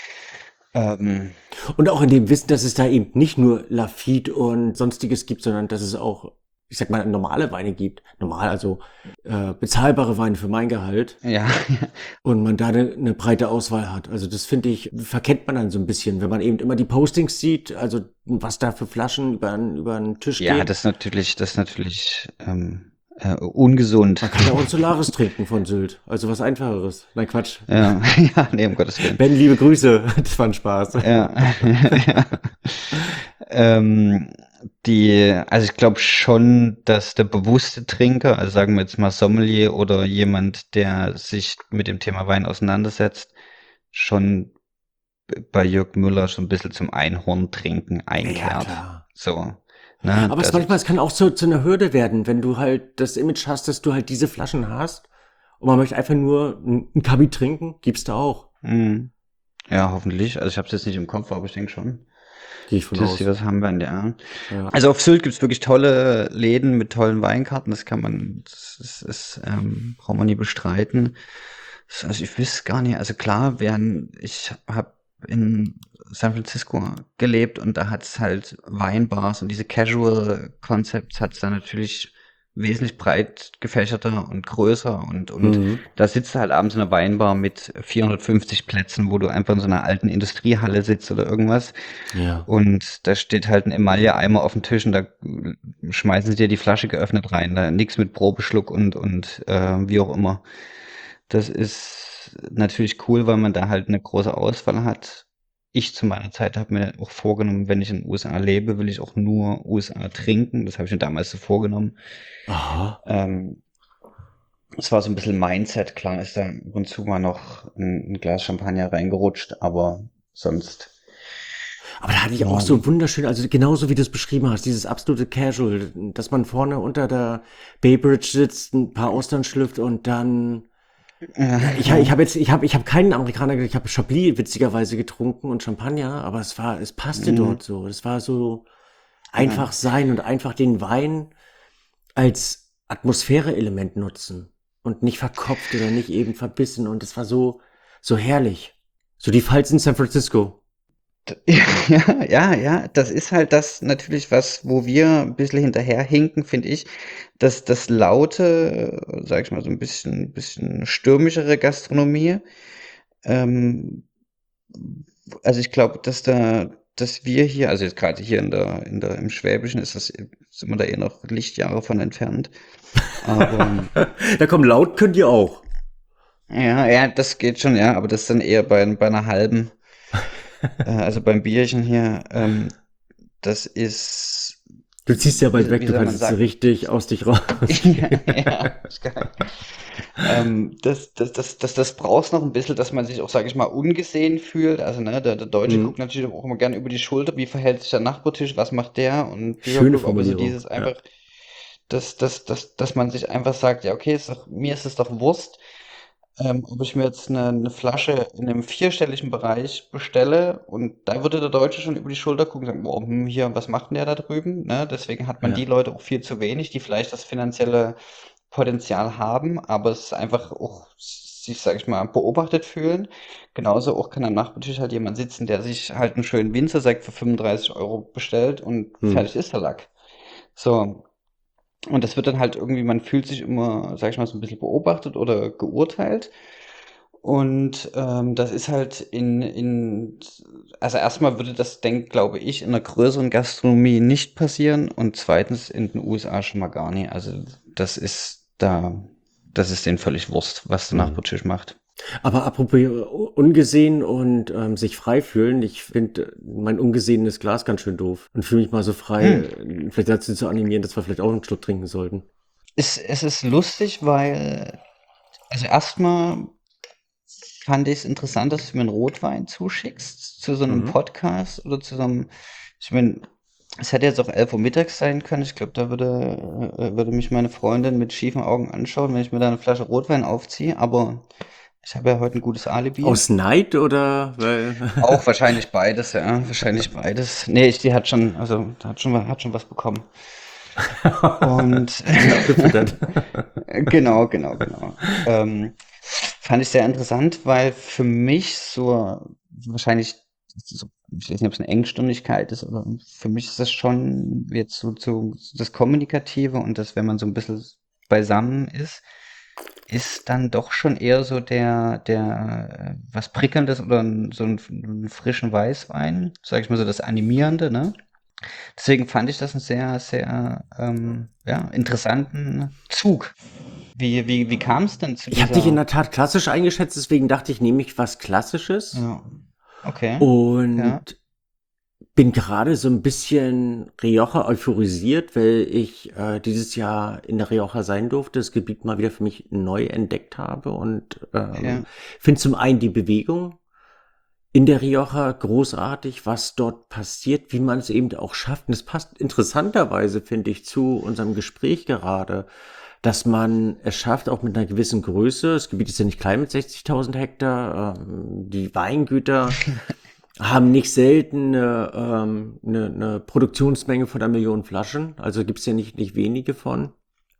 Und auch in dem Wissen, dass es da eben nicht nur Lafite und Sonstiges gibt, sondern dass es auch, ich sag mal, normale Weine gibt. Normal, also bezahlbare Weine für mein Gehalt. Ja, Und man da eine breite Auswahl hat. Also das finde ich, verkennt man dann so ein bisschen, wenn man eben immer die Postings sieht, also was da für Flaschen über den Tisch ja, gehen. das ist natürlich ungesund. Man kann ja auch ein Solaris trinken von Sylt. Also was Einfacheres. Nein, Quatsch. Ja, ja, nee, um Gottes Willen. Ben, liebe Grüße. Das war ein Spaß. Ja. Ja. Also ich glaube schon, dass der bewusste Trinker, also sagen wir jetzt mal Sommelier oder jemand, der sich mit dem Thema Wein auseinandersetzt, schon bei Jörg Müller schon ein bisschen zum Einhorn-Trinken einkehrt. klar. So. Ne, Aber es kann auch zu einer Hürde werden, wenn du halt das Image hast, dass du halt diese Flaschen hast und man möchte einfach nur ein Kabi trinken, gibt's da auch. Ja, hoffentlich. Also ich habe es jetzt nicht im Kopf, aber ich denke schon, Gehe ich von dass aus. sie was haben werden, ja. Ja. Also auf Sylt gibt's wirklich tolle Läden mit tollen Weinkarten. Das braucht man nie bestreiten. Also ich weiß gar nicht. Also klar, ich habe in San Francisco gelebt und da hat's halt Weinbars und diese Casual Concepts hat's da natürlich wesentlich breit gefächerter und größer und da sitzt du halt abends in einer Weinbar mit 450 Plätzen, wo du einfach in so einer alten Industriehalle sitzt oder irgendwas. Ja. Und da steht halt ein Emaille-Eimer auf dem Tisch und da schmeißen sie dir die Flasche geöffnet rein. Da nix mit Probeschluck und wie auch immer. Das ist natürlich cool, weil man da halt eine große Auswahl hat. Ich zu meiner Zeit habe mir auch vorgenommen, wenn ich in den USA lebe, will ich auch nur USA trinken. Das habe ich mir damals so vorgenommen. Aha. Es war so ein bisschen Mindset, klar ist da ab und zu mal noch ein Glas Champagner reingerutscht, aber sonst. Aber da hatte ich auch so wunderschön, also genauso wie du es beschrieben hast, dieses absolute Casual, dass man vorne unter der Bay Bridge sitzt, ein paar Austern schlürft und dann ich habe keinen Amerikaner, ich habe Chablis witzigerweise getrunken und Champagner, aber es passte dort so. Es war so einfach sein und einfach den Wein als Atmosphäre-Element nutzen und nicht verkopft oder nicht eben verbissen und es war so herrlich. So die Pfalz in San Francisco. Ja, das ist halt das natürlich was, wo wir ein bisschen hinterherhinken, finde ich, dass das laute, sag ich mal, so ein bisschen stürmischere Gastronomie. Also ich glaube, dass wir hier, also jetzt gerade hier im Schwäbischen sind wir da eher noch Lichtjahre von entfernt. Aber Da kommen laut könnt ihr auch. ja, das geht schon, ja, aber das ist dann eher bei einer halben. Also beim Bierchen hier, das ist, Du ziehst ja weit weg, wie du soll man kannst jetzt so sagen? richtig aus dich raus. Ja, ist geil. Das braucht's noch ein bisschen, dass man sich auch, sage ich mal, ungesehen fühlt. Also, ne, der Deutsche guckt natürlich auch immer gerne über die Schulter, wie verhält sich der Nachbartisch, was macht der und Schöne blablabla, aber so Formulierung. dieses einfach, dass man sich einfach sagt, ja, okay, mir ist es doch Wurst, ob ich mir jetzt eine Flasche in einem vierstelligen Bereich bestelle und da würde der Deutsche schon über die Schulter gucken und sagen, boah, hier, was macht denn der da drüben? Ne? Deswegen hat man Ja. die Leute auch viel zu wenig, die vielleicht das finanzielle Potenzial haben, aber es einfach auch sich, sag ich mal, beobachtet fühlen. Genauso auch kann am Nachbartisch halt jemand sitzen, der sich halt einen schönen Winzersekt für 35 Euro bestellt und fertig ist der Lack. So. Und das wird dann halt irgendwie, man fühlt sich immer, sag ich mal, so ein bisschen beobachtet oder geurteilt. Und das ist halt also erstmal würde das, glaube ich, in einer größeren Gastronomie nicht passieren und zweitens in den USA schon mal gar nicht. Also das ist denen völlig Wurst, was der Nachbartisch macht. Aber apropos ungesehen und sich frei fühlen, ich finde mein ungesehenes Glas ganz schön doof und fühle mich mal so frei, vielleicht dazu zu animieren, dass wir vielleicht auch einen Schluck trinken sollten. Es ist lustig, weil, also erstmal fand ich es interessant, dass du mir einen Rotwein zuschickst zu so einem Podcast oder zu so einem, ich meine, es hätte jetzt auch 11 Uhr mittags sein können. Ich glaube, da würde mich meine Freundin mit schiefen Augen anschauen, wenn ich mir da eine Flasche Rotwein aufziehe, aber ich habe ja heute ein gutes Alibi. Aus Neid oder? Weil Auch wahrscheinlich beides, ja. Wahrscheinlich beides. Nee, die hat schon was bekommen. Und Gefüttert. genau. Fand ich sehr interessant, weil für mich so wahrscheinlich, so, ich weiß nicht, ob es eine Engstirnigkeit ist, aber für mich ist das schon jetzt so das Kommunikative und das, wenn man so ein bisschen beisammen ist dann doch schon eher so was Prickelndes oder so einen frischen Weißwein, sag ich mal so das Animierende, ne? Deswegen fand ich das einen sehr, ja, interessanten Zug. Wie kam es denn zu Ich habe dich in dieser? der Tat klassisch eingeschätzt, deswegen dachte ich, nehme ich was Klassisches Ja, okay, und ja, bin gerade so ein bisschen Rioja euphorisiert, weil ich dieses Jahr in der Rioja sein durfte, das Gebiet mal wieder für mich neu entdeckt habe und ja, finde zum einen die Bewegung in der Rioja großartig, was dort passiert, wie man es eben auch schafft. Und es passt interessanterweise, finde ich, zu unserem Gespräch gerade, dass man es schafft, auch mit einer gewissen Größe, das Gebiet ist ja nicht klein mit 60.000 Hektar, die Weingüter haben nicht selten eine Produktionsmenge von 1 Million Flaschen, also gibt's ja nicht wenige von.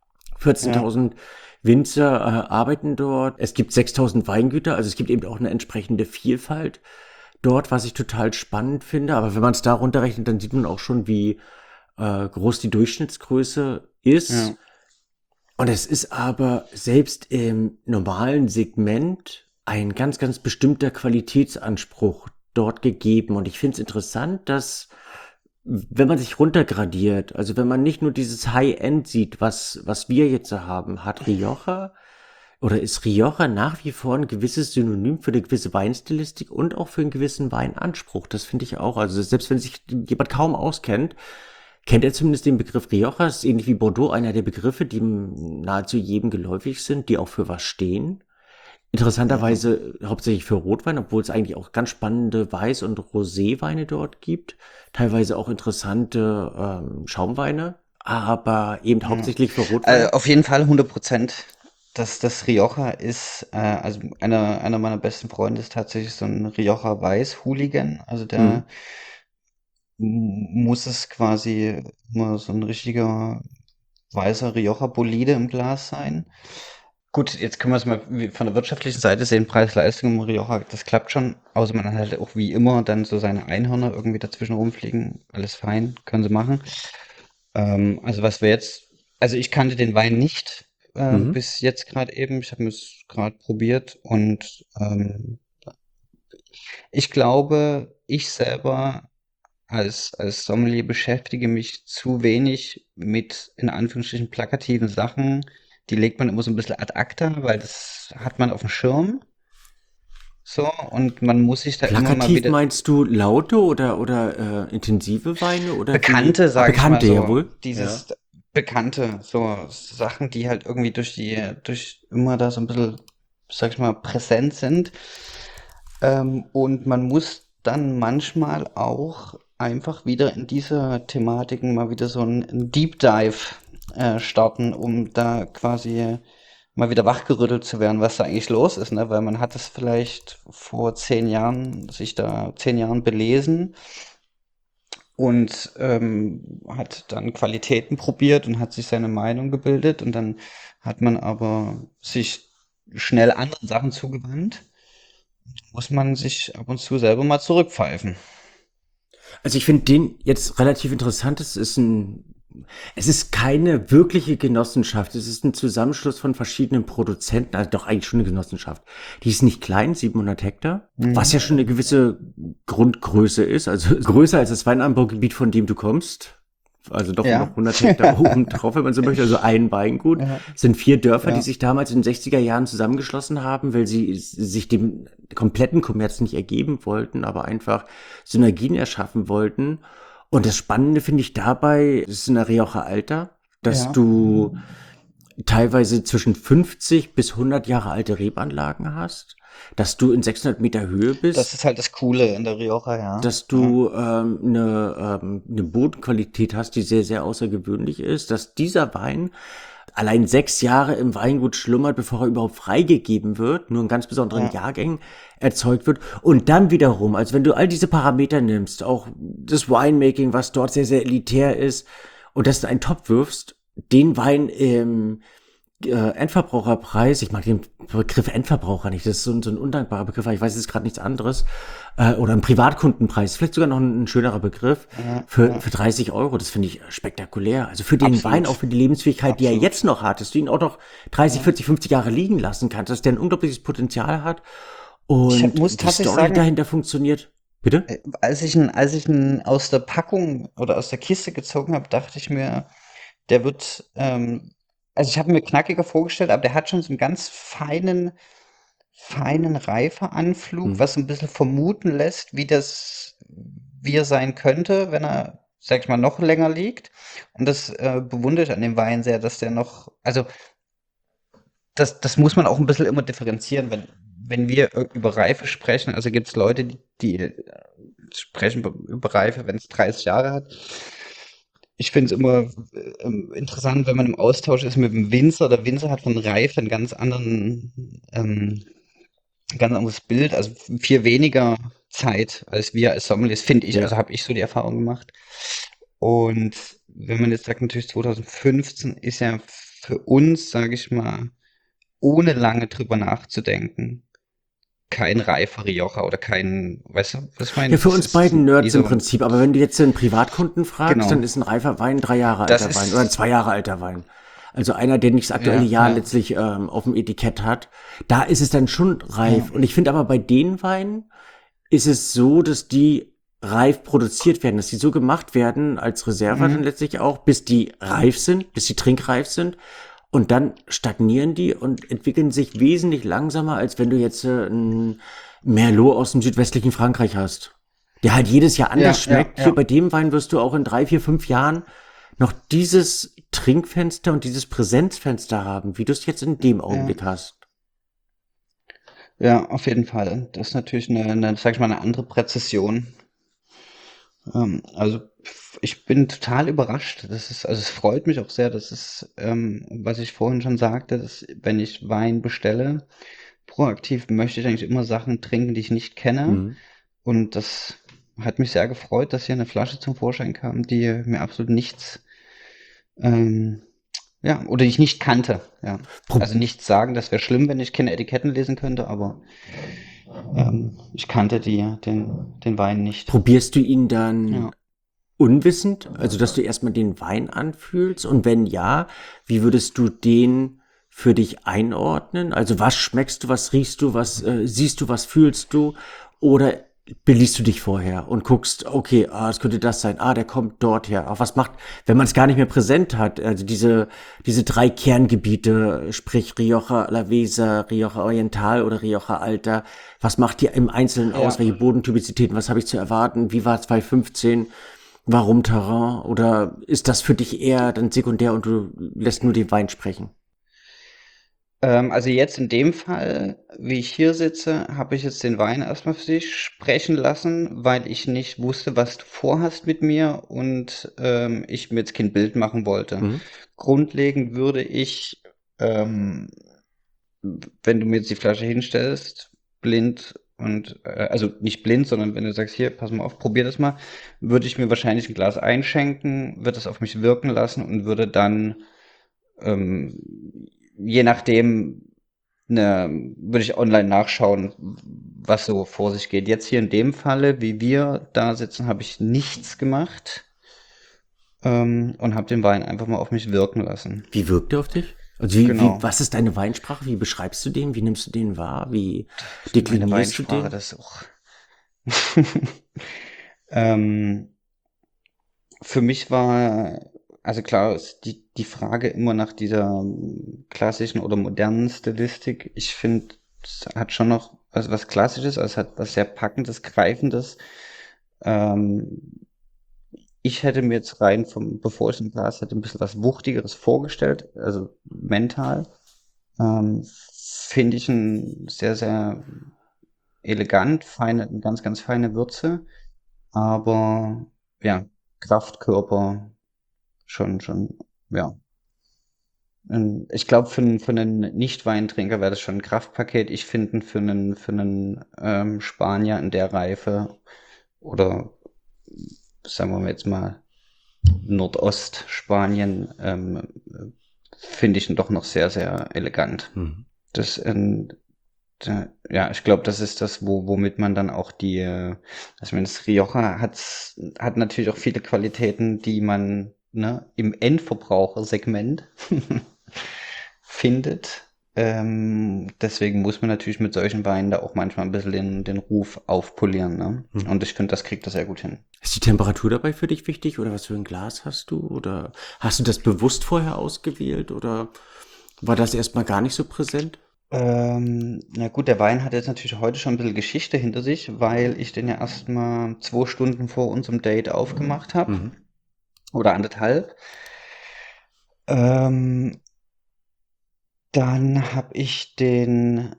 ja, 14.000 Winzer arbeiten dort. Es gibt 6.000 Weingüter, also es gibt eben auch eine entsprechende Vielfalt dort, was ich total spannend finde. Aber wenn man es da runterrechnet, dann sieht man auch schon, wie groß die Durchschnittsgröße ist. ja, Und es ist aber selbst im normalen Segment ein ganz, ganz bestimmter Qualitätsanspruch dort gegeben. Und ich finde es interessant, dass wenn man sich runtergradiert, also wenn man nicht nur dieses High-End sieht, was wir jetzt so haben, hat Rioja oder ist Rioja nach wie vor ein gewisses Synonym für eine gewisse Weinstilistik und auch für einen gewissen Weinanspruch. Das finde ich auch. Also selbst wenn sich jemand kaum auskennt, kennt er zumindest den Begriff Rioja. Das ist ähnlich wie Bordeaux einer der Begriffe, die nahezu jedem geläufig sind, die auch für was stehen. ja. Interessanterweise hauptsächlich für Rotwein, obwohl es eigentlich auch ganz spannende Weiß- und Roséweine dort gibt. Teilweise auch interessante Schaumweine, aber eben Ja. hauptsächlich für Rotwein. Auf jeden Fall 100%. Das Rioja ist, also einer meiner besten Freunde ist tatsächlich so ein Rioja Weiß-Hooligan. Also Hm. der muss es quasi immer so ein richtiger weißer Rioja-Bolide im Glas sein. Gut, jetzt können wir es mal von der wirtschaftlichen Seite sehen, Preis-Leistung im Rioja, das klappt schon. Außer man hat halt auch wie immer dann so seine Einhörner irgendwie dazwischen rumfliegen. Alles fein, können sie machen. Also was wir jetzt, also ich kannte den Wein nicht Mhm. bis jetzt gerade eben. Ich habe es gerade probiert und ich glaube, ich selber als Sommelier beschäftige mich zu wenig mit in Anführungsstrichen plakativen Sachen. Die legt man immer so ein bisschen ad acta, weil das hat man auf dem Schirm. So, und man muss sich da immer mal Plakativ wieder meinst du laute oder intensive Weine oder wie? Bekannte, Ah, sage ich mal bekannte, so, jawohl. Ja. dieses Bekannte, so Sachen, die halt irgendwie durch immer da so ein bisschen, sag ich mal, präsent sind. Und man muss dann manchmal auch einfach wieder in diese Thematiken mal wieder so ein Deep Dive starten, um da quasi mal wieder wachgerüttelt zu werden, was da eigentlich los ist, ne? Weil man hat es vielleicht vor 10 Jahren, sich da 10 Jahren belesen und hat dann Qualitäten probiert und hat sich seine Meinung gebildet und dann hat man aber sich schnell anderen Sachen zugewandt, muss man sich ab und zu selber mal zurückpfeifen. Also ich finde den jetzt relativ interessant. Es ist keine wirkliche Genossenschaft. Es ist ein Zusammenschluss von verschiedenen Produzenten. Also doch eigentlich schon eine Genossenschaft. Die ist nicht klein, 700 Hektar, was Mhm. ja schon eine gewisse Grundgröße ist. Also größer als das Weinanbaugebiet, von dem du kommst. Also doch noch Ja. 100 Hektar oben drauf, wenn man so möchte. Also ein Weingut. Ja, Es sind 4 Dörfer, die ja, sich damals in den 60er Jahren zusammengeschlossen haben, weil sie sich dem kompletten Kommerz nicht ergeben wollten, aber einfach Synergien erschaffen wollten. Und das Spannende finde ich dabei, das ist in der Rioja Alta, dass ja. du teilweise zwischen 50 bis 100 Jahre alte Rebanlagen hast, dass du in 600 Meter Höhe Das bist, ist halt das Coole in der Rioja, ja. dass Ja, du eine Bodenqualität hast, die sehr, sehr außergewöhnlich ist, dass dieser Wein allein 6 Jahre im Weingut schlummert, bevor er überhaupt freigegeben wird, nur in ganz besonderen ja, Jahrgängen erzeugt wird. Und dann wiederum, also wenn du all diese Parameter nimmst, auch das Winemaking, was dort sehr, sehr elitär ist, und dass du einen Topf wirfst, den Wein im Endverbraucherpreis, ich mag den Begriff Endverbraucher nicht, das ist so ein undankbarer Begriff, aber ich weiß jetzt gerade nichts anderes, oder ein Privatkundenpreis, vielleicht sogar noch ein schönerer Begriff, für 30 Euro, das finde ich spektakulär. Also für den Absolut. Wein, auch für die Lebensfähigkeit, die er Absolut. jetzt noch hat, dass du ihn auch noch 30, 40, 50 Jahre liegen lassen kannst, dass der ein unglaubliches Potenzial hat und muss die tatsächlich Story sagen, dahinter funktioniert. Bitte? als ich ihn aus der Packung oder aus der Kiste gezogen habe, dachte ich mir, der wird, also ich habe mir knackiger vorgestellt, aber der hat schon so einen ganz feinen Reifeanflug, Hm. was so ein bisschen vermuten lässt, wie er sein könnte, wenn er, sag ich mal, noch länger liegt. Und das bewundere ich an dem Wein sehr, dass der noch, also das muss man auch ein bisschen immer differenzieren, wenn wir über Reife sprechen. Also gibt es Leute, die sprechen über Reife, wenn es 30 Jahre hat. Ich finde es immer interessant, wenn man im Austausch ist mit dem Winzer. Der Winzer hat von Reife einen ganz anderes Bild, also viel weniger Zeit als wir als Sommeliers, finde ich. Ja. Also habe ich so die Erfahrung gemacht. Und wenn man jetzt sagt, natürlich 2015 ist ja für uns, sage ich mal, ohne lange drüber nachzudenken, kein reifer Rioja oder kein, weißt du, was ich meine? Ja, für Das uns ist beiden wie Nerds im so, Prinzip. Aber wenn du jetzt einen Privatkunden fragst, genau. dann ist ein reifer Wein 3 Jahre Das alter Wein oder ein ist, 2 Jahre alter Wein. Also einer, der nicht das aktuelle ja, Jahr ja, letztlich auf dem Etikett hat. Da ist es dann schon ja, reif. Und ich finde aber bei den Weinen ist es so, dass die reif produziert werden, dass die so gemacht werden als Reserve dann mhm, letztlich auch, bis die reif sind, bis die trinkreif sind. Und dann stagnieren die und entwickeln sich wesentlich langsamer, als wenn du jetzt ein Merlot aus dem südwestlichen Frankreich hast, der halt jedes Jahr anders ja, ja, schmeckt. Hier ja, bei dem Wein wirst du auch in 3, 4, 5 Jahren noch dieses Trinkfenster und dieses Präsenzfenster haben, wie du es jetzt in dem ja, Augenblick hast. ja, auf jeden Fall. Das ist natürlich sag ich mal, eine andere Präzision. Also ich bin total überrascht. Also es freut mich auch sehr, dass was ich vorhin schon sagte, dass wenn ich Wein bestelle, proaktiv möchte ich eigentlich immer Sachen trinken, die ich nicht kenne. Mhm. Und das hat mich sehr gefreut, dass hier eine Flasche zum Vorschein kam, die mir absolut nichts, ähm, ja, oder die ich nicht kannte. Ja. Pro Also nicht sagen, das wäre schlimm, wenn ich keine Etiketten lesen könnte, aber ich kannte den Wein nicht. probierst du ihn dann Ja. unwissend, also dass du erstmal den Wein anfühlst? Und wenn ja, wie würdest du den für dich einordnen? Also was schmeckst du, was riechst du, was siehst du, was fühlst du? Oder beliest du dich vorher und guckst, okay, es könnte das sein, der kommt dort her. Aber was macht, wenn man es gar nicht mehr präsent hat, also diese 3 Kerngebiete, sprich Rioja Alavesa, Rioja Oriental oder Rioja Alta, was macht die im Einzelnen aus? Ja. Welche Bodentypizitäten, was habe ich zu erwarten? Wie war 2015? Warum Terrain? Oder ist das für dich eher dann sekundär und du lässt nur den Wein sprechen? Also jetzt in dem Fall, wie ich hier sitze, habe ich jetzt den Wein erstmal für sich sprechen lassen, weil ich nicht wusste, was du vorhast mit mir und ich mir jetzt kein Bild machen wollte. Mhm. Grundlegend würde ich, ähm, wenn du mir jetzt die Flasche hinstellst, blind und, also nicht blind, sondern wenn du sagst, hier, pass mal auf, probier das mal, würde ich mir wahrscheinlich ein Glas einschenken, würde es auf mich wirken lassen und würde dann je nachdem, würde ich online nachschauen, was so vor sich geht. Jetzt hier in dem Falle, wie wir da sitzen, habe ich nichts gemacht und habe den Wein einfach mal auf mich wirken lassen. Wie wirkt er auf dich? Also Genau. was ist deine Weinsprache? Wie beschreibst du den? Wie nimmst du den wahr? Wie Meine deklinierst du Weinsprache, den? das ist auch. ähm, für mich war, also klar, ist die Frage immer nach dieser klassischen oder modernen Stilistik. Ich finde, es hat schon noch was Klassisches, also es hat was sehr Packendes, Greifendes. Ähm, Ich hätte mir jetzt rein bevor ich ein Glas hätte, ein bisschen was Wuchtigeres vorgestellt, also mental. Finde ich ein sehr, sehr elegant, eine ganz, ganz feine Würze, aber ja, Kraftkörper schon, ja. Ich glaube, für einen Nicht-Weintrinker wäre das schon ein Kraftpaket. Ich finde für einen Spanier in der Reife oder sagen wir jetzt mal Nordostspanien finde ich ihn doch noch sehr, sehr elegant. Das, ja, ich glaube, das ist das, womit man dann auch also das Rioja hat natürlich auch viele Qualitäten, die man, ne, im Endverbrauchersegment findet. Deswegen muss man natürlich mit solchen Weinen da auch manchmal ein bisschen den Ruf aufpolieren, ne? Und ich finde, das kriegt er sehr gut hin. Ist die Temperatur dabei für dich wichtig oder was für ein Glas hast du? Oder hast du das bewusst vorher ausgewählt oder war das erstmal gar nicht so präsent? Na gut, der Wein hat jetzt natürlich heute schon ein bisschen Geschichte hinter sich, weil ich den ja erstmal 2 Stunden vor unserem Date aufgemacht habe. Oder 1,5. Dann habe ich den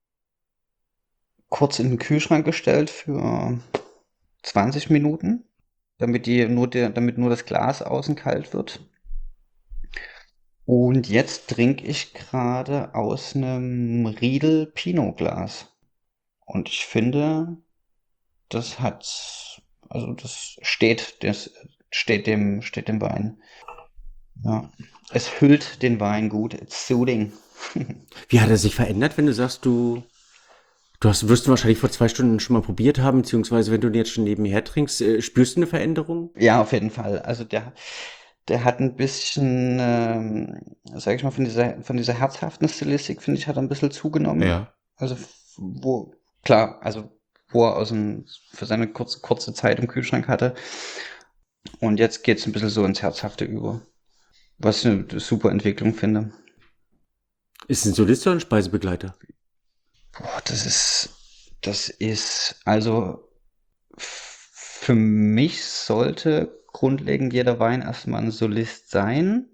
kurz in den Kühlschrank gestellt für 20 Minuten, damit nur das Glas außen kalt wird. Und jetzt trinke ich gerade aus einem Riedel Pinot Glas. Und ich finde, das steht dem Wein. Ja. Es hüllt den Wein gut. It's soothing. Wie hat er sich verändert, wenn du sagst, wirst du wahrscheinlich vor 2 Stunden schon mal probiert haben, beziehungsweise wenn du den jetzt schon nebenher trinkst, spürst du eine Veränderung? Ja, auf jeden Fall. Also der hat ein bisschen, sag ich mal, von dieser herzhaften Stilistik, finde ich, hat er ein bisschen zugenommen. Ja. Also wo er für seine kurze Zeit im Kühlschrank hatte. Und jetzt geht's ein bisschen so ins Herzhafte über. Was ich eine super Entwicklung finde. Ist ein Solist oder ein Speisebegleiter? Boah, also für mich sollte grundlegend jeder Wein erstmal ein Solist sein.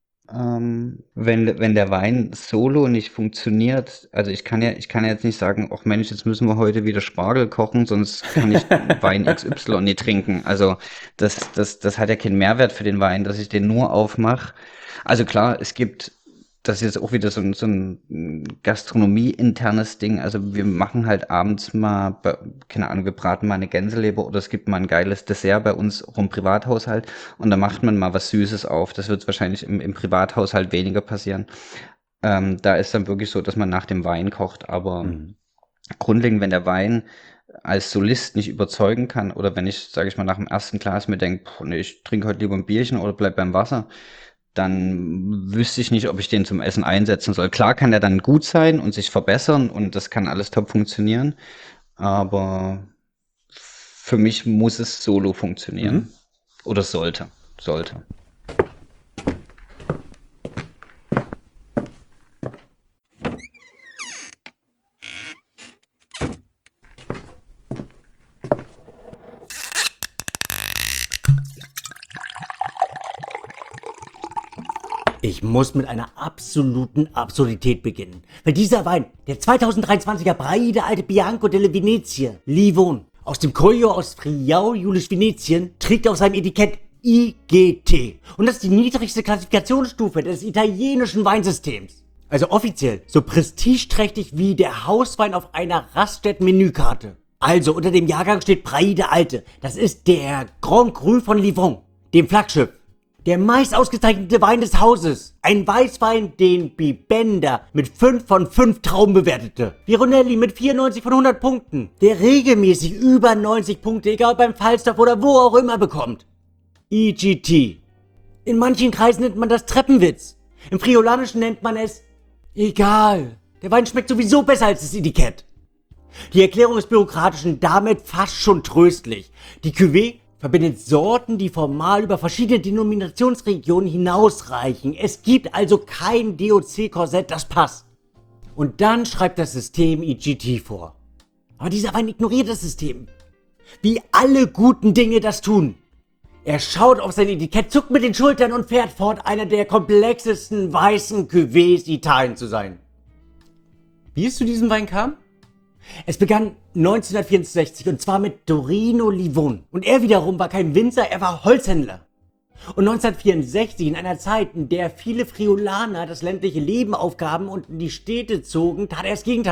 Wenn der Wein solo nicht funktioniert, also ich kann ja jetzt nicht sagen, ach Mensch, jetzt müssen wir heute wieder Spargel kochen, sonst kann ich Wein XY nicht trinken. Also das hat ja keinen Mehrwert für den Wein, dass ich den nur aufmache. Also klar, das ist jetzt auch wieder so ein Gastronomie-internes Ding. Also wir machen halt abends mal, keine Ahnung, wir braten mal eine Gänseleber oder es gibt mal ein geiles Dessert bei uns auch im Privathaushalt und da macht man mal was Süßes auf. Das wird wahrscheinlich im Privathaushalt weniger passieren. Da ist dann wirklich so, dass man nach dem Wein kocht, aber grundlegend, wenn der Wein als Solist nicht überzeugen kann oder wenn ich, sage ich mal, nach dem ersten Glas mir denke, nee, ich trinke heute lieber ein Bierchen oder bleib beim Wasser, dann wüsste ich nicht, ob ich den zum Essen einsetzen soll. Klar kann der dann gut sein und sich verbessern und das kann alles top funktionieren, aber für mich muss es solo funktionieren. Oder sollte. Ich muss mit einer absoluten Absurdität beginnen. Weil dieser Wein, der 2023er Braida Alte Bianco delle Venezie, Livon, aus dem Collio aus Friaul Julisch Venetien, trägt auf seinem Etikett IGT. Und das ist die niedrigste Klassifikationsstufe des italienischen Weinsystems. Also offiziell so prestigeträchtig wie der Hauswein auf einer Raststätten-Menükarte. Also unter dem Jahrgang steht Braida Alte. Das ist der Grand Cru von Livon, dem Flaggschiff. Der meist ausgezeichnete Wein des Hauses. Ein Weißwein, den Bibender mit 5 von 5 Trauben bewertete. Vironelli mit 94 von 100 Punkten. Der regelmäßig über 90 Punkte, egal beim Falstaff oder wo auch immer, bekommt. IGT. In manchen Kreisen nennt man das Treppenwitz. Im Friolanischen nennt man es egal. Der Wein schmeckt sowieso besser als das Etikett. Die Erklärung ist bürokratisch und damit fast schon tröstlich. Die Cuvée verbindet Sorten, die formal über verschiedene Denominationsregionen hinausreichen. Es gibt also kein DOC-Korsett, das passt. Und dann schreibt das System IGT vor. Aber dieser Wein ignoriert das System. Wie alle guten Dinge das tun. Er schaut auf sein Etikett, zuckt mit den Schultern und fährt fort, einer der komplexesten weißen Cuvées Italiens zu sein. Wie es zu diesem Wein kam? Es begann 1964 und zwar mit Torino Livon. Und er wiederum war kein Winzer, er war Holzhändler. Und 1964, in einer Zeit, in der viele Friulaner das ländliche Leben aufgaben und in die Städte zogen, tat er das Gegenteil.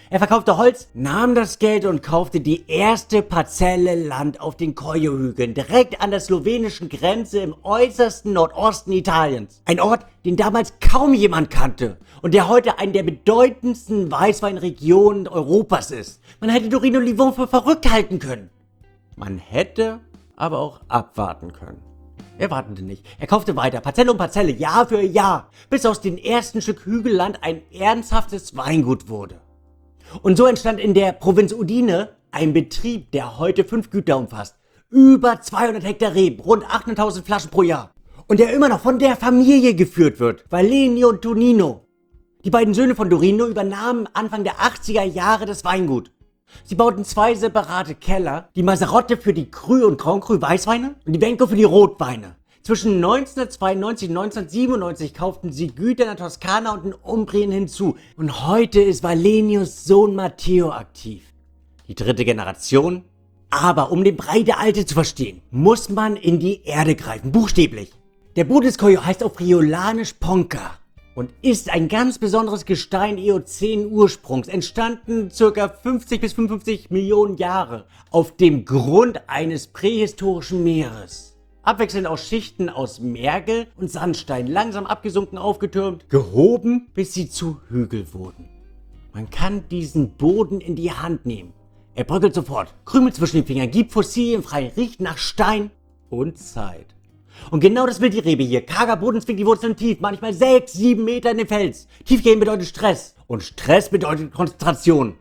Er verkaufte Holz, nahm das Geld und kaufte die erste Parzelle Land auf den Kojo-Hügeln, direkt an der slowenischen Grenze im äußersten Nordosten Italiens. Ein Ort, den damals kaum jemand kannte und der heute eine der bedeutendsten Weißweinregionen Europas ist. Man hätte Dorino Livon für verrückt halten können. Man hätte aber auch abwarten können. Er wartete nicht. Er kaufte weiter, Parzelle um Parzelle, Jahr für Jahr, bis aus dem ersten Stück Hügelland ein ernsthaftes Weingut wurde. Und so entstand in der Provinz Udine ein Betrieb, der heute 5 Güter umfasst. Über 200 Hektar Reben, rund 800.000 Flaschen pro Jahr. Und der immer noch von der Familie geführt wird, Valenio und Tonino. Die beiden Söhne von Dorino übernahmen Anfang der 80er Jahre das Weingut. Sie bauten 2 separate Keller, die Maserotte für die Cru und Grand Cru Weißweine und die Venco für die Rotweine. Zwischen 1992 und 1997 kauften sie Güter in der Toskana und in Umbrien hinzu. Und heute ist Valenius Sohn Matteo aktiv. Die 3. Generation. Aber um den Brei der Alte zu verstehen, muss man in die Erde greifen, buchstäblich. Der Boden des Koyo heißt auf Friulanisch Ponca und ist ein ganz besonderes Gestein Eozän-Ursprungs, entstanden ca. 50 bis 55 Millionen Jahre auf dem Grund eines prähistorischen Meeres. Abwechselnd aus Schichten aus Mergel und Sandstein, langsam abgesunken, aufgetürmt, gehoben, bis sie zu Hügel wurden. Man kann diesen Boden in die Hand nehmen. Er bröckelt sofort, Krümel zwischen den Fingern, gibt Fossilien frei, riecht nach Stein und Zeit. Und genau das will die Rebe hier. Karger Boden zwingt die Wurzeln tief, manchmal 6, 7 Meter in den Fels. Tiefgehen bedeutet Stress und Stress bedeutet Konzentration.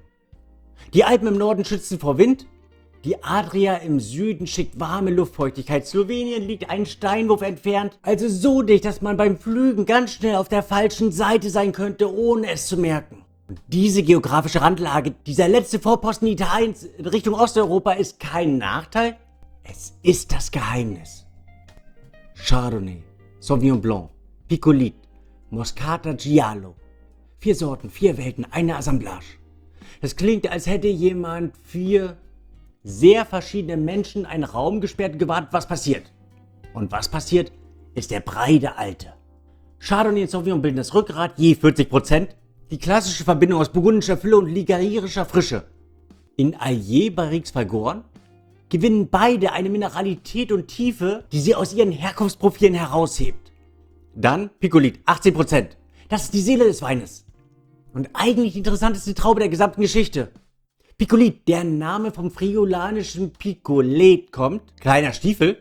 Die Alpen im Norden schützen vor Wind. Die Adria im Süden schickt warme Luftfeuchtigkeit. Slowenien liegt einen Steinwurf entfernt, also so dicht, dass man beim Flügen ganz schnell auf der falschen Seite sein könnte, ohne es zu merken. Und diese geografische Randlage, dieser letzte Vorposten Italiens in Richtung Osteuropa, ist kein Nachteil, es ist das Geheimnis. Chardonnay, Sauvignon Blanc, Picolit, Moscato Giallo. 4 Sorten, 4 Welten, eine Assemblage. Es klingt, als hätte jemand 4 sehr verschiedene Menschen einen Raum gesperrt und gewartet, was passiert. Und was passiert, ist der Brei der Alte. Chardonnay und Sauvignon bilden das Rückgrat, je 40%. Die klassische Verbindung aus burgundischer Fülle und ligarischer Frische. In Allier Barriques vergoren, gewinnen beide eine Mineralität und Tiefe, die sie aus ihren Herkunftsprofilen heraushebt. Dann Picolit, 18%. Das ist die Seele des Weines. Und eigentlich die interessanteste Traube der gesamten Geschichte. Picolit, der Name vom friolanischen Picolet kommt, kleiner Stiefel,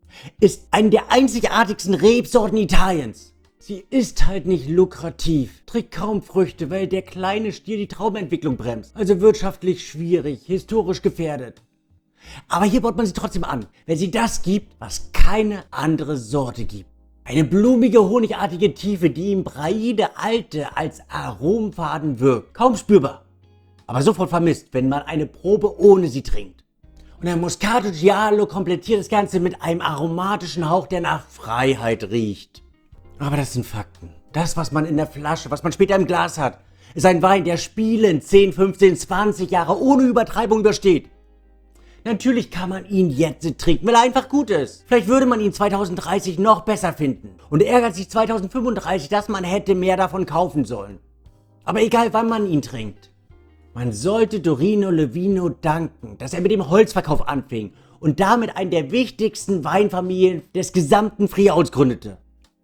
ist eine der einzigartigsten Rebsorten Italiens. Sie ist halt nicht lukrativ, trägt kaum Früchte, weil der kleine Stier die Traubenentwicklung bremst. Also wirtschaftlich schwierig, historisch gefährdet. Aber hier baut man sie trotzdem an, weil sie das gibt, was keine andere Sorte gibt. Eine blumige, honigartige Tiefe, die im Brei der Alte als Aromfaden wirkt. Kaum spürbar, aber sofort vermisst, wenn man eine Probe ohne sie trinkt. Und ein Moscato Giallo komplettiert das Ganze mit einem aromatischen Hauch, der nach Freiheit riecht. Aber das sind Fakten. Das, was man in der Flasche, was man später im Glas hat, ist ein Wein, der spielend 10, 15, 20 Jahre ohne Übertreibung übersteht. Natürlich kann man ihn jetzt trinken, weil er einfach gut ist. Vielleicht würde man ihn 2030 noch besser finden und ärgert sich 2035, dass man hätte mehr davon kaufen sollen. Aber egal, wann man ihn trinkt. Man sollte Dorino Livino danken, dass er mit dem Holzverkauf anfing und damit eine der wichtigsten Weinfamilien des gesamten Friauls gründete.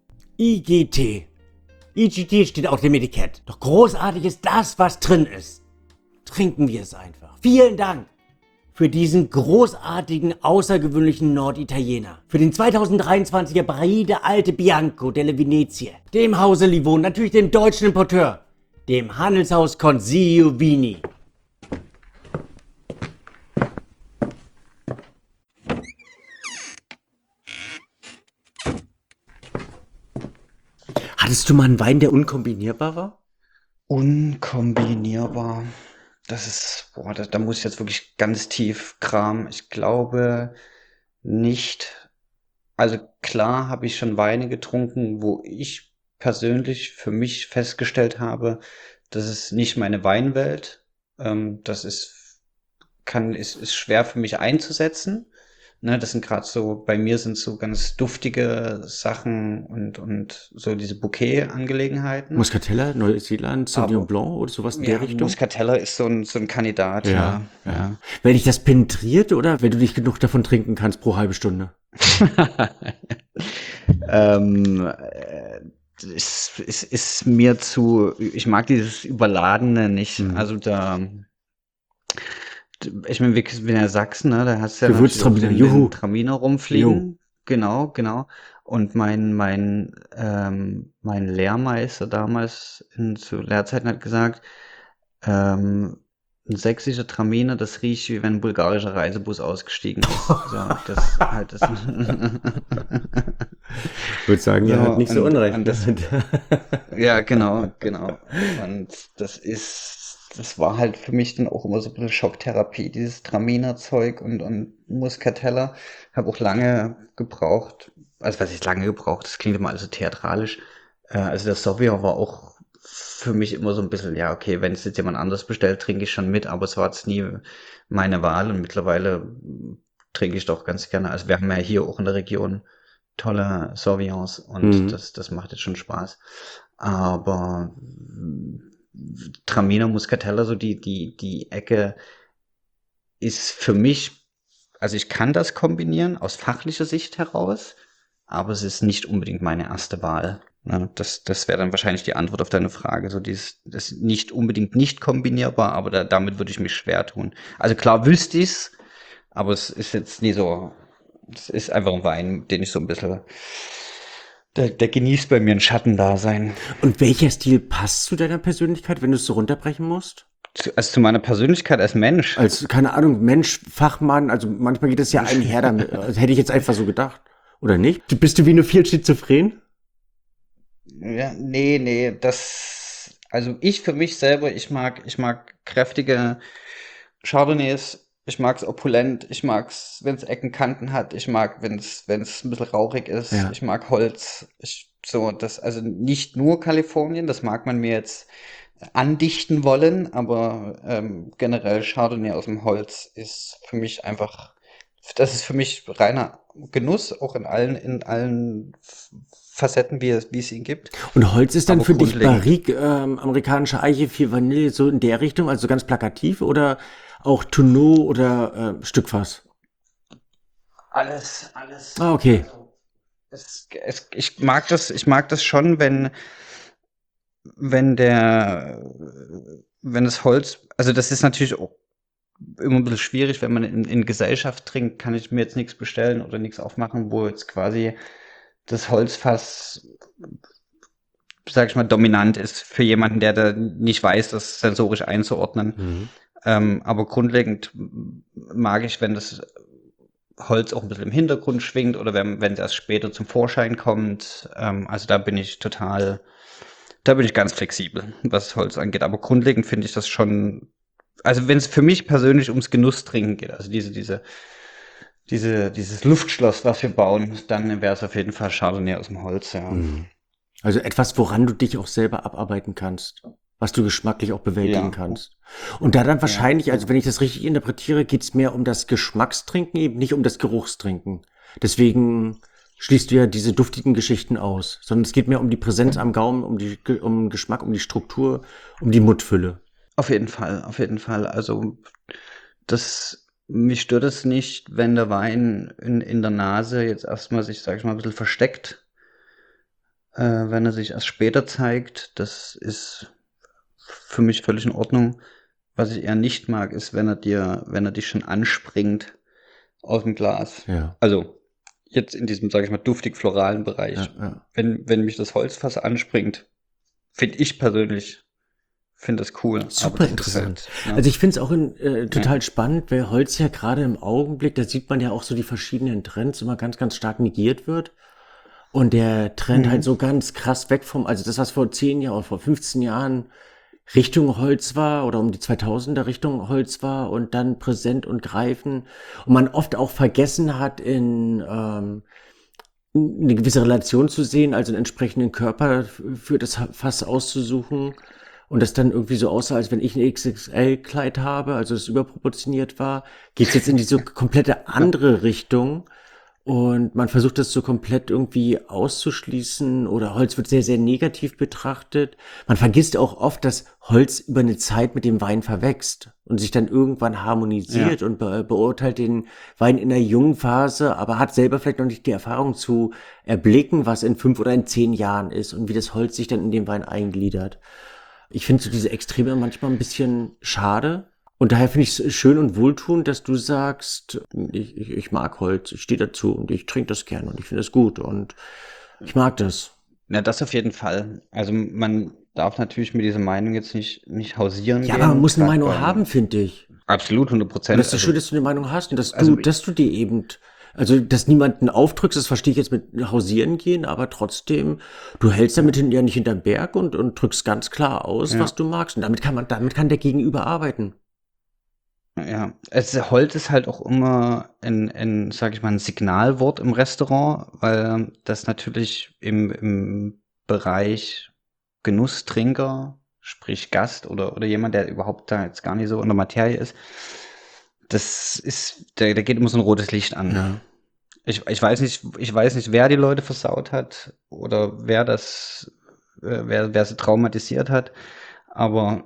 IGT. IGT steht auf dem Etikett. Doch großartig ist das, was drin ist. Trinken wir es einfach. Vielen Dank für diesen großartigen, außergewöhnlichen Norditaliener. Für den 2023er Brei der Alte Bianco delle Venezie. Dem Hause Livon, natürlich dem deutschen Importeur. Dem Handelshaus Consiglio Vini. Hattest du mal einen Wein, der unkombinierbar war? Unkombinierbar. Das ist, boah, da muss ich jetzt wirklich ganz tief kramen. Ich glaube nicht. Also klar habe ich schon Weine getrunken, wo ich persönlich für mich festgestellt habe, das ist nicht meine Weinwelt. Das ist schwer für mich einzusetzen. Ne, das sind gerade so, bei mir sind so ganz duftige Sachen und so diese Bouquet-Angelegenheiten. Muscatella, Neuseeland, Sauvignon Aber Blanc oder sowas in der ja, Richtung? Muscatella ist so ein Kandidat, Ja, ja, ja. ja. Wenn dich das penetriert oder wenn du nicht genug davon trinken kannst pro halbe Stunde? Ähm, es ist mir zu, ich mag dieses Überladene nicht. Mhm. Also ich meine, wir sind ja Sachsen, ne? Da hast du ja natürlich auch Gewürztraminer, den juhu. Traminer Jo. rumfliegen. Genau, genau. Und mein Lehrmeister damals zu Lehrzeiten hat gesagt, ein sächsischer Traminer, das riecht, wie wenn ein bulgarischer Reisebus ausgestiegen ist. So, das halt das. Ich würde sagen, So, er hat nicht so Unrecht. und das, Ne? ja, genau, genau. Und das war halt für mich dann auch immer so ein bisschen Schocktherapie, dieses Traminer-Zeug und Muscatella. Habe auch lange gebraucht, also was ich lange gebraucht, das klingt immer alles so theatralisch. Also der Sauvignon war auch für mich immer so ein bisschen, ja, okay, wenn es jetzt jemand anders bestellt, trinke ich schon mit, aber es war jetzt nie meine Wahl und mittlerweile trinke ich doch ganz gerne. Also wir haben ja hier auch in der Region tolle Sauvignons und Mhm. das macht jetzt schon Spaß. Aber Traminer Muscatella, so die Ecke ist für mich, also ich kann das kombinieren aus fachlicher Sicht heraus, aber es ist nicht unbedingt meine erste Wahl. Ne? Das wäre dann wahrscheinlich die Antwort auf deine Frage. So das nicht unbedingt nicht kombinierbar, aber damit würde ich mich schwer tun. Also klar wüsste ich's, aber es ist jetzt nie so, es ist einfach ein Wein, den ich so ein bisschen, der genießt bei mir ein Schattendasein. Und welcher Stil passt zu deiner Persönlichkeit, wenn du es so runterbrechen musst? Also zu meiner Persönlichkeit als Mensch. Als, keine Ahnung, Mensch, Fachmann, also manchmal geht es ja einher damit. Also hätte ich jetzt einfach so gedacht. Oder nicht? Bist du vinophil schizophren? Ja, nee, also ich für mich selber, ich mag kräftige Chardonnays, ich mag's opulent, ich mag's, wenn's Ecken, Kanten hat, ich mag, wenn's ein bisschen rauchig ist, Ja. ich mag Holz, also nicht nur Kalifornien, das mag man mir jetzt andichten wollen, aber generell Chardonnay aus dem Holz ist für mich einfach, das ist für mich reiner Genuss, auch in allen Facetten, wie es ihn gibt. Und Holz ist dann Aber für dich grundlegend Barrique, amerikanische Eiche, viel Vanille, so in der Richtung, also ganz plakativ oder auch Tonneau oder Stückfass? alles. Ah, okay. Also, ich mag das schon, wenn der, wenn das Holz, also das ist natürlich auch immer ein bisschen schwierig, wenn man in Gesellschaft trinkt, kann ich mir jetzt nichts bestellen oder nichts aufmachen, wo jetzt quasi das Holzfass, sag ich mal, dominant ist für jemanden, der da nicht weiß, das sensorisch einzuordnen. Mhm. Aber grundlegend mag ich, wenn das Holz auch ein bisschen im Hintergrund schwingt oder wenn es erst später zum Vorschein kommt. Also da bin ich ganz flexibel, was Holz angeht. Aber grundlegend finde ich das schon, also wenn es für mich persönlich ums Genusstrinken geht, also dieses Luftschloss, was wir bauen, dann wäre es auf jeden Fall Chardonnay aus dem Holz, ja. Mhm. Also etwas, woran du dich auch selber abarbeiten kannst, was du geschmacklich auch bewältigen Ja, kannst. Und da dann wahrscheinlich, ja. also wenn ich das richtig interpretiere, geht's mehr um das Geschmackstrinken, eben nicht um das Geruchstrinken. Deswegen schließt du ja diese duftigen Geschichten aus, sondern es geht mehr um die Präsenz am Gaumen, um den Geschmack, um die Struktur, um die Mundfülle. Auf jeden Fall, auf jeden Fall. Also mich stört es nicht, wenn der Wein in der Nase jetzt erstmal sich, sag ich mal, ein bisschen versteckt, wenn er sich erst später zeigt. Das ist für mich völlig in Ordnung. Was ich eher nicht mag, ist, wenn er dich schon anspringt aus dem Glas. Ja. Also jetzt in diesem, sag ich mal, duftig-floralen Bereich. Ja. Wenn mich das Holzfass anspringt, finde ich persönlich, finde das cool. Super das ist interessant. halt, ne? Also ich finde es auch total spannend, weil Holz ja gerade im Augenblick, da sieht man ja auch so die verschiedenen Trends immer ganz, ganz stark negiert wird. Und der Trend halt so ganz krass weg vom, also das, was vor 10 Jahren oder vor 15 Jahren Richtung Holz war oder um die 2000er Richtung Holz war und dann präsent und greifen. Und man oft auch vergessen hat, eine gewisse Relation zu sehen, also einen entsprechenden Körper für das Fass auszusuchen und das dann irgendwie so aussah, als wenn ich ein XXL-Kleid habe, also es überproportioniert war, geht's jetzt in diese komplette andere Richtung. Und man versucht das so komplett irgendwie auszuschließen oder Holz wird sehr, sehr negativ betrachtet. Man vergisst auch oft, dass Holz über eine Zeit mit dem Wein verwächst und sich dann irgendwann harmonisiert und beurteilt den Wein in der jungen Phase, aber hat selber vielleicht noch nicht die Erfahrung zu erblicken, was in 5 oder in 10 Jahren ist und wie das Holz sich dann in den Wein eingliedert. Ich finde so diese Extreme manchmal ein bisschen schade. Und daher finde ich es schön und wohltuend, dass du sagst, ich mag Holz, ich stehe dazu und ich trinke das gerne und ich finde es gut und ich mag das. Ja, das auf jeden Fall. Also man darf natürlich mit dieser Meinung jetzt nicht hausieren Ja, gehen. aber man muss eine grad Meinung haben, finde ich. Absolut, Und 100%. das ist schön, dass du eine Meinung hast und also dass du die eben, also dass niemanden aufdrückst, das verstehe ich jetzt mit Hausieren gehen, aber trotzdem, du hältst damit ja nicht hinterm Berg und drückst ganz klar aus, Ja. was du magst. Und damit kann der Gegenüber arbeiten. Ja, Holz ist halt auch immer sag ich mal, ein Signalwort im Restaurant, weil das natürlich im Bereich Genusstrinker, sprich Gast oder jemand, der überhaupt da jetzt gar nicht so in der Materie ist, da geht immer so ein rotes Licht an. Ja. Ich weiß nicht, wer die Leute versaut hat oder wer sie traumatisiert hat, aber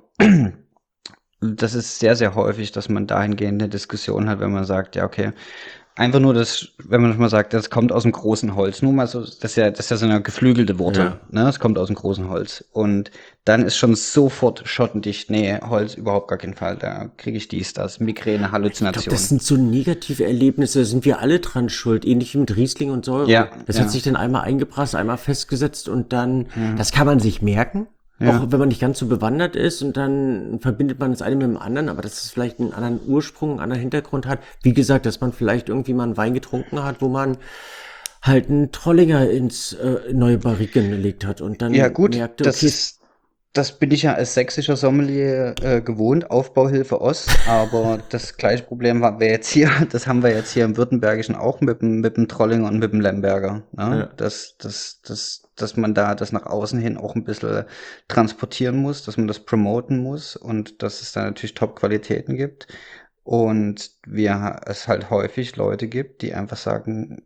das ist sehr, sehr häufig, dass man dahingehend eine Diskussion hat, wenn man sagt, ja, okay, einfach nur wenn man mal sagt, das kommt aus dem großen Holz. Nur mal so, das ist ja so eine geflügelte Worte, ne? Das kommt aus dem großen Holz. Und dann ist schon sofort schottendicht, nee, Holz überhaupt gar keinen Fall. Da kriege ich das, Migräne, Ich glaube, Halluzination. das sind so negative Erlebnisse, da sind wir alle dran schuld, ähnlich wie mit Riesling und Säure. Ja, Das ja. hat sich dann einmal eingeprasst, einmal festgesetzt und dann, das kann man sich merken, Ja. auch wenn man nicht ganz so bewandert ist und dann verbindet man das eine mit dem anderen, aber dass es vielleicht einen anderen Ursprung, einen anderen Hintergrund hat. Wie gesagt, dass man vielleicht irgendwie mal einen Wein getrunken hat, wo man halt einen Trollinger ins neue Barriken gelegt hat und dann Ja, gut, merkte, das bin ich ja als sächsischer Sommelier gewohnt, Aufbauhilfe Ost, aber das gleiche Problem das haben wir jetzt hier im Württembergischen auch mit dem Trollinger und mit dem Lemberger, ne? Ja. Dass man da das nach außen hin auch ein bisschen transportieren muss, dass man das promoten muss und dass es da natürlich Top-Qualitäten gibt. Und es halt häufig Leute gibt, die einfach sagen,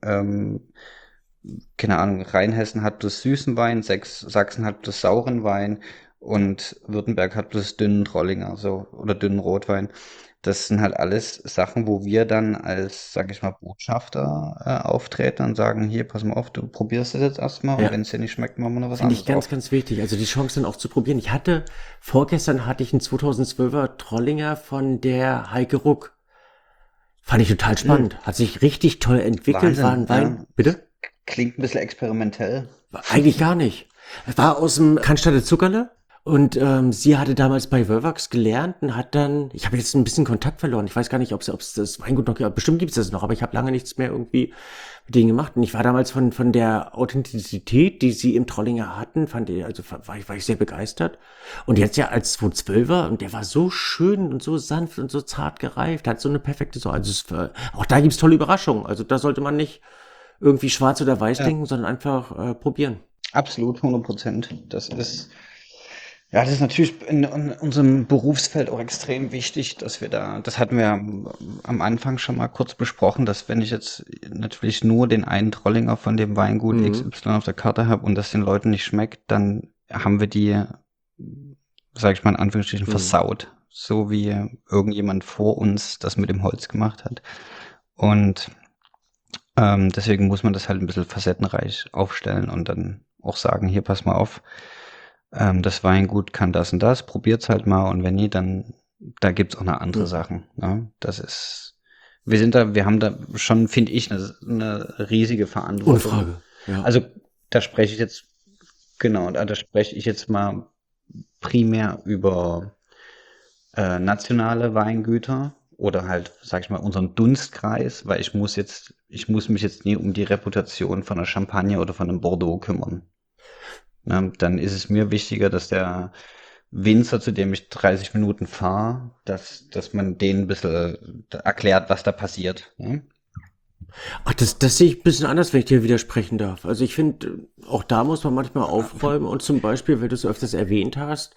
keine Ahnung, Rheinhessen hat bloß süßen Wein, Sachsen hat bloß sauren Wein und Württemberg hat bloß dünnen Trollinger, so, oder dünnen Rotwein. Das sind halt alles Sachen, wo wir dann als, sag ich mal, Botschafter auftreten und sagen, hier, pass mal auf, du probierst das jetzt erstmal Ja. und wenn es dir nicht schmeckt, machen wir noch was Finde ich anderes ganz, drauf. ganz wichtig. Also die Chance dann auch zu probieren. Vorgestern hatte ich einen 2012er Trollinger von der Heike Ruck. Fand ich total spannend. Hat sich richtig toll entwickelt. Wahnsinn, War ein Wein. ja. Bitte? Klingt ein bisschen experimentell. Eigentlich gar nicht. Es war aus dem Cannstatter Zuckerle. Und sie hatte damals bei Wölwax gelernt und hat dann, ich habe jetzt ein bisschen Kontakt verloren. Ich weiß gar nicht, ob es das Weingut noch gibt. Bestimmt gibt es das noch, aber ich habe lange nichts mehr irgendwie mit denen gemacht. Und ich war damals von der Authentizität, die sie im Trollinger hatten, war ich sehr begeistert. Und jetzt ja als 212er, und der war so schön und so sanft und so zart gereift, hat so eine perfekte Säure. Auch da gibt's tolle Überraschungen. Also da sollte man nicht irgendwie schwarz oder weiß denken, sondern einfach probieren. Absolut, 100%. Das ist natürlich in unserem Berufsfeld auch extrem wichtig, dass das hatten wir am Anfang schon mal kurz besprochen, dass wenn ich jetzt natürlich nur den einen Trollinger von dem Weingut XY auf der Karte habe und das den Leuten nicht schmeckt, dann haben wir die, sag ich mal in Anführungsstrichen, versaut. So wie irgendjemand vor uns das mit dem Holz gemacht hat. Und deswegen muss man das halt ein bisschen facettenreich aufstellen und dann auch sagen, hier, pass mal auf, das Weingut kann das und das, probiert's halt mal und wenn nie, dann da gibt's auch noch andere Sachen. Ne? Wir haben da schon, finde ich, eine riesige Verantwortung. Unfrage. Ja. Also da spreche ich jetzt mal primär über nationale Weingüter oder halt, sag ich mal, unseren Dunstkreis, weil ich muss mich jetzt nie um die Reputation von einer Champagne oder von einem Bordeaux kümmern. Na, dann ist es mir wichtiger, dass der Winzer, zu dem ich 30 Minuten fahre, dass man denen ein bisschen erklärt, was da passiert. Ne? Ach, das sehe ich ein bisschen anders, wenn ich dir widersprechen darf. Also ich finde, auch da muss man manchmal aufräumen und zum Beispiel, weil du es öfters erwähnt hast,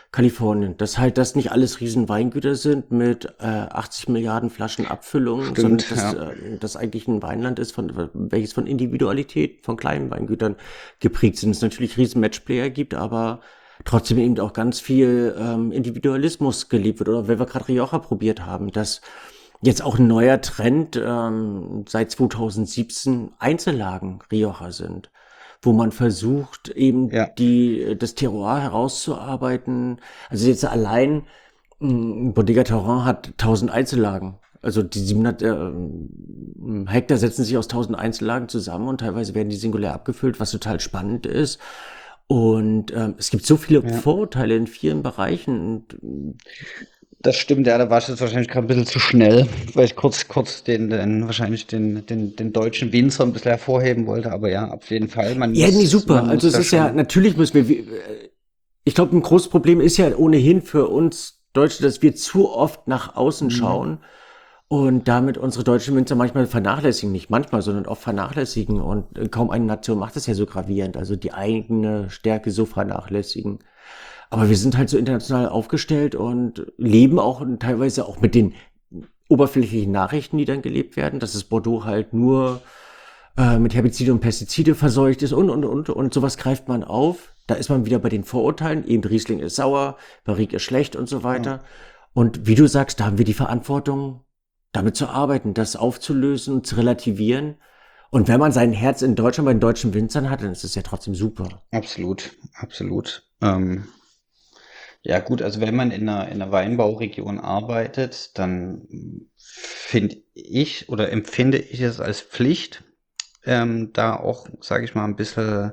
Kalifornien. Dass halt das nicht alles Riesenweingüter sind mit 80 Milliarden Flaschen Abfüllung, sondern Stimmt, dass ja. das eigentlich ein Weinland ist, welches von Individualität, von kleinen Weingütern geprägt sind. Es natürlich riesen Matchplayer gibt, aber trotzdem eben auch ganz viel Individualismus gelebt wird. Oder wenn wir gerade Rioja probiert haben, dass jetzt auch ein neuer Trend seit 2017 Einzellagen Rioja sind, wo man versucht, eben Ja. das Terroir herauszuarbeiten. Also jetzt allein Bodega Terran hat 1000 Einzellagen. Also die 700 Hektar setzen sich aus 1000 Einzellagen zusammen und teilweise werden die singulär abgefüllt, was total spannend ist. Und es gibt so viele Ja. Vorurteile in vielen Bereichen. Und, Das stimmt, ja, da war ich jetzt wahrscheinlich gerade ein bisschen zu schnell, weil ich kurz wahrscheinlich den deutschen Winzer ein bisschen hervorheben wollte, aber ja, auf jeden Fall, ja, nee, super. man Also muss es da ist ja, schon, natürlich müssen wir, ich glaube, ein großes Problem ist ja ohnehin für uns Deutsche, dass wir zu oft nach außen schauen und damit unsere deutschen Winzer manchmal vernachlässigen, nicht manchmal, sondern oft vernachlässigen und kaum eine Nation macht das ja so gravierend, also die eigene Stärke so vernachlässigen. Aber wir sind halt so international aufgestellt und leben auch teilweise auch mit den oberflächlichen Nachrichten, die dann gelebt werden, dass das Bordeaux halt nur mit Herbizide und Pestizide verseucht ist und sowas greift man auf. Da ist man wieder bei den Vorurteilen, eben Riesling ist sauer, Barrique ist schlecht und so ja, weiter. Und wie du sagst, da haben wir die Verantwortung, damit zu arbeiten, das aufzulösen, zu relativieren. Und wenn man sein Herz in Deutschland bei den deutschen Winzern hat, dann ist es ja trotzdem super. absolut, absolut. Ja gut, also wenn man in einer Weinbauregion arbeitet, dann finde ich oder empfinde ich es als Pflicht, da auch, sage ich mal, ein bisschen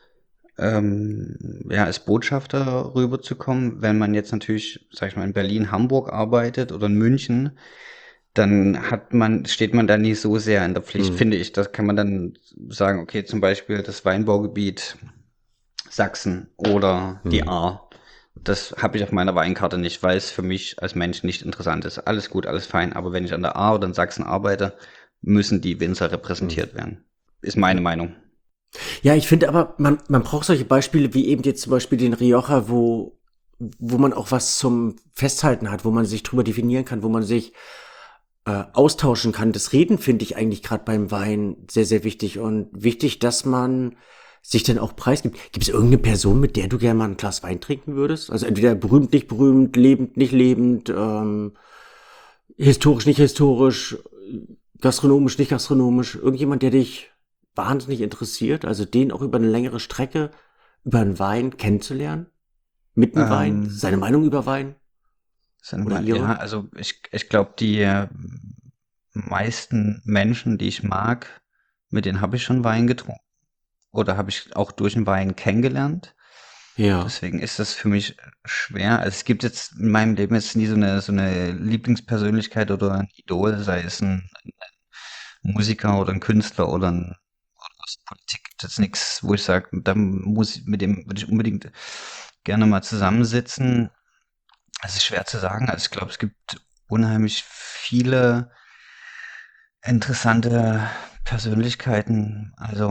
ja, als Botschafter rüberzukommen. Wenn man jetzt natürlich, sag ich mal, in Berlin, Hamburg arbeitet oder in München, dann steht man da nicht so sehr in der Pflicht, Hm. finde ich. Das kann man dann sagen, okay, zum Beispiel das Weinbaugebiet Sachsen oder die Hm. Ahr. Das habe ich auf meiner Weinkarte nicht, weil es für mich als Mensch nicht interessant ist. Alles gut, alles fein. Aber wenn ich an der Ahr oder in Sachsen arbeite, müssen die Winzer Hm. repräsentiert werden. Ist meine Ja. Meinung. Ja, ich finde aber, man braucht solche Beispiele wie eben jetzt zum Beispiel den Rioja, wo man auch was zum Festhalten hat, wo man sich drüber definieren kann, wo man sich austauschen kann. Das Reden finde ich eigentlich gerade beim Wein sehr, sehr wichtig und wichtig, dass man sich dann auch preisgibt. Gibt es irgendeine Person, mit der du gerne mal ein Glas Wein trinken würdest? Also entweder berühmt, lebend, nicht lebend, historisch, nicht historisch, gastronomisch, nicht gastronomisch. Irgendjemand, der dich wahnsinnig interessiert, also den auch über eine längere Strecke, über einen Wein kennenzulernen? Mit einem Wein? Ähm, Seine Meinung über Wein? Oder ja, ihre? also ich glaube, die meisten Menschen, die ich mag, mit denen habe ich schon Wein getrunken oder habe ich auch durch den Wein kennengelernt. Ja. Deswegen ist das für mich schwer. Also es gibt jetzt in meinem Leben jetzt nie so eine Lieblingspersönlichkeit oder ein Idol, sei es ein Musiker oder ein Künstler oder aus der Politik gibt es jetzt nichts, wo ich sage, mit dem würde ich unbedingt gerne mal zusammensitzen. Es ist schwer zu sagen. Also ich glaube, es gibt unheimlich viele interessante Persönlichkeiten. Also,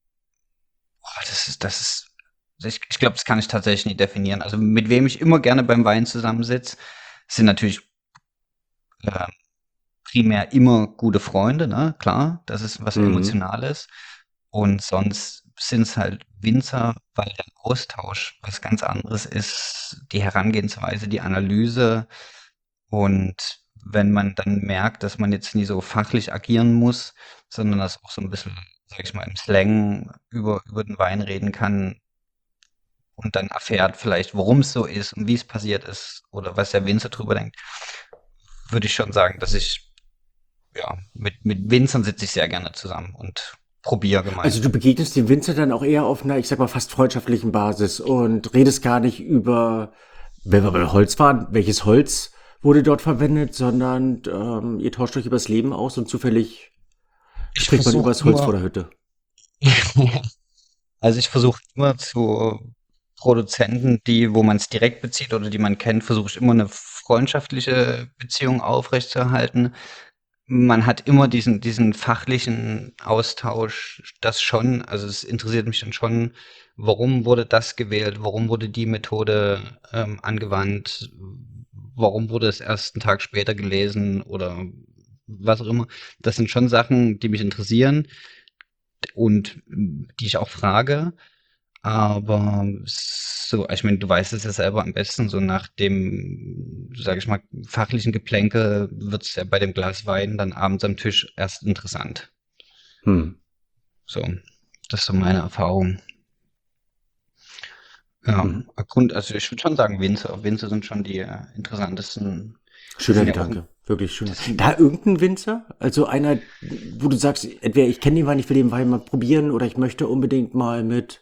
ich glaube, das kann ich tatsächlich nicht definieren. Also mit wem ich immer gerne beim Wein zusammensitze, sind natürlich äh, primär immer gute Freunde, ne? Klar, das ist was Mhm. Emotionales. Und sonst sind es halt Winzer, weil der Austausch was ganz anderes ist, die Herangehensweise, die Analyse. Und wenn man dann merkt, dass man jetzt nie so fachlich agieren muss, sondern das auch so ein bisschen, sag ich mal, im Slang über den Wein reden kann und dann erfährt vielleicht, warum es so ist und wie es passiert ist oder was der Winzer drüber denkt, würde ich schon sagen, dass ich, ja, mit Winzern sitze ich sehr gerne zusammen und probiere Also du gemeinsam. begegnest dem Winzer dann auch eher auf einer, ich sag mal, fast freundschaftlichen Basis und redest gar nicht über, wenn wir bei Holz waren, welches Holz wurde dort verwendet, sondern ihr tauscht euch übers Leben aus und zufällig Ich spricht man versuche übers Holz vor immer, der Hütte. also ich versuche immer zu Produzenten, wo man es direkt bezieht oder die man kennt, versuche ich immer eine freundschaftliche Beziehung aufrechtzuerhalten. man hat immer diesen fachlichen Austausch, das schon, also es interessiert mich dann schon, warum wurde das gewählt, warum wurde die Methode angewandt, warum wurde es erst einen Tag später gelesen oder was auch immer. Das sind schon Sachen, die mich interessieren und die ich auch frage. Aber so, ich meine, du weißt es ja selber am besten, so nach dem, sage ich mal, fachlichen Geplänkel wird's ja bei dem Glas Wein dann abends am Tisch erst interessant. Hm. So, das ist so meine Erfahrung. Ja, Mhm. also ich würde schon sagen, Winzer sind schon die interessantesten. Schöner Sind ja auch, Gedanke, wirklich schön. das sind, Da irgendein Winzer, also einer, wo du sagst, entweder ich kenne den Wein, ich will den Wein mal probieren oder ich möchte unbedingt mal mit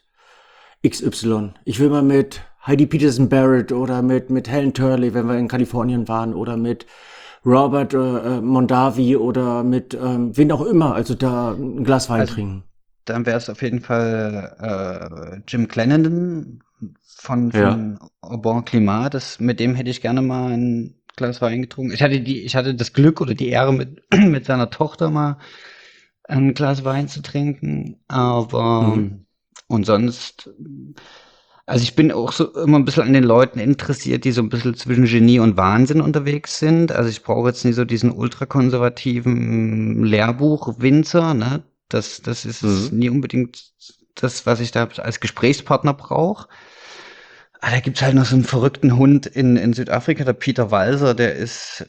XY. Ich will mal mit Heidi Peterson Barrett oder mit Helen Turley, wenn wir in Kalifornien waren, oder mit Robert Mondavi oder mit wen auch immer, also da ein Glas Wein also trinken. dann wäre es auf jeden Fall Jim Clenenden Ja. von Au Bon Climat. Mit dem hätte ich gerne mal ein Glas Wein getrunken. Ich hatte das Glück oder die Ehre, mit seiner Tochter mal ein Glas Wein zu trinken. Aber Mhm. und sonst, also ich bin auch so immer ein bisschen an den Leuten interessiert, die so ein bisschen zwischen Genie und Wahnsinn unterwegs sind. Also ich brauche jetzt nicht so diesen ultrakonservativen Lehrbuch-Winzer, ne? Das ist Mhm. nie unbedingt das, was ich da als Gesprächspartner brauche. Ah, da gibt's halt noch so einen verrückten Hund in Südafrika, der Peter Walser, der ist,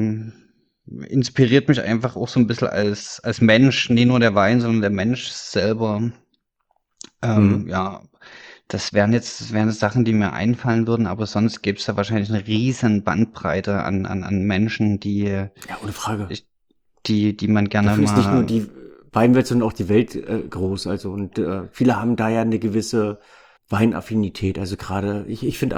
inspiriert mich einfach auch so ein bisschen als Mensch, nicht nur der Wein, sondern der Mensch selber. Mhm. Ja, das wären jetzt Sachen, die mir einfallen würden, aber sonst gibt's da wahrscheinlich eine riesen Bandbreite an Menschen, Ja, ohne Frage. ich die man gerne Dafür ist nicht nur mal. die Weinwelt, sondern auch die Welt groß. Also und viele haben da ja eine gewisse Weinaffinität. Also gerade, ich finde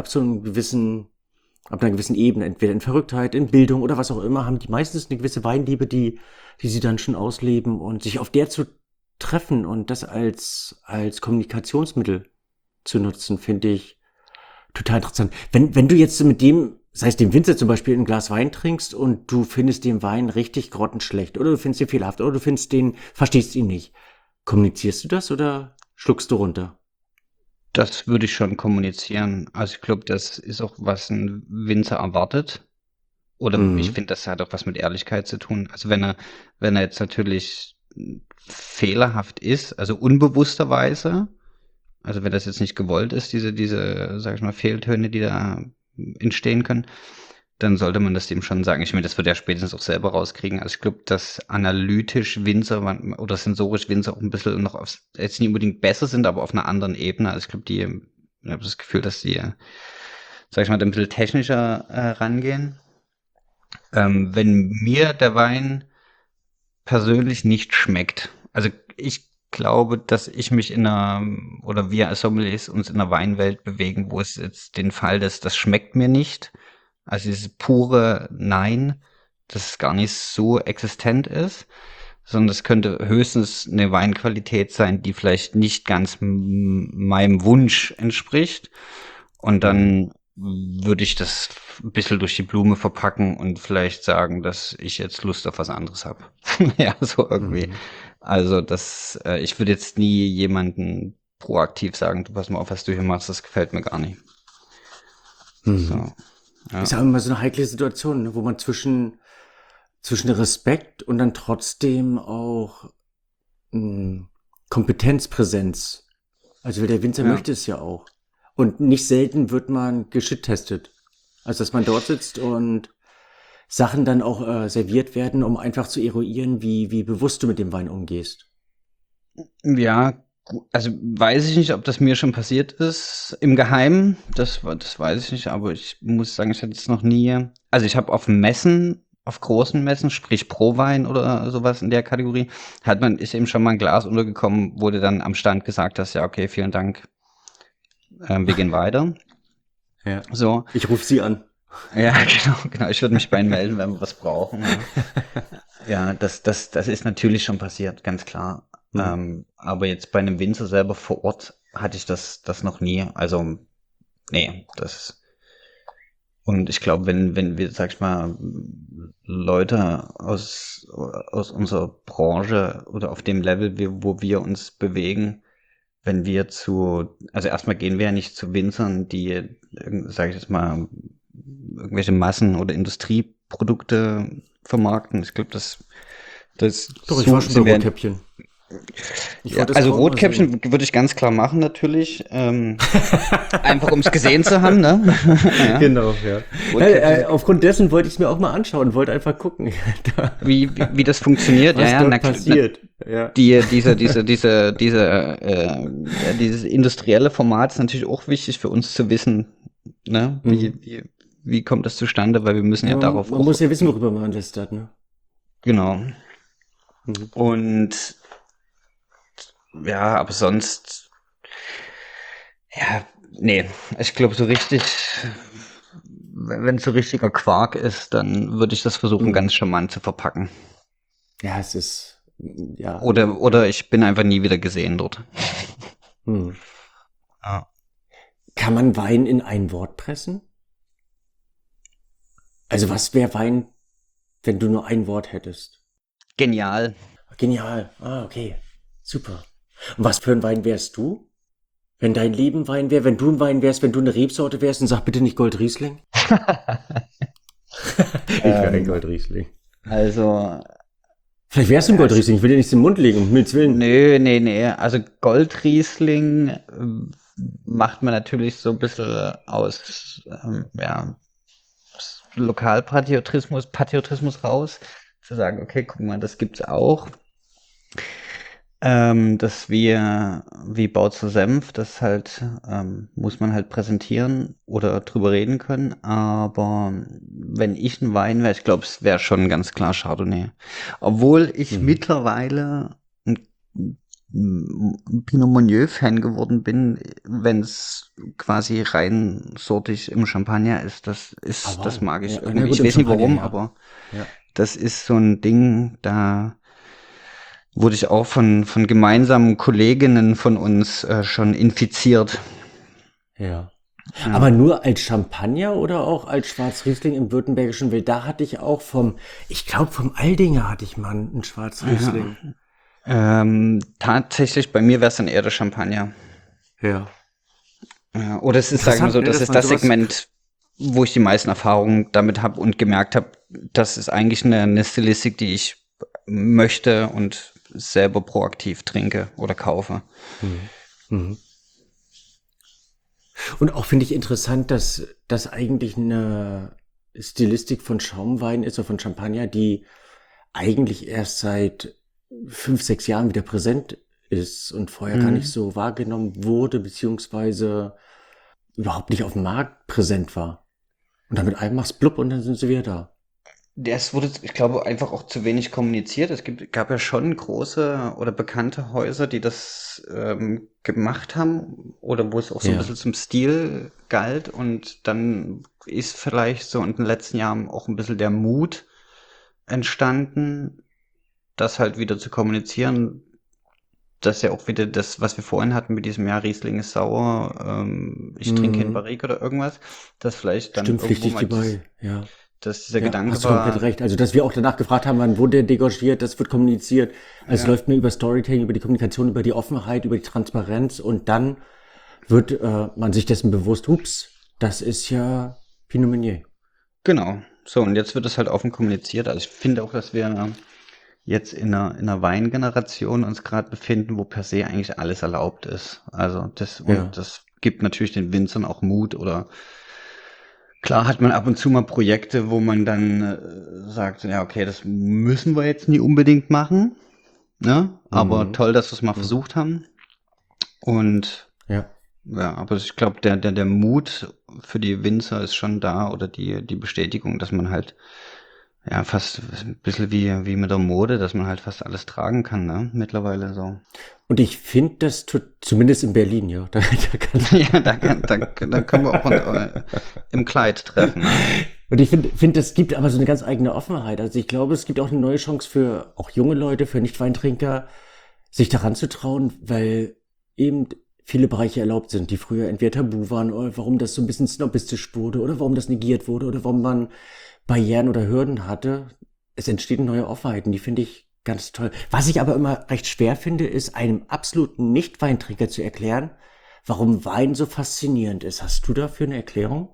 ab einer gewissen Ebene, entweder in Verrücktheit, in Bildung oder was auch immer, haben die meistens eine gewisse Weinliebe, die sie dann schon ausleben und sich auf der zu treffen und das als Kommunikationsmittel zu nutzen, finde ich total interessant. Wenn du jetzt mit dem, sei es dem Winzer zum Beispiel, ein Glas Wein trinkst und du findest den Wein richtig grottenschlecht oder du findest ihn fehlerhaft oder du verstehst ihn nicht. Kommunizierst du das oder schluckst du runter? Das würde ich schon kommunizieren. Also, ich glaube, das ist auch, was ein Winzer erwartet. Oder ich Mhm. finde, das hat auch was mit Ehrlichkeit zu tun. Also, wenn er jetzt natürlich fehlerhaft ist, also unbewussterweise, also wenn das jetzt nicht gewollt ist, sag ich mal, Fehltöne, die da entstehen können, dann sollte man das dem schon sagen. Ich meine, das wird er spätestens auch selber rauskriegen. Also ich glaube, dass analytisch oder sensorisch Winzer auch ein bisschen noch jetzt nicht unbedingt besser sind, aber auf einer anderen Ebene. Also ich glaube, ich habe das Gefühl, dass die, sag ich mal, ein bisschen technischer rangehen. Wenn mir der Wein persönlich nicht schmeckt, also ich glaube, dass ich mich oder wir als Sommeliers uns in einer Weinwelt bewegen, wo es jetzt den Fall ist, das schmeckt mir nicht. Also dieses pure Nein, das gar nicht so existent ist, sondern das könnte höchstens eine Weinqualität sein, die vielleicht nicht ganz meinem Wunsch entspricht. Und Mhm. dann würde ich das ein bisschen durch die Blume verpacken und vielleicht sagen, dass ich jetzt Lust auf was anderes habe. Ja, so irgendwie. Mhm. Also ich würde jetzt nie jemanden proaktiv sagen, du pass mal auf, was du hier machst, das gefällt mir gar nicht. Mhm. So, ja. Ist ja immer so eine heikle Situation, ne, wo man zwischen Respekt und dann trotzdem auch Kompetenzpräsenz. Also weil der Winzer Ja. möchte es ja auch. Und nicht selten wird man geschit-testet. Also dass man dort sitzt und Sachen dann auch serviert werden, um einfach zu eruieren, wie bewusst du mit dem Wein umgehst. Ja, also weiß ich nicht, ob das mir schon passiert ist im Geheimen. Das weiß ich nicht, aber ich muss sagen, ich hatte es noch nie. Also ich habe auf Messen, auf großen Messen, sprich Prowein oder sowas in der Kategorie, ist eben schon mal ein Glas untergekommen, wurde dann am Stand gesagt, dass ja, okay, vielen Dank, wir gehen weiter. Ja. So, Ich rufe sie an. ja, genau. Ich würde mich bei Ihnen melden, wenn wir was brauchen. Ja. Ja, das ist natürlich schon passiert, ganz klar. Hm. Aber jetzt bei einem Winzer selber vor Ort hatte ich das noch nie. Also, nee, Und ich glaube, wenn wir, sag ich mal, Leute aus unserer Branche oder auf dem Level, wo wir uns bewegen, wenn wir also erstmal gehen wir ja nicht zu Winzern, die, sage ich jetzt mal, irgendwelche Massen- oder Industrieprodukte vermarkten. Ich glaube, das Doch, ich so war schon sind bei wir. Rotkäppchen. Ich Ja, wollte das also kaum mal sehen. Rotkäppchen würde ich ganz klar machen, natürlich. Einfach um es gesehen zu haben, ne? Ja. Genau, ja. Rotkäppchen, Aufgrund dessen wollte ich es mir auch mal anschauen, wollte einfach gucken, wie das funktioniert. was Ja, dort na, passiert. Ja. Dieses industrielle Format ist natürlich auch wichtig für uns zu wissen, ne? Wie kommt das zustande? Weil wir müssen ja Ja, darauf man auch, muss ja wissen, worüber man lästert, ne? genau. Mhm. Und ja, aber sonst, ja, nee, ich glaube so richtig, wenn es so richtiger Quark ist, dann würde ich das versuchen, ganz charmant zu verpacken. Ja, es ist, ja. Oder ich bin einfach nie wieder gesehen dort. Hm. Ja. Kann man Wein in ein Wort pressen? Also was wäre Wein, wenn du nur ein Wort hättest? Genial. Genial. Ah, okay. Super. Und was für ein Wein wärst du? Wenn dein Leben Wein wäre, wenn du ein Wein wärst, wenn du eine Rebsorte wärst, und sag bitte nicht Goldriesling. Ich wäre ein Goldriesling. Also, Vielleicht wärst du ein Goldriesling, ich will dir nichts im Mund legen, um Himmels Willen. nee. Also Goldriesling macht man natürlich so ein bisschen aus, Patriotismus raus. Zu sagen, okay, guck mal, das gibt's auch. Dass wir, wie Bautzer Senf, das halt, muss man halt präsentieren oder drüber reden können. Aber wenn ich ein Wein wäre, ich glaube, es wäre schon ganz klar Chardonnay. Obwohl ich mittlerweile ein Pinot Meunier-Fan geworden bin, wenn es quasi rein sortig im Champagner ist. Ah, wow. Das mag ich Ja, na irgendwie. gut, Ich im weiß nicht Champagner, warum, ja. aber Ja. das ist so ein Ding, da wurde ich auch von gemeinsamen Kolleginnen von uns schon infiziert. Ja. Ja. Aber nur als Champagner oder auch als Schwarzriesling im württembergischen Welt? Da hatte ich auch ich glaube vom Aldinger hatte ich mal einen Schwarzriesling. Tatsächlich, bei mir wäre es dann eher der Champagner. Ja. Ja, oder es ist, sagen wir so, Interessant, ne, das dass ist man das sowas- Segment, wo ich die meisten Erfahrungen damit habe und gemerkt habe, das ist eigentlich eine Stilistik, die ich möchte und selber proaktiv trinke oder kaufe. Mhm. Und auch finde ich interessant, dass das eigentlich eine Stilistik von Schaumwein ist oder von Champagner, die eigentlich erst seit 5, 6 Jahren wieder präsent ist und vorher gar nicht so wahrgenommen wurde, beziehungsweise überhaupt nicht auf dem Markt präsent war. Und dann mit einem machst blub und dann sind sie wieder da. Es wurde, ich glaube, einfach auch zu wenig kommuniziert. Gab ja schon große oder bekannte Häuser, die das gemacht haben oder wo es auch so ein Ja. bisschen zum Stil galt. Und dann ist vielleicht so in den letzten Jahren auch ein bisschen der Mut entstanden, das halt wieder zu kommunizieren. Das ist ja auch wieder das, was wir vorhin hatten mit diesem Jahr, Riesling ist sauer, ich trinke in Barrique oder irgendwas. Das vielleicht dann Stimmt, irgendwo pflichtig mal dabei. Ja. dass dieser Ja, Gedanke hast du komplett war. recht. Also, dass wir auch danach gefragt haben, wann wurde der degagiert, das wird kommuniziert. Also, es läuft mir über Storytelling, über die Kommunikation, über die Offenheit, über die Transparenz und dann wird man sich dessen bewusst, ups, das ist ja Pinot Meunier. Genau. So, und jetzt wird es halt offen kommuniziert. Also ich finde auch, dass wir jetzt in einer Weingeneration uns gerade befinden, wo per se eigentlich alles erlaubt ist. Also Ja. das gibt natürlich den Winzern auch Mut oder klar hat man ab und zu mal Projekte, wo man dann sagt, ja, okay, das müssen wir jetzt nie unbedingt machen, ne? Aber toll, dass wir es mal versucht haben. Und Ja. ja, aber ich glaube, der Mut für die Winzer ist schon da oder die Bestätigung, dass man halt ja fast ein bisschen wie mit der Mode, dass man halt fast alles tragen kann, ne? Mittlerweile so. Und ich finde das zumindest in Berlin, ja. Da kann Ja, da können wir auch im Kleid treffen. Ne? Und ich finde, das gibt aber so eine ganz eigene Offenheit. Also ich glaube, es gibt auch eine neue Chance für auch junge Leute, für Nicht-Weintrinker, sich daran zu trauen, weil eben viele Bereiche erlaubt sind, die früher entweder tabu waren oder warum das so ein bisschen snobistisch wurde oder warum das negiert wurde oder warum man Barrieren oder Hürden hatte. Es entstehen neue Offenheiten, die finde ich ganz toll. Was ich aber immer recht schwer finde, ist einem absoluten Nicht-Weintrinker zu erklären, warum Wein so faszinierend ist. Hast du dafür eine Erklärung?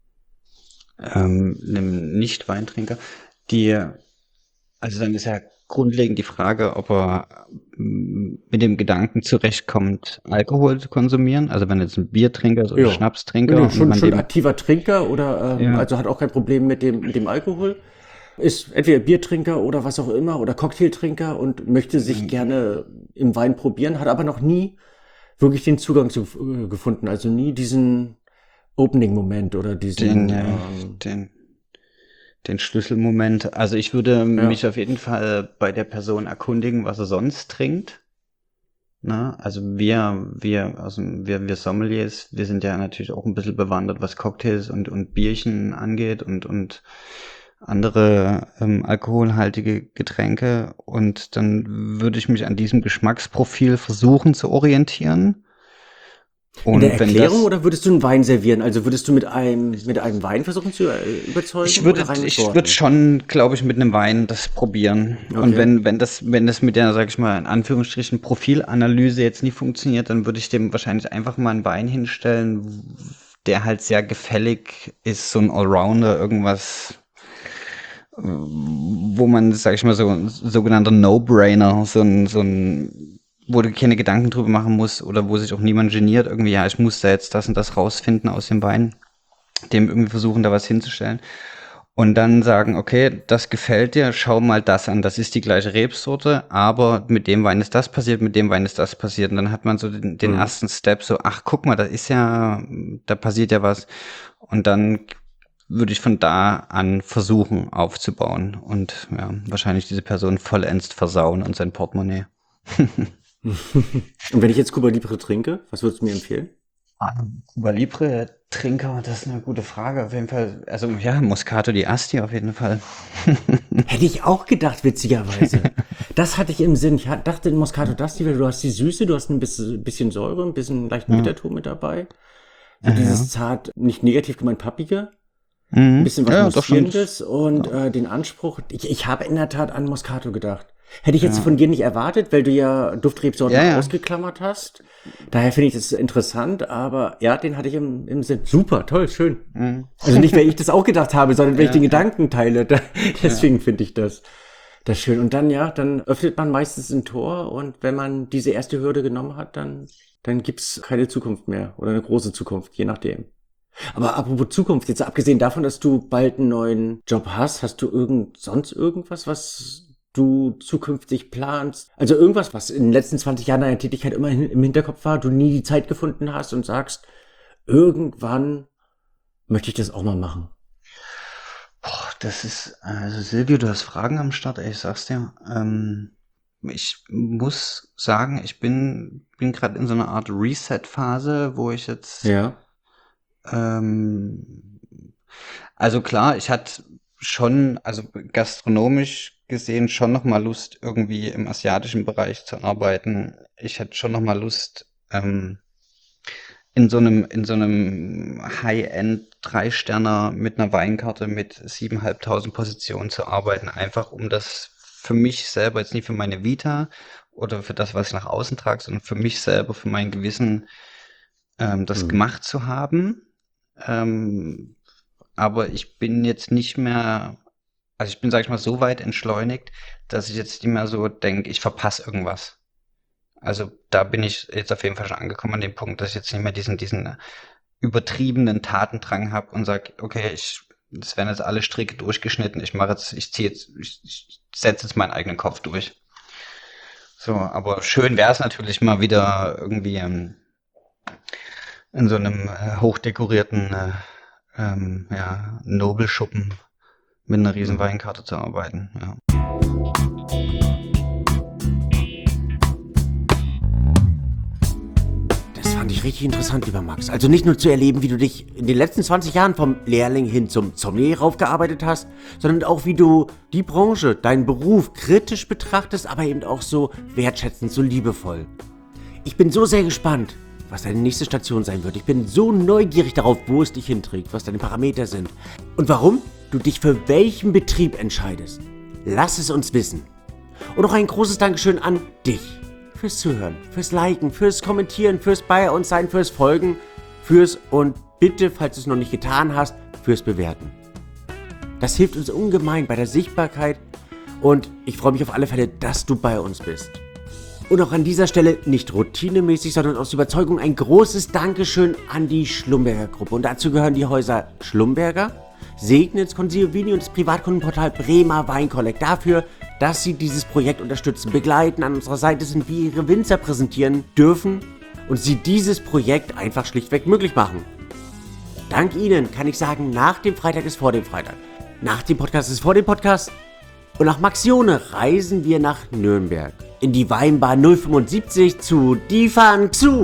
Einem Nicht-Weintrinker, also dann ist ja grundlegend die Frage, ob er mit dem Gedanken zurechtkommt, Alkohol zu konsumieren. Also wenn jetzt ein Biertrinker ist oder Ja. Schnapstrinker Nö, und schon man dem, aktiver Trinker oder ja, also hat auch kein Problem mit dem Alkohol. Ist entweder Biertrinker oder was auch immer oder Cocktailtrinker und möchte sich gerne im Wein probieren, hat aber noch nie wirklich den Zugang gefunden. Also nie diesen Opening-Moment oder diesen, den, den Schlüsselmoment. Also ich würde mich auf jeden Fall bei der Person erkundigen, was er sonst trinkt. Na, also wir Sommeliers, wir sind ja natürlich auch ein bisschen bewandert, was Cocktails und Bierchen angeht und andere alkoholhaltige Getränke. Und dann würde ich mich an diesem Geschmacksprofil versuchen zu orientieren. In der Und wenn Erklärung das, oder würdest du einen Wein servieren? Also würdest du mit einem Wein versuchen zu überzeugen oder rein mit ich Worten? würde schon, glaube ich, mit einem Wein das probieren. Und Okay. wenn das mit der, sag ich mal, in Anführungsstrichen Profilanalyse jetzt nie funktioniert, dann würde ich dem wahrscheinlich einfach mal einen Wein hinstellen, der halt sehr gefällig ist, so ein Allrounder, irgendwas, wo man, sag ich mal, so ein sogenannter No-Brainer, so ein, wo du keine Gedanken drüber machen musst oder wo sich auch niemand geniert, irgendwie, ja, ich muss da jetzt das und das rausfinden aus dem Wein, dem irgendwie versuchen, da was hinzustellen. Und dann sagen, okay, das gefällt dir, schau mal das an. Das ist die gleiche Rebsorte, aber mit dem Wein ist das passiert, mit dem Wein ist das passiert. Und dann hat man so den ersten Step so, ach, guck mal, da passiert ja was. Und dann würde ich von da an versuchen aufzubauen und ja, wahrscheinlich diese Person vollends versauen und sein Portemonnaie. Und wenn ich jetzt Cuba Libre trinke, was würdest du mir empfehlen? Cuba Libre Trinker, das ist eine gute Frage. Auf jeden Fall, also ja, Moscato di Asti auf jeden Fall. Hätte ich auch gedacht, witzigerweise. Das hatte ich im Sinn. Ich dachte in Moscato d'Asti, weil du hast die Süße, du hast ein bisschen Säure, ein bisschen leichten Bitterton mit dabei. So dieses zart, nicht negativ gemeint, pappige. Ein bisschen was Ja, doch schon. Mussierendes und den Anspruch. Ich habe in der Tat an Moscato gedacht. Hätte ich jetzt von dir nicht erwartet, weil du ja Duftrebsorten Ja, ja. ausgeklammert hast. Daher finde ich das interessant, aber ja, den hatte ich im Sinn. Super, toll, schön. Also nicht, weil ich das auch gedacht habe, sondern weil ich den Gedanken teile. Deswegen finde ich das schön. Und dann, ja, dann öffnet man meistens ein Tor und wenn man diese erste Hürde genommen hat, dann gibt's keine Zukunft mehr oder eine große Zukunft, je nachdem. Aber apropos Zukunft, jetzt abgesehen davon, dass du bald einen neuen Job hast, hast du sonst irgendwas, was du zukünftig planst? Also irgendwas, was in den letzten 20 Jahren deiner Tätigkeit immer im Hinterkopf war, du nie die Zeit gefunden hast und sagst, irgendwann möchte ich das auch mal machen. Boah, das ist, also Silvio, du hast Fragen am Start, ey, ich sag's dir. Ich muss sagen, ich bin gerade in so einer Art Reset-Phase, wo ich jetzt, Ja. ähm, also klar, ich hatte schon, also gastronomisch gesehen, schon noch mal Lust, irgendwie im asiatischen Bereich zu arbeiten. Ich hätte schon noch mal Lust, in so einem High-End Drei-Sterner mit einer Weinkarte mit 7.500 Positionen zu arbeiten, einfach um das für mich selber, jetzt nicht für meine Vita oder für das, was ich nach außen trage, sondern für mich selber, für mein Gewissen, das gemacht zu haben. Aber ich bin jetzt nicht mehr, also ich bin, sag ich mal, so weit entschleunigt, dass ich jetzt nicht mehr so denke, ich verpasse irgendwas. Also da bin ich jetzt auf jeden Fall schon angekommen an dem Punkt, dass ich jetzt nicht mehr diesen übertriebenen Tatendrang habe und sage, okay, es werden jetzt alle Stricke durchgeschnitten, ich setze jetzt meinen eigenen Kopf durch. So, aber schön wäre es natürlich mal wieder irgendwie in so einem hochdekorierten Nobelschuppen mit einer riesen Weinkarte zu arbeiten. Ja. Das fand ich richtig interessant, lieber Max. Also nicht nur zu erleben, wie du dich in den letzten 20 Jahren vom Lehrling hin zum Sommelier raufgearbeitet hast, sondern auch, wie du die Branche, deinen Beruf kritisch betrachtest, aber eben auch so wertschätzend, so liebevoll. Ich bin so sehr gespannt, was deine nächste Station sein wird. Ich bin so neugierig darauf, wo es dich hinträgt, was deine Parameter sind und warum du dich für welchen Betrieb entscheidest. Lass es uns wissen. Und noch ein großes Dankeschön an dich fürs Zuhören, fürs Liken, fürs Kommentieren, fürs bei uns sein, fürs Folgen, und bitte, falls du es noch nicht getan hast, fürs Bewerten. Das hilft uns ungemein bei der Sichtbarkeit und ich freue mich auf alle Fälle, dass du bei uns bist. Und auch an dieser Stelle nicht routinemäßig, sondern aus Überzeugung ein großes Dankeschön an die Schlumberger Gruppe. Und dazu gehören die Häuser Schlumberger, Segnitz, Consigliere und das Privatkundenportal Bremer Weinkollekt dafür, dass sie dieses Projekt unterstützen, begleiten, an unserer Seite sind, wie ihre Winzer präsentieren dürfen und sie dieses Projekt einfach schlichtweg möglich machen. Dank ihnen kann ich sagen, nach dem Freitag ist vor dem Freitag. Nach dem Podcast ist vor dem Podcast. Und nach Max Jone reisen wir nach Nürnberg. In die Weinbar 075 zu Die fahren zu.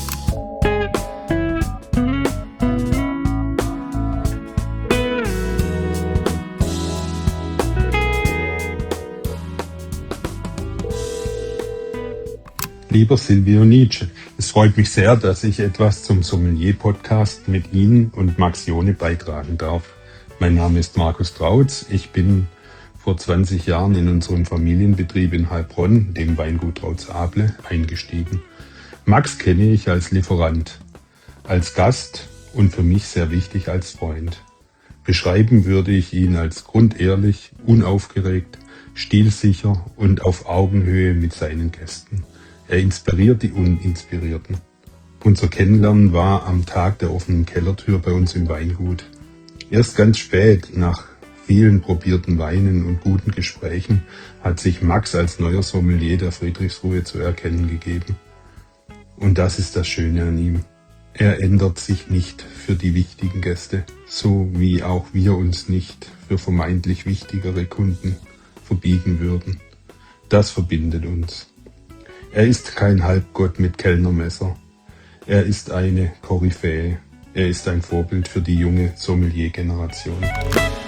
Lieber Silvio Nietzsche, es freut mich sehr, dass ich etwas zum Sommelier-Podcast mit Ihnen und Max Jone beitragen darf. Mein Name ist Markus Trautz. Ich bin vor 20 Jahren in unserem Familienbetrieb in Heilbronn, dem Weingut Trautz-Able, eingestiegen. Max kenne ich als Lieferant, als Gast und für mich sehr wichtig als Freund. Beschreiben würde ich ihn als grundehrlich, unaufgeregt, stilsicher und auf Augenhöhe mit seinen Gästen. Er inspiriert die Uninspirierten. Unser Kennenlernen war am Tag der offenen Kellertür bei uns im Weingut. Erst ganz spät, nach vielen probierten Weinen und guten Gesprächen, hat sich Max als neuer Sommelier der Friedrichsruhe zu erkennen gegeben. Und das ist das Schöne an ihm. Er ändert sich nicht für die wichtigen Gäste, so wie auch wir uns nicht für vermeintlich wichtigere Kunden verbiegen würden. Das verbindet uns. Er ist kein Halbgott mit Kellnermesser. Er ist eine Koryphäe. Er ist ein Vorbild für die junge Sommelier-Generation.